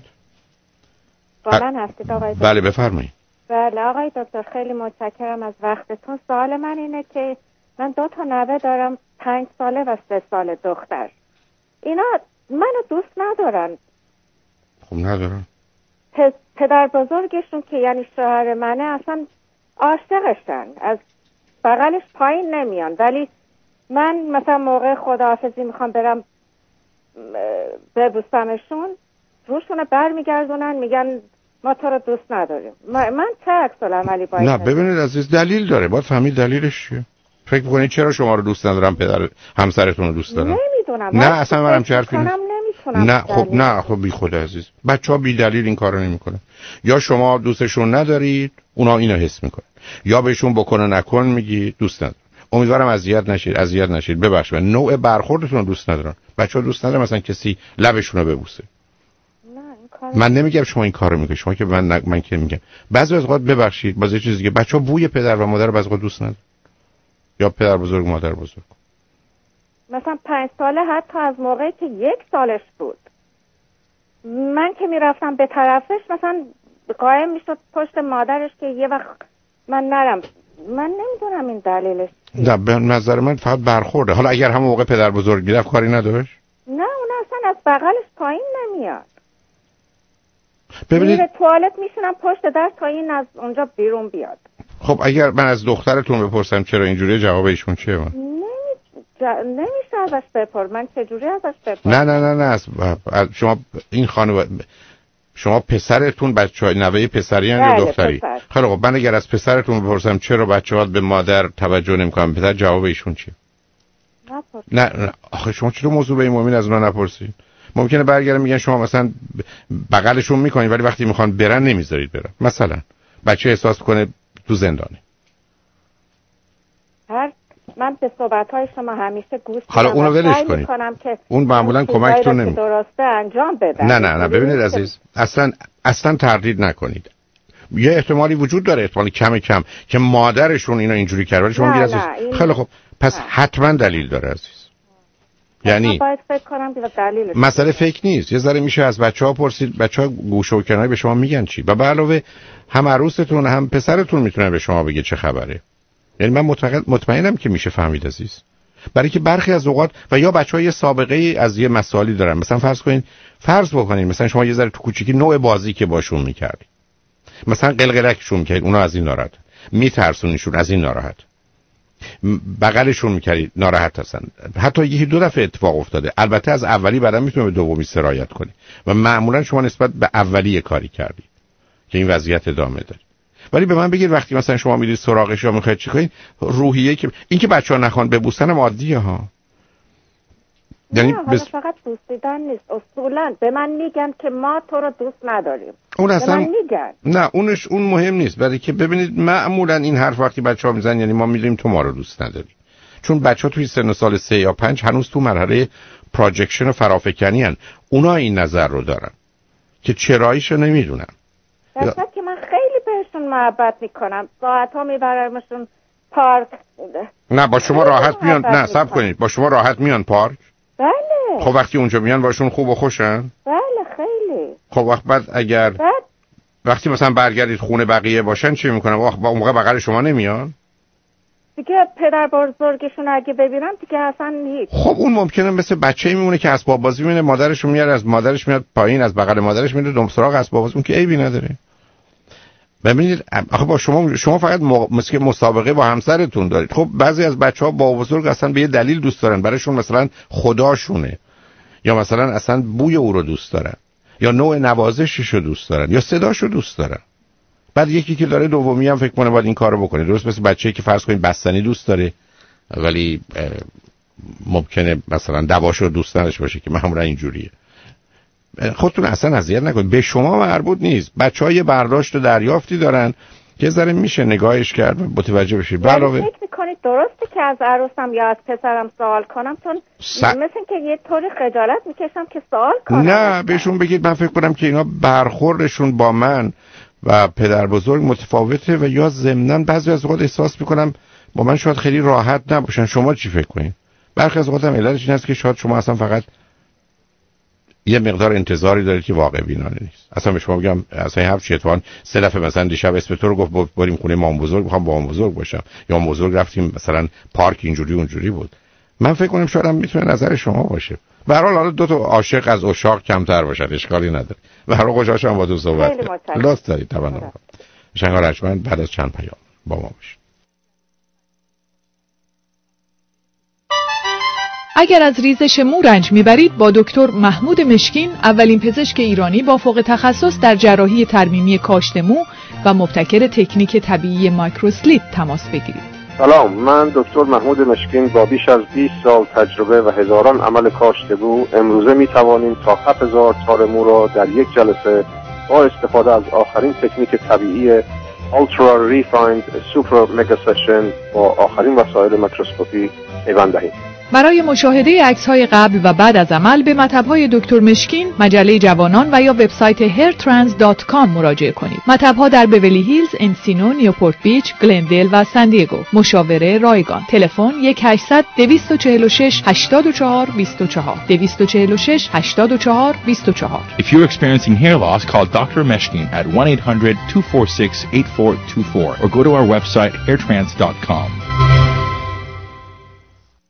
واقعا هستید آقای دکتر؟ بله بفرمایید. بله آقای دکتر خیلی متشکرم از وقتتون. سوال من اینه که من دو تا نوه دارم، پنج ساله و سه ساله دختر. اینا منو دوست ندارن. خب ندارن. پدر بزرگشون که یعنی شوهر منه اصلا عاشقشن، از بغلش پایین نمیان، ولی من مثلا موقع خداحافظی میخوام برم ببوسمشون روشون بر میگردونن میگن ما تو رو دوست نداریم. من چه عکس العملی باید؟ نه ببینید عزیز دلیل داره، باید فهمید دلیلش چیه. فکر می‌کنید چرا شما رو دوست ندارم پدر همسرتون رو دوست دارم؟ نمیدونم. نه اصلا منم چه حرفی نیست. نه خب دلیل. نه خب بی خود عزیز، بچه‌ها بی دلیل این کارو نمی‌کنن. یا شما دوستشون ندارید اونا اینو حس می‌کنن، یا بهشون بکنه نکن میگی دوست ندارم. امیدوارم اذیت نشید، اذیت نشید. ببخشید نوع برخوردتون رو دوست ندارن. بچه‌ها دوست ندارن مثلا کسی لبشون رو ببوسه. من نمیگم شما این کارو میکنید، شما که من من که میگم بعضی از اوقات ببخشید باز یه چیزی که بچه‌ها بوی پدر و مادر رو بعضی اوقات دوست ندارن، یا پدر بزرگ مادر بزرگ. مثلا پنج ساله حتی از موقعی که یک سالش بود من که میرفتم به طرفش مثلا قایم میشد پشت مادرش که یه وقت من نرم. من نمیدونم این دلیلش چیه. نه به نظر من فقط برخورده. حالا اگر همون موقع پدر بزرگ میرفت کاری نداشت؟ بغلش پایین نمیاد. ببینید میره توالت میشونم پشت در تا این از اونجا بیرون بیاد. خب اگر من از دخترتون بپرسم چرا اینجوری، جواب ایشون چیه؟ من نمیشه ازش بپرس. من چجوری ازش بپرس؟ نه نه نه نه از, از شما این خانواده، شما پسرتون بچه های نوه پسری یا دختری؟ خیلی خب من اگر از پسرتون بپرسم چرا بچه‌ها به مادر توجه نمی‌کنن، پدر جواب ایشون چیه؟ نه نه آخه شما چرا موضوع به این مؤمن از اونا نپرسید؟ ممکنه برگردن میگن شما مثلا بغلشون میکنید ولی وقتی میخوان برن نمیذارید برن. مثلا بچه احساس کنه تو زندانه. هر من به صحبت‌های شما همیشه گوش میدم. حالا اونو ولش کنید. اون معمولا کمکتون نمیکنه. درسته انجام بدن. نه نه نه ببینید عزیز، اصلا اصلا تردید نکنید. یه احتمالی وجود داره، احتمالی کم کم که مادرشون اینا اینجوری کرد ولی شما میگید عزیز این... خیلی خب پس نه. حتما دلیل داره عزیز. یعنی باید فکر کنم که دلیلش مسئله فکر نیست، یه ذره میشه از بچه‌ها پرسید، بچه‌ها گوشه و کنایه به شما میگن چی، و به علاوه هم عروستون هم پسرتون میتونه به شما بگه چه خبره. یعنی من مطمئنم که میشه فهمید عزیز، برای که برخی از اوقات و یا بچه‌ها یه سابقه ای از یه مسائلی دارن. مثلا فرض کنین فرض بکنین مثلا شما یه ذره تو کوچیکی نوع بازی که باشون میکردید، مثلا قلقلکشون میکردید، اونا از این ناراحت، میترسونیشون از این ناراحت، بغلشون میکردید ناراحت هستن، حتی یکی دو دفعه اتفاق افتاده. البته از اولی بعدا میتونه به دومی سرایت کنه و معمولا شما نسبت به اولی کاری کردید که این وضعیت ادامه داره. ولی به من بگید وقتی مثلا شما میرید سراغش یا میخواید چیکارین، روحیه که این که بچه‌ها نخوان ببوسن هم عادیه ها. یعنی بس... فقط دوستیدن نیست، اصولا به من میگن که ما تو رو دوست نداریم. اون اصلا من میگن نه اونش اون مهم نیست، برای که ببینید معمولا این حرف وقتی بچه‌ها میزنن یعنی ما میدونیم تو ما رو دوست نداری، چون بچه‌ها توی سن سال سه یا پنج هنوز تو مرحله پروجکشن و فرافکنی ان. اونا این نظر رو دارن که چراییشو نمیدونن. درسته که من خیلی بهشون محبت میکنم، ساعت‌ها میبرمشون پارک. نه با شما راحت میان، نه صبر کنید، با شما راحت میان پارک؟ بله. خب وقتی اونجا میان باشون خوب و خوشن؟ بله خیلی. خب وقت بعد اگر بعد وقتی مثلا برگردید خونه بقیه باشن چی میکنن؟ وقت با اون موقع بغل شما نمیان؟ دیگه پدر بزرگشون اگه ببینن دیگه اصلا هیچ. خب اون ممکنه مثل بچه‌ای میمونه که اسباب بازی میبینه مادرش میاره، از مادرش میاد پایین، از بغل مادرش میره دم سراغ اسباب بازی، اون که عیبی نداره. ببینید آخه با شما شما فقط مثل مسابقه با همسرتون دارید. خب بعضی از بچه‌ها با بزرگ اصلا به یه دلیل دوست دارن، برایشون مثلا خداشونه، یا مثلا اصلا بوی او رو دوست دارن، یا نوع نوازشش رو دوست دارن، یا صداش رو دوست دارن. بعد یکی که داره دومی هم فکر کنه باید این کارو بکنه. درست مثل بچه‌ای که فرض کنید بستنی دوست داره ولی ممکنه مثلا دواشو رو دوست نداشته باشه که معمولا اینجوریه. خودتون اصلا اذیت نکنید، به شما مربوط نیست. بچه‌ها یه برداشت و دریافتی دارن که ذره میشه نگاهش کرد و متوجه بشید. به علاوه فکر می‌کنید درسته که از عروسم یا از پسرم سوال کنم، چون س... مثل که یه طوری خجالت میکشم که سوال کنم. نه بهشون بگید من فکر کنم که اینا برخوردشون با من و پدر بزرگ متفاوته و یا ضمناً بعضی از اوقات احساس میکنم با من شاید خیلی راحت نباشن. شما چی فکر کنید؟ برخی از اوقات هم علتش این است که شاید شما اصلا فقط یه مقدار انتظاری دارید که واقع بینانه نیست. اصلا به شما بگم اصلا این حرف چیه؟ اتفاقاً سه دفعه مثلا دیشب اسم تو رو گفت بریم خونه مام بزرگ، میخوام با مام بزرگ باشم، یا مام بزرگ رفتیم مثلا پارک اینجوری اونجوری بود. من فکر کنم شاید هم میتونه نظر شما باشه. به هر حال حالا دو تا عاشق از عشاق کمتر باشد، اشکالی نداره. به هر حال خوشحال شدم با تو صحبت کردم. لطف دارید تمام. شنگار رجمن بعد از چند پیام با ما باشید. اگر از ریزش مو رنج میبرید با دکتر محمود مشکین، اولین پزشک ایرانی با فوق تخصص در جراحی ترمیمی کاشت مو و مبتکر تکنیک طبیعی مایکروسلیپ تماس بگیرید. سلام، من دکتر محمود مشکین با بیش از بیست سال تجربه و هزاران عمل کاشت مو امروزه می توانیم تا هفت هزار تار مو را در یک جلسه با استفاده از آخرین تکنیک طبیعی Ultra Refined Super Mega Session با آخرین وسایل میکروسکوپی پیوند دهیم. برای مشاهده عکس‌های قبل و بعد از عمل به مطب‌های دکتر مشکین، مجله جوانان و یا وبسایت هیر ترانس دات کام مراجعه کنید. مطب‌ها در بیولی هیلز، انسینو، نیوپورت بیچ، گلندل و سان دیگو. مشاوره رایگان. تلفن یک هشتصد دویست و چهل و شش هشتاد و چهار بیست و چهار دویست و چهل و شش هشتاد و چهار بیست و چهار. If you're experiencing hair loss, call doctor Meshkin at one eight hundred two four six eight four two four or go to our website hair trans dot com.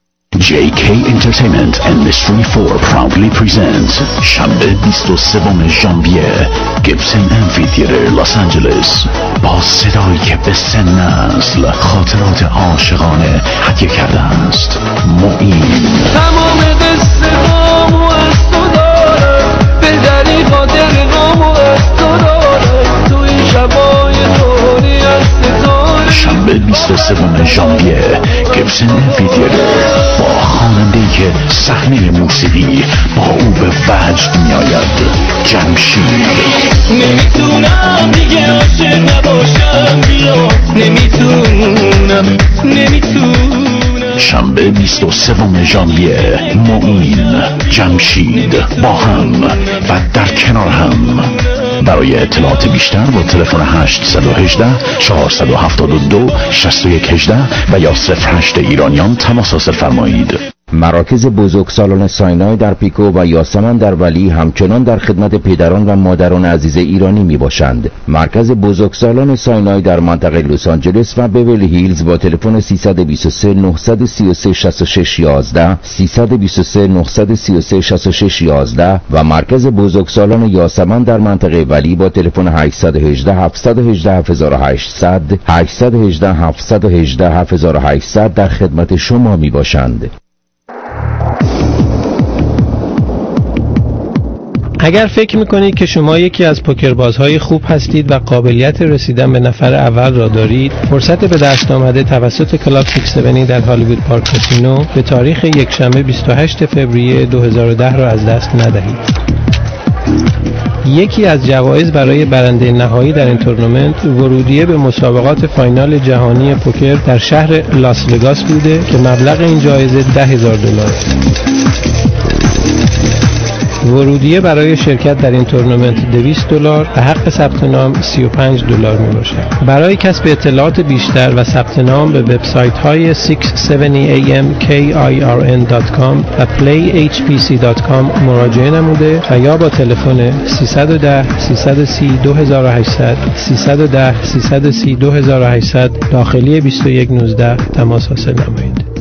جی کی Entertainment and Mystery فور proudly presents شنبه بیست و سوم ژانویه گیبسن امفی‌تئاتر لس آنجلس با صدایی که به سه نسل خاطرات عاشقانه حکه کرده است. معین تمام قصه هامو از تو دارم، بهترین خاطر هامو از تو دارم، تو این شبای دوری از ستاره. شنبه بیست و سوم ژانویه گیبسن امفی‌تئاتر با خواننده‌ای که صحنه موسیقی با او به وجد میآید، جمشید. نمیتونم دیگه عاشق نباشم، بیا نمیتونم نمیتونم. شنبه بیست و سوم ژانویه معین، جمشید با هم و در کنار هم. برای اطلاعات بیشتر با تلفن هشت یک هشت چهار هفت دو شش یک یک هشت و یا صفر هشت ایرانیان تماس حاصل فرمایید. مراکز بزرگسالان ساینای در پیکو و یاسمن در ولی همچنان در خدمت پدران و مادران عزیز ایرانی می باشند. مرکز بزرگسالان ساینای در منطقه لس آنجلس و بیولی هیلز با تلفن سیصد و بیست و سه نهصد و سی و سه شصت و شش یازده سیصد و بیست و سه نهصد و سی و سه شصت و شش یازده و مرکز بزرگسالان یاسمن در منطقه ولی با تلفن هشت یک هشت هفت یک هشت هفت هشت صفر صفر هشت یک هشت هفت یک هشت هفت هشت صفر در خدمت شما می باشند. اگر فکر میکنید که شما یکی از پوکربازهای خوب هستید و قابلیت رسیدن به نفر اول را دارید، فرصت به دست آمده توسط کلاب شش هفت در هالیوود پارک کاسینو به تاریخ یکشنبه بیست و هشتم فوریه دو هزار و ده را از دست ندهید. یکی از جوایز برای برنده نهایی در این تورنمنت ورودیه به مسابقات فاینال جهانی پوکر در شهر لاس وگاس بوده که مبلغ این جایزه ده هزار دلار. ورودیه برای شرکت در این تورنمنت دویست دلار و حق ثبت نام سی و پنج دلار می باشد. برای کسب اطلاعات بیشتر و ثبت نام به وبسایت های شش هفت ای ام کی آی آر ان دات کام و پلی اچ پی سی دات کام مراجعه نموده و یا با تلفن سیصد و ده سیصد و سی دو هزار و هشتصد سیصد و ده سیصد و سی دو هزار و هشتصد داخلی بیست و یک نوزده تماس حاصل نمایید.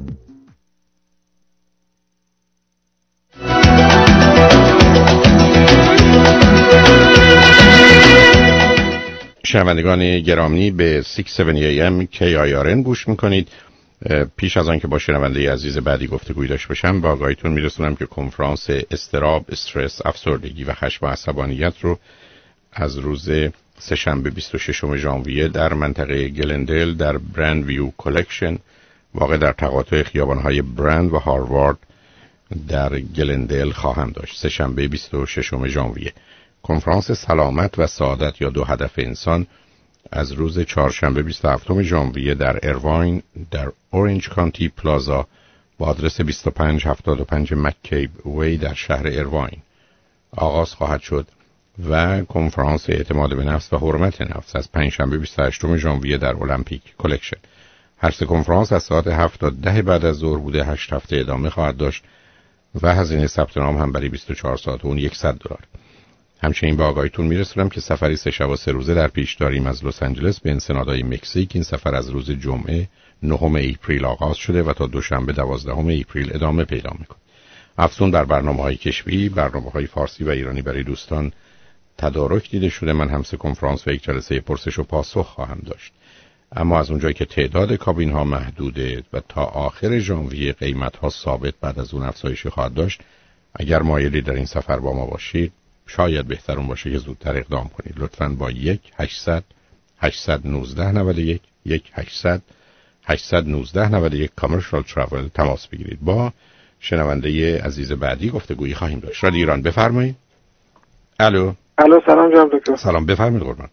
شنوندگان گرامی به شش هفت ای ام کی آی آر ان گوش میکنید. پیش از آن که با شنونده عزیز بعدی گفتگوی داشته باشم با آگاهیتون میرسونم که کنفرانس اضطراب، استرس، افسردگی و خشم و عصبانیت رو از روز سه‌شنبه بیست و ششم ژانویه در منطقه گلندل در برند ویو کلکشن واقع در تقاطع خیابان‌های برند و هاروارد در گلندل خواهم داشت. سه‌شنبه بیست و ششم ژانویه. کنفرانس سلامت و سعادت یا دو هدف انسان از روز چهارشنبه بیست و هفتم ژانویه در ایرواین در اورنج کانتی پلازا با آدرس بیست و پنج هفتاد و پنج مککیب وی در شهر ایرواین آغاز خواهد شد و کنفرانس اعتماد به نفس و حرمت نفس از پنجشنبه بیست و هشتم ژانویه در المپیک کلکشن. هر سه کنفرانس از ساعت هفت تا ده بعد از ظهر بوده، هشت هفته ادامه خواهد داشت و هزینه ثبت نام هم برای بیست و چهار ساعت اون صد دلار. همچنین به آگاهیتون میرسونم که سفری سه شب و سه روزه در پیش داریم از لس آنجلس به انسنادای مکزیک. این سفر از روز جمعه نهم اپریل آغاز شده و تا دوشنبه دوازدهم اپریل ادامه پیدا میکنه. افزون بر برنامه‌های کشوری، برنامه‌های فارسی و ایرانی برای دوستان تدارک دیده شده. من هم سه کنفرانس و یک جلسه پرسش و پاسخ خواهم داشت. اما از اونجایی که تعداد کابین ها محدوده و تا آخر ژانویه قیمت ها ثابت بعد از اون افزایش خواهد داشت، اگر مایلی در این سفر با ما باشید شاید بهترون باشه که زودتر اقدام کنید. لطفاً با یک هشتصد هشتصد و نوزده نود و یک یک هشتصد هشتصد و نوزده نود و یک کامرشال تراول تماس بگیرید. با شنونده عزیز بعدی گفتگویی خواهیم داشت. رادیو ایران بفرمایید. الو. الو سلام جناب دکتر. سلام بفرمایید قربان.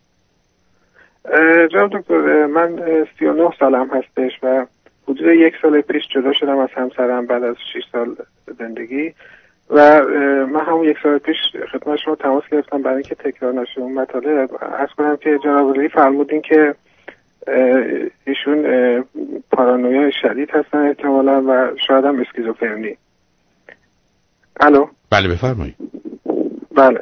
جناب دکتر من سی و نه سالم هستش و حدود یک سال پیش جدا شدم از همسرم بعد از شش سال زندگی و من همون یک سال پیش خدمت شما تماس گرفتم برای اینکه تکرار نشه اون مطالب. عرض کنم که جناب علی فرمودین که ایشون پارانویا شدید هستن احتمالاً و شاید هم اسکیزوفرنی. الو. بله بفرمایید. بله.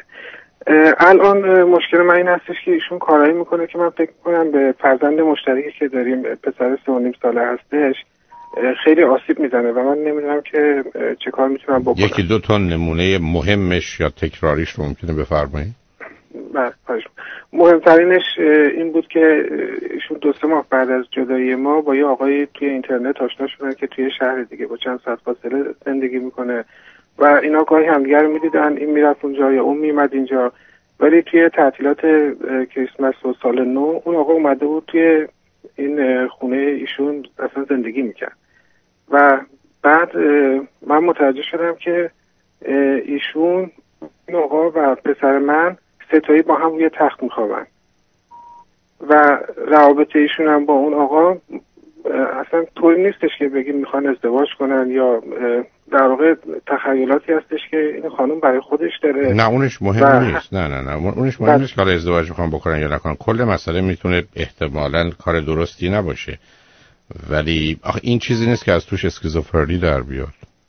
الان مشکل من این هستش که ایشون کارایی میکنه که من فکر میکنم به فرزند مشترکی که داریم، پسر سه و نیم ساله هستش، خیلی آسیب میزنه و من نمیدونم که چه کار میتونم بکنم. یکی دو تا نمونه مهمش یا تکراریش رو ممکنه بفرمایید؟ بله. مهمترینش این بود که ایشون دو سه ماه بعد از جدایی ما با یه آقای توی اینترنت آشنا شدن که توی شهر دیگه با چند ساعت فاصله زندگی میکنه و اینا گاهی همدیگه رو میدیدن، این میرفت اونجا یا اون میمد اینجا. ولی توی تعطیلات کریسمس و سال نو اون آقا اومده بود توی این خونه ایشون اصلا زندگی میکرد و بعد من متوجه شدم که ایشون، این آقا و پسر من ستایی با هم روی تخت میخوابن و روابط ایشون هم با اون آقا اصلا طوری نیستش که بگیم میخوان ازدواج کنن یا در واقع تخیلاتی هستش که این خانم برای خودش داره. نه اونش مهم و... نیست. نه نه نه اونش مهم نیست که ازدواج میخوان بکنن یا نکنن. کل مسئله میتونه احتمالاً کار درستی نباشه، ولی آخه این چیزی نیست که از توش اسکیزوفرنی در بیاد.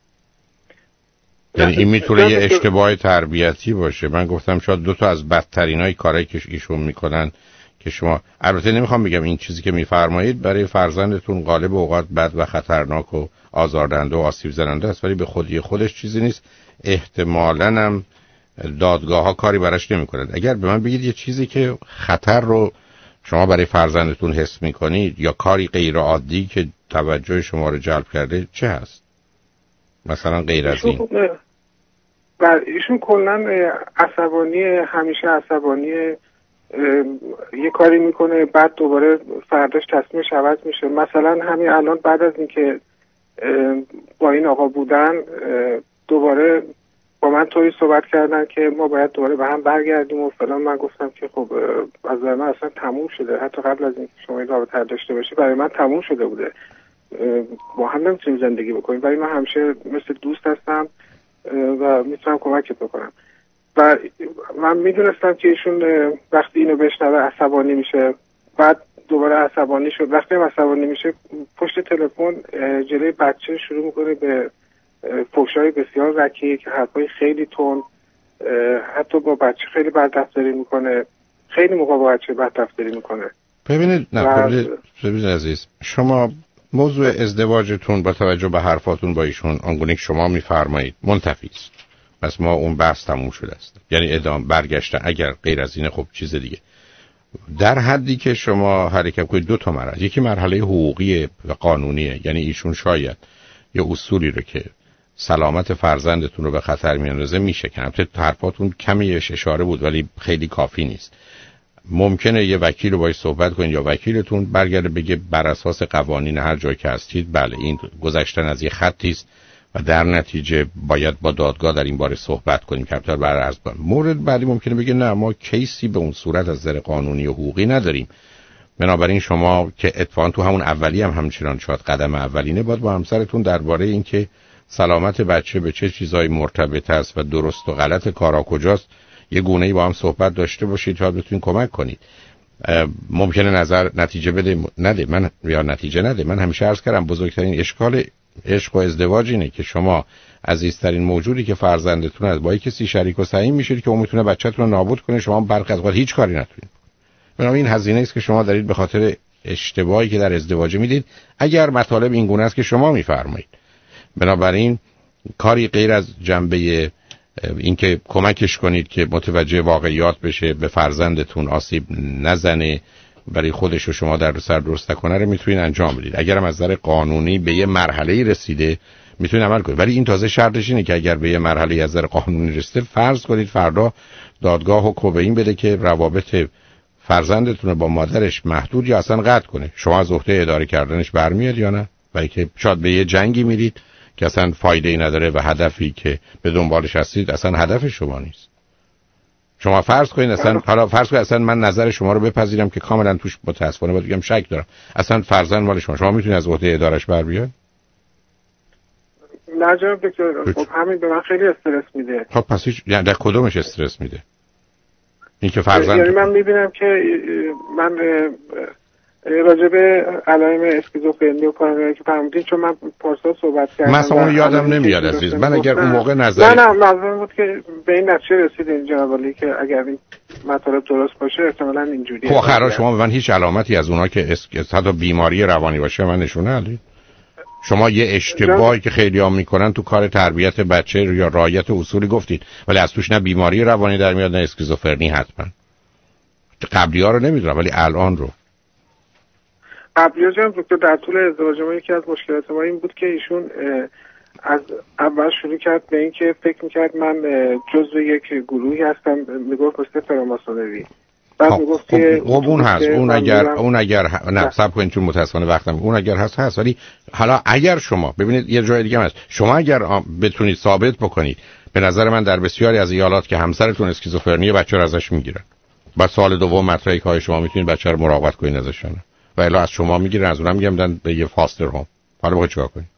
یعنی این میتونه یه اشتباه تربیتی باشه. من گفتم شاید دو تا از بدترینای کارهایی که ایشون میکنن که شما، البته نمیخوام بگم این چیزی که میفرمایید برای فرزندتون غالب اوقات بد و خطرناک و آزاردهنده و آسیب زننده است، ولی به خودی خودش چیزی نیست. احتمالاً هم دادگاه ها کاری براش نمیکنن. اگر به من بگید یه چیزی که خطر رو شما برای فرزندتون حس میکنید یا کاری غیر عادی که توجه شما رو جلب کرده چه هست؟ مثلا غیر از این. بله ایشون کلا عصبانی، همیشه عصبانی، یه کاری میکنه بعد دوباره فرداش تصمیمش عوض میشه. مثلا همین الان بعد از اینکه با این آقا بودن دوباره با من طوری صحبت کردن که ما باید دوباره به هم برگردیم و فلان. من گفتم که خب از من اصلا تموم شده، حتی قبل از اینکه شما این رابطه داشته باشی برای من تموم شده بوده، با هم نمیتونیم زندگی بکنیم، ولی من همیشه مثل دوست هستم و میتونم کمکت بکنم. و من میدونستم که ایشون وقتی اینو بشنوه عصبانی میشه، بعد دوباره عصبانی شد. وقتی عصبانی میشه پشت تلفن جلوی بچه شروع میکنه به فحشای بسیار رکیک، حرفای خیلی تند، حتی با بچه خیلی بدرفتاری میکنه، خیلی موقع با بچه بدرفتاری میکنه. ببینید نه ببینید, ببینید عزیز، شما موضوع ازدواجتون با توجه به حرفاتون با ایشون آنگونه که شما میفرمایید منتفی است. پس ما اون بحث تموم شده است. یعنی ادامه برگشتن اگر غیر از اینه خب چیز دیگه. در حدی که شما حرکت کنید دو تا مرحله، یکی مرحله حقوقی و قانونیه، یعنی ایشون شاید یه اصولی رو که سلامت فرزندتون رو به خطر میاندازه میشکنه. البته حرفاتون کمی اشاره بود ولی خیلی کافی نیست. ممکنه یه وکیل رو باهاش صحبت کنید یا وکیلتون برگرده بگه بر اساس قوانین هر جای که هستید بله این گذشتن از یه خطی است و در نتیجه باید با دادگاه در این باره صحبت کنیم که البته بر عرض کنم. مورد بعدی ممکنه بگه نه ما کیسی به اون صورت از نظر قانونی و حقوقی نداریم، بنابراین شما که اتفاقا تو همون اولی هم همچنان شاید قدم اولینه باید با همسرتون درباره این که سلامت بچه به چه چیزایی مرتبط است و درست و غلط کارا کجاست یه گونه‌ای با هم صحبت داشته باشید تا بتونید کمک کنید. ممکنه نظر نتیجه بده نده، من یا نتیجه نده. من همیشه عرض کردم بزرگترین اشکال عشق و ازدواج اینه که شما عزیزترین موجودی که فرزندتون از با کسی شریک و سهیم میشید که اون میتونه بچه‌تون رو نابود کنه، شما برخی از وقت هیچ کاری نتونید. بنابراین این هزینه است که شما دارید به خاطر اشتباهی که در ازدواج میدید، اگر مطالب این گونه است که شما میفرمایید. بنابراین کاری غیر از جنبه اینکه کمکش کنید که متوجه واقعیات بشه، به فرزندتون آسیب نزنه، برای خودش و شما در سر درست نکنه رو میتونید انجام بدید. اگر هم از نظر قانونی به یه مرحله رسیده میتونید عمل کنید، ولی این تازه شرطش اینه که اگر به یه مرحله از نظر قانونی رسیده فرض کنید فردا دادگاه حکم به این بده که روابط فرزندتون با مادرش محدود یا اصلا قطع کنه، شما از عهده اداره کردنش برمیاد یا نه؟ و اینکه شاید به یه جنگی میرید که اصلا فایده ای نداره و هدفی که به دنبالش هستید اصلا هدف شما نیست. شما فرض کنید اصلا حالا فرض کنید اصلا من نظر شما رو بپذیرم که کاملا توش متاسفانه باید بگم شک دارم، اصلا فرزند مال شما، شما میتونید از عهده ادارش بر بیاد؟ نه جناب دکتر، خب همین به من خیلی استرس میده. خب پس هیچ یعنی در کدومش استرس میده؟ این که فرزند یعنی من میبینم که من راجع به علائم اسکیزوفرنی و پارانویا که فرمودین، چون من پارسال صحبت کردم مثلا اون یادم نمیاد عزیز. من اگر اون موقع نظر نه نه منظورم بود که به این نتیجه رسیدین جناب علی که اگر این مطالب درست باشه احتمالاً اینجوریه. خب آخرا شما به من هیچ علامتی از اونها که حتی بیماری روانی باشه من نشونه ندید. شما یه اشتباهی که خیلی ها میکنن تو کار تربیت بچه یا رعایت اصولی گفتید، ولی از توش نه بیماری روانی در میاد نه اسکیزوفرنی. حتما قبلی ها رو نمیدونم ولی الان رو قبلی ها جان دکتر در طول ازدواج ما یکی از مشکلات ما این بود که ایشون از اول شروع کرد به این که فکر میکرد من جزو یک گروهی هستم، میگفت مثل فراماسونری. بعد میگفت که خب اون هست، اون اگر اون اگر نه صبر کنید چون متاسفانه وقتم، اون اگر هست هست ولی حالا اگر شما ببینید یه جای دیگه هست، شما اگر بتونید ثابت بکنید، به نظر من در بسیاری از ایالات که همسرتون اسکیزوفرنی بچه رو ازش میگیرن، بعد سال دوم مطرحی که شما میتونید بچه رو مراقبت کنید ازشون، و الا از شما میگیرن، از اونم میگم میدن به یه فاستر هوم. حالا باید چیکار کنید؟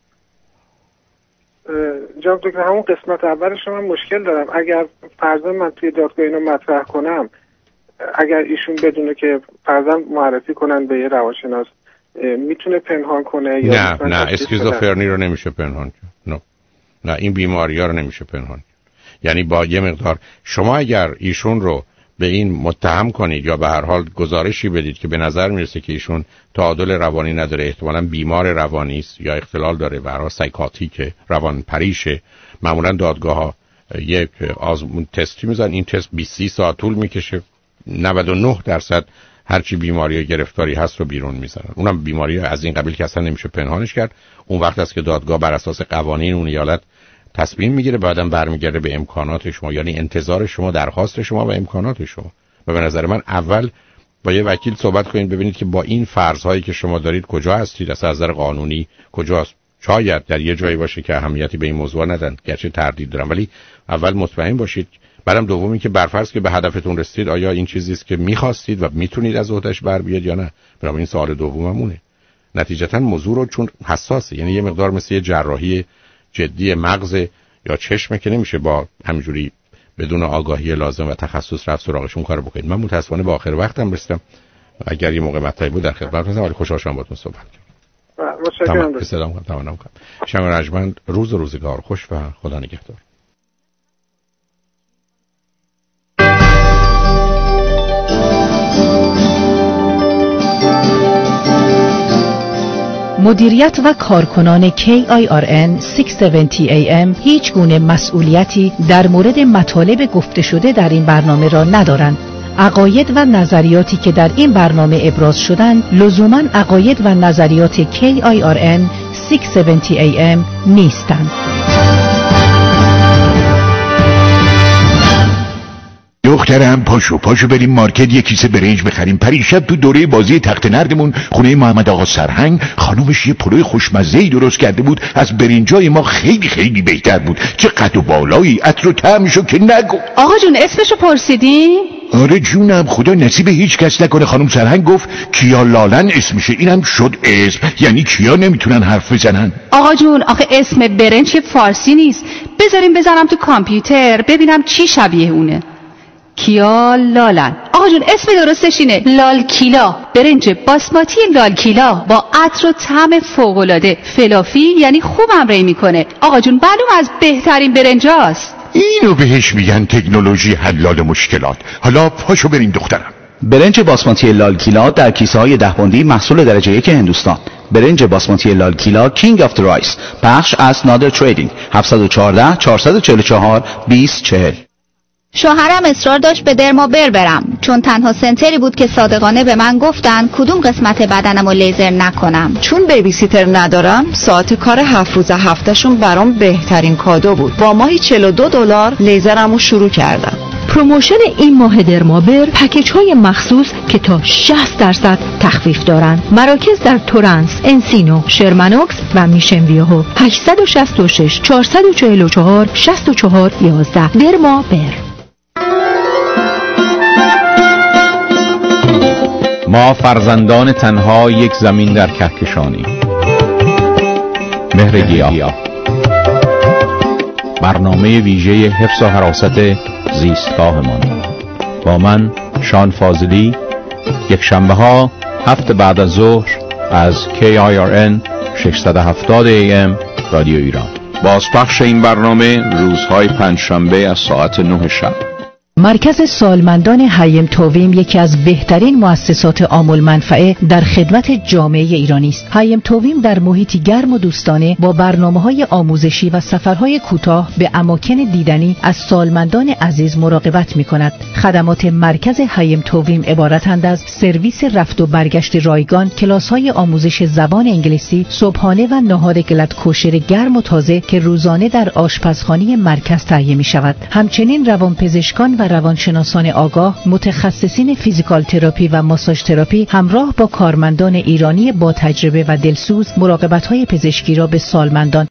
جناب دکتر همون قسمت اولش من مشکل دارم. اگر فرضاً من توی دادگاه اینو مطرح کنم، اگر ایشون بدونه که فرضاً معرفی کنن به یه روانشناس، میتونه پنهان کنه یا نه نه اسکیزوفرنی رو نمیشه پنهان کرد. نه نه این بیماری ها رو نمیشه پنهان کرد. یعنی با یه مقدار شما اگر ایشون رو به این متهم کنید یا به هر حال گزارشی بدید که به نظر میرسه که ایشون تعادل روانی نداره، احتمالاً بیمار روانی است یا اختلال داره، به هر حال سایکاتیکه، روان پریشه، معمولاً دادگاه‌ها یک آزمون تستی میزنن، این تست بیست ساعت طول میکشه، نود و نه درصد هرچی بیماری یا گرفتاری هست رو بیرون میزنن. اونم بیماری از این قبیل که اصلا نمیشه پنهانش کرد. اون وقت است که دادگاه بر اساس قوانین اون ایالت تصمیم میگیره، بعدم برمیگرده به امکانات شما، یعنی انتظار شما، درخواست شما و امکانات شما. و به نظر من اول با یه وکیل صحبت کنید، ببینید که با این فرض‌هایی که شما دارید کجا هستید، از نظر قانونی کجاست. شاید در یه جایی باشه که اهمیتی به این موضوع ندن، گرچه تردید دارم، ولی اول مطمئن باشید. بعدم دومی که برفرض که به هدفتون رسیدید، آیا این چیزی است که می‌خواستید و میتونید از عهده‌اش بر بیاد یا نه. برای این سوال دوممونه. نتیجتا موضوع رو چون حساسه، یعنی یه مقدار مثل یه جراحی جدی مغز یا چشمه که نمیشه با همینجوری بدون آگاهی لازم و تخصص رفت سراغشون کارو بکنید. من متاسفانه با آخر وقتم رسیدم. اگر یه موقع مطلبی بود در خدمت هستم، ولی خوشحال شدم باهاتون صحبت کردم. متشکرم. سلام کنم، تمام کنم. شنگ رجمند، روز و روزگار خوش و خدا نگهدار. مدیریت و کارکنان کی آی آر ان ششصد و هفتاد ای ام هیچ گونه مسئولیتی در مورد مطالب گفته شده در این برنامه را ندارند. عقاید و نظریاتی که در این برنامه ابراز شدند لزوماً عقاید و نظریات کی آی آر ان ششصد و هفتاد ای ام نیستند. دخترم پاشو پاشو بریم مارکت یک کیسه برنج بخریم. پریشب تو دوره بازی تخت نردمون خونه محمد آقا سرهنگ خانومش یه پلوی خوشمزه‌ای درست کرده بود، از برنجای ما خیلی خیلی بهتر بود. چه قد و بالایی، عطر و طعمشو که نگو. آقا جون اسمشو پرسیدی؟ آره جونم، خدا نصیب هیچ کس نکنه. خانم سرهنگ گفت کیا لالن اسمشه، اینم شد اسم، یعنی کیا نمیتونن حرف بزنن. آقا جون آخه اسم برنج که فارسی نیست، بذاریم بزنم تو کامپیوتر ببینم چی شبیه اونه. کیا لالن. آقا جون اسم درستش اینه لال کیلا، برنج باسماتی لال کیلا با عطر و طعم فوق‌العاده، فلافی یعنی خوبم ری میکنه. آقا جون معلوم از بهترین برنجاست. اینو بهش میگن تکنولوژی حلال مشکلات. حالا پاشو بریم دخترم. برنج باسماتی لال کیلا در کیسه های ده پوندی محصول درجه یک هندوستان. برنج باسماتی لال کیلا کینگ آف دی رایس، پخش از نادر تریدینگ. هفت یک چهار چهار چهار چهار بیست چهل. شوهرم اصرار داشت به درمابر برم، چون تنها سنتری بود که صادقانه به من گفتن کدوم قسمت بدنمو لیزر نکنم. چون بیبی سیتر ندارم، ساعت کار هفت روز هفتهشون برام بهترین کادو بود. با ماهی چهل و دو دلار لیزرمو شروع کردم. پروموشن این ماه درمابر پکیج های مخصوص که تا شصت درصد تخفیف دارند. مراکز در تورنس، انسینو، شرمنوکس و میشن ویوهو. هشت شش شش چهار چهار چهار شش چهار یازده. درمابر. ما فرزندان تنها یک زمین در کهکشانی. مهر گیاه، برنامه ویژه حفظ و حراست زیستگاهمان. با من شان فاضلی، یک شنبه ها هفت بعد از ظهر از کی آی آر ان ششصد و هفتاد ای ام رادیو ایران. بازپخش این برنامه روزهای پنجشنبه از ساعت نه شب. مرکز سالمندان هیم توویم یکی از بهترین مؤسسات عامل منفعه در خدمت جامعه ایرانی است. هیم توویم در محیطی گرم و دوستانه با برنامه‌های آموزشی و سفرهای کوتاه به اماکن دیدنی از سالمندان عزیز مراقبت می‌کند. خدمات مرکز هیم توویم عبارتند از سرویس رفت و برگشت رایگان، کلاس‌های آموزش زبان انگلیسی، صبحانه و نهار گلت کوشر گرم و تازه که روزانه در آشپزخانه مرکز تهیه می‌شود. همچنین روانپزشکان و روانشناسان آگاه، متخصصین فیزیکال تراپی و ماساژ تراپی همراه با کارمندان ایرانی با تجربه و دلسوز مراقبت‌های پزشکی را به سالمندان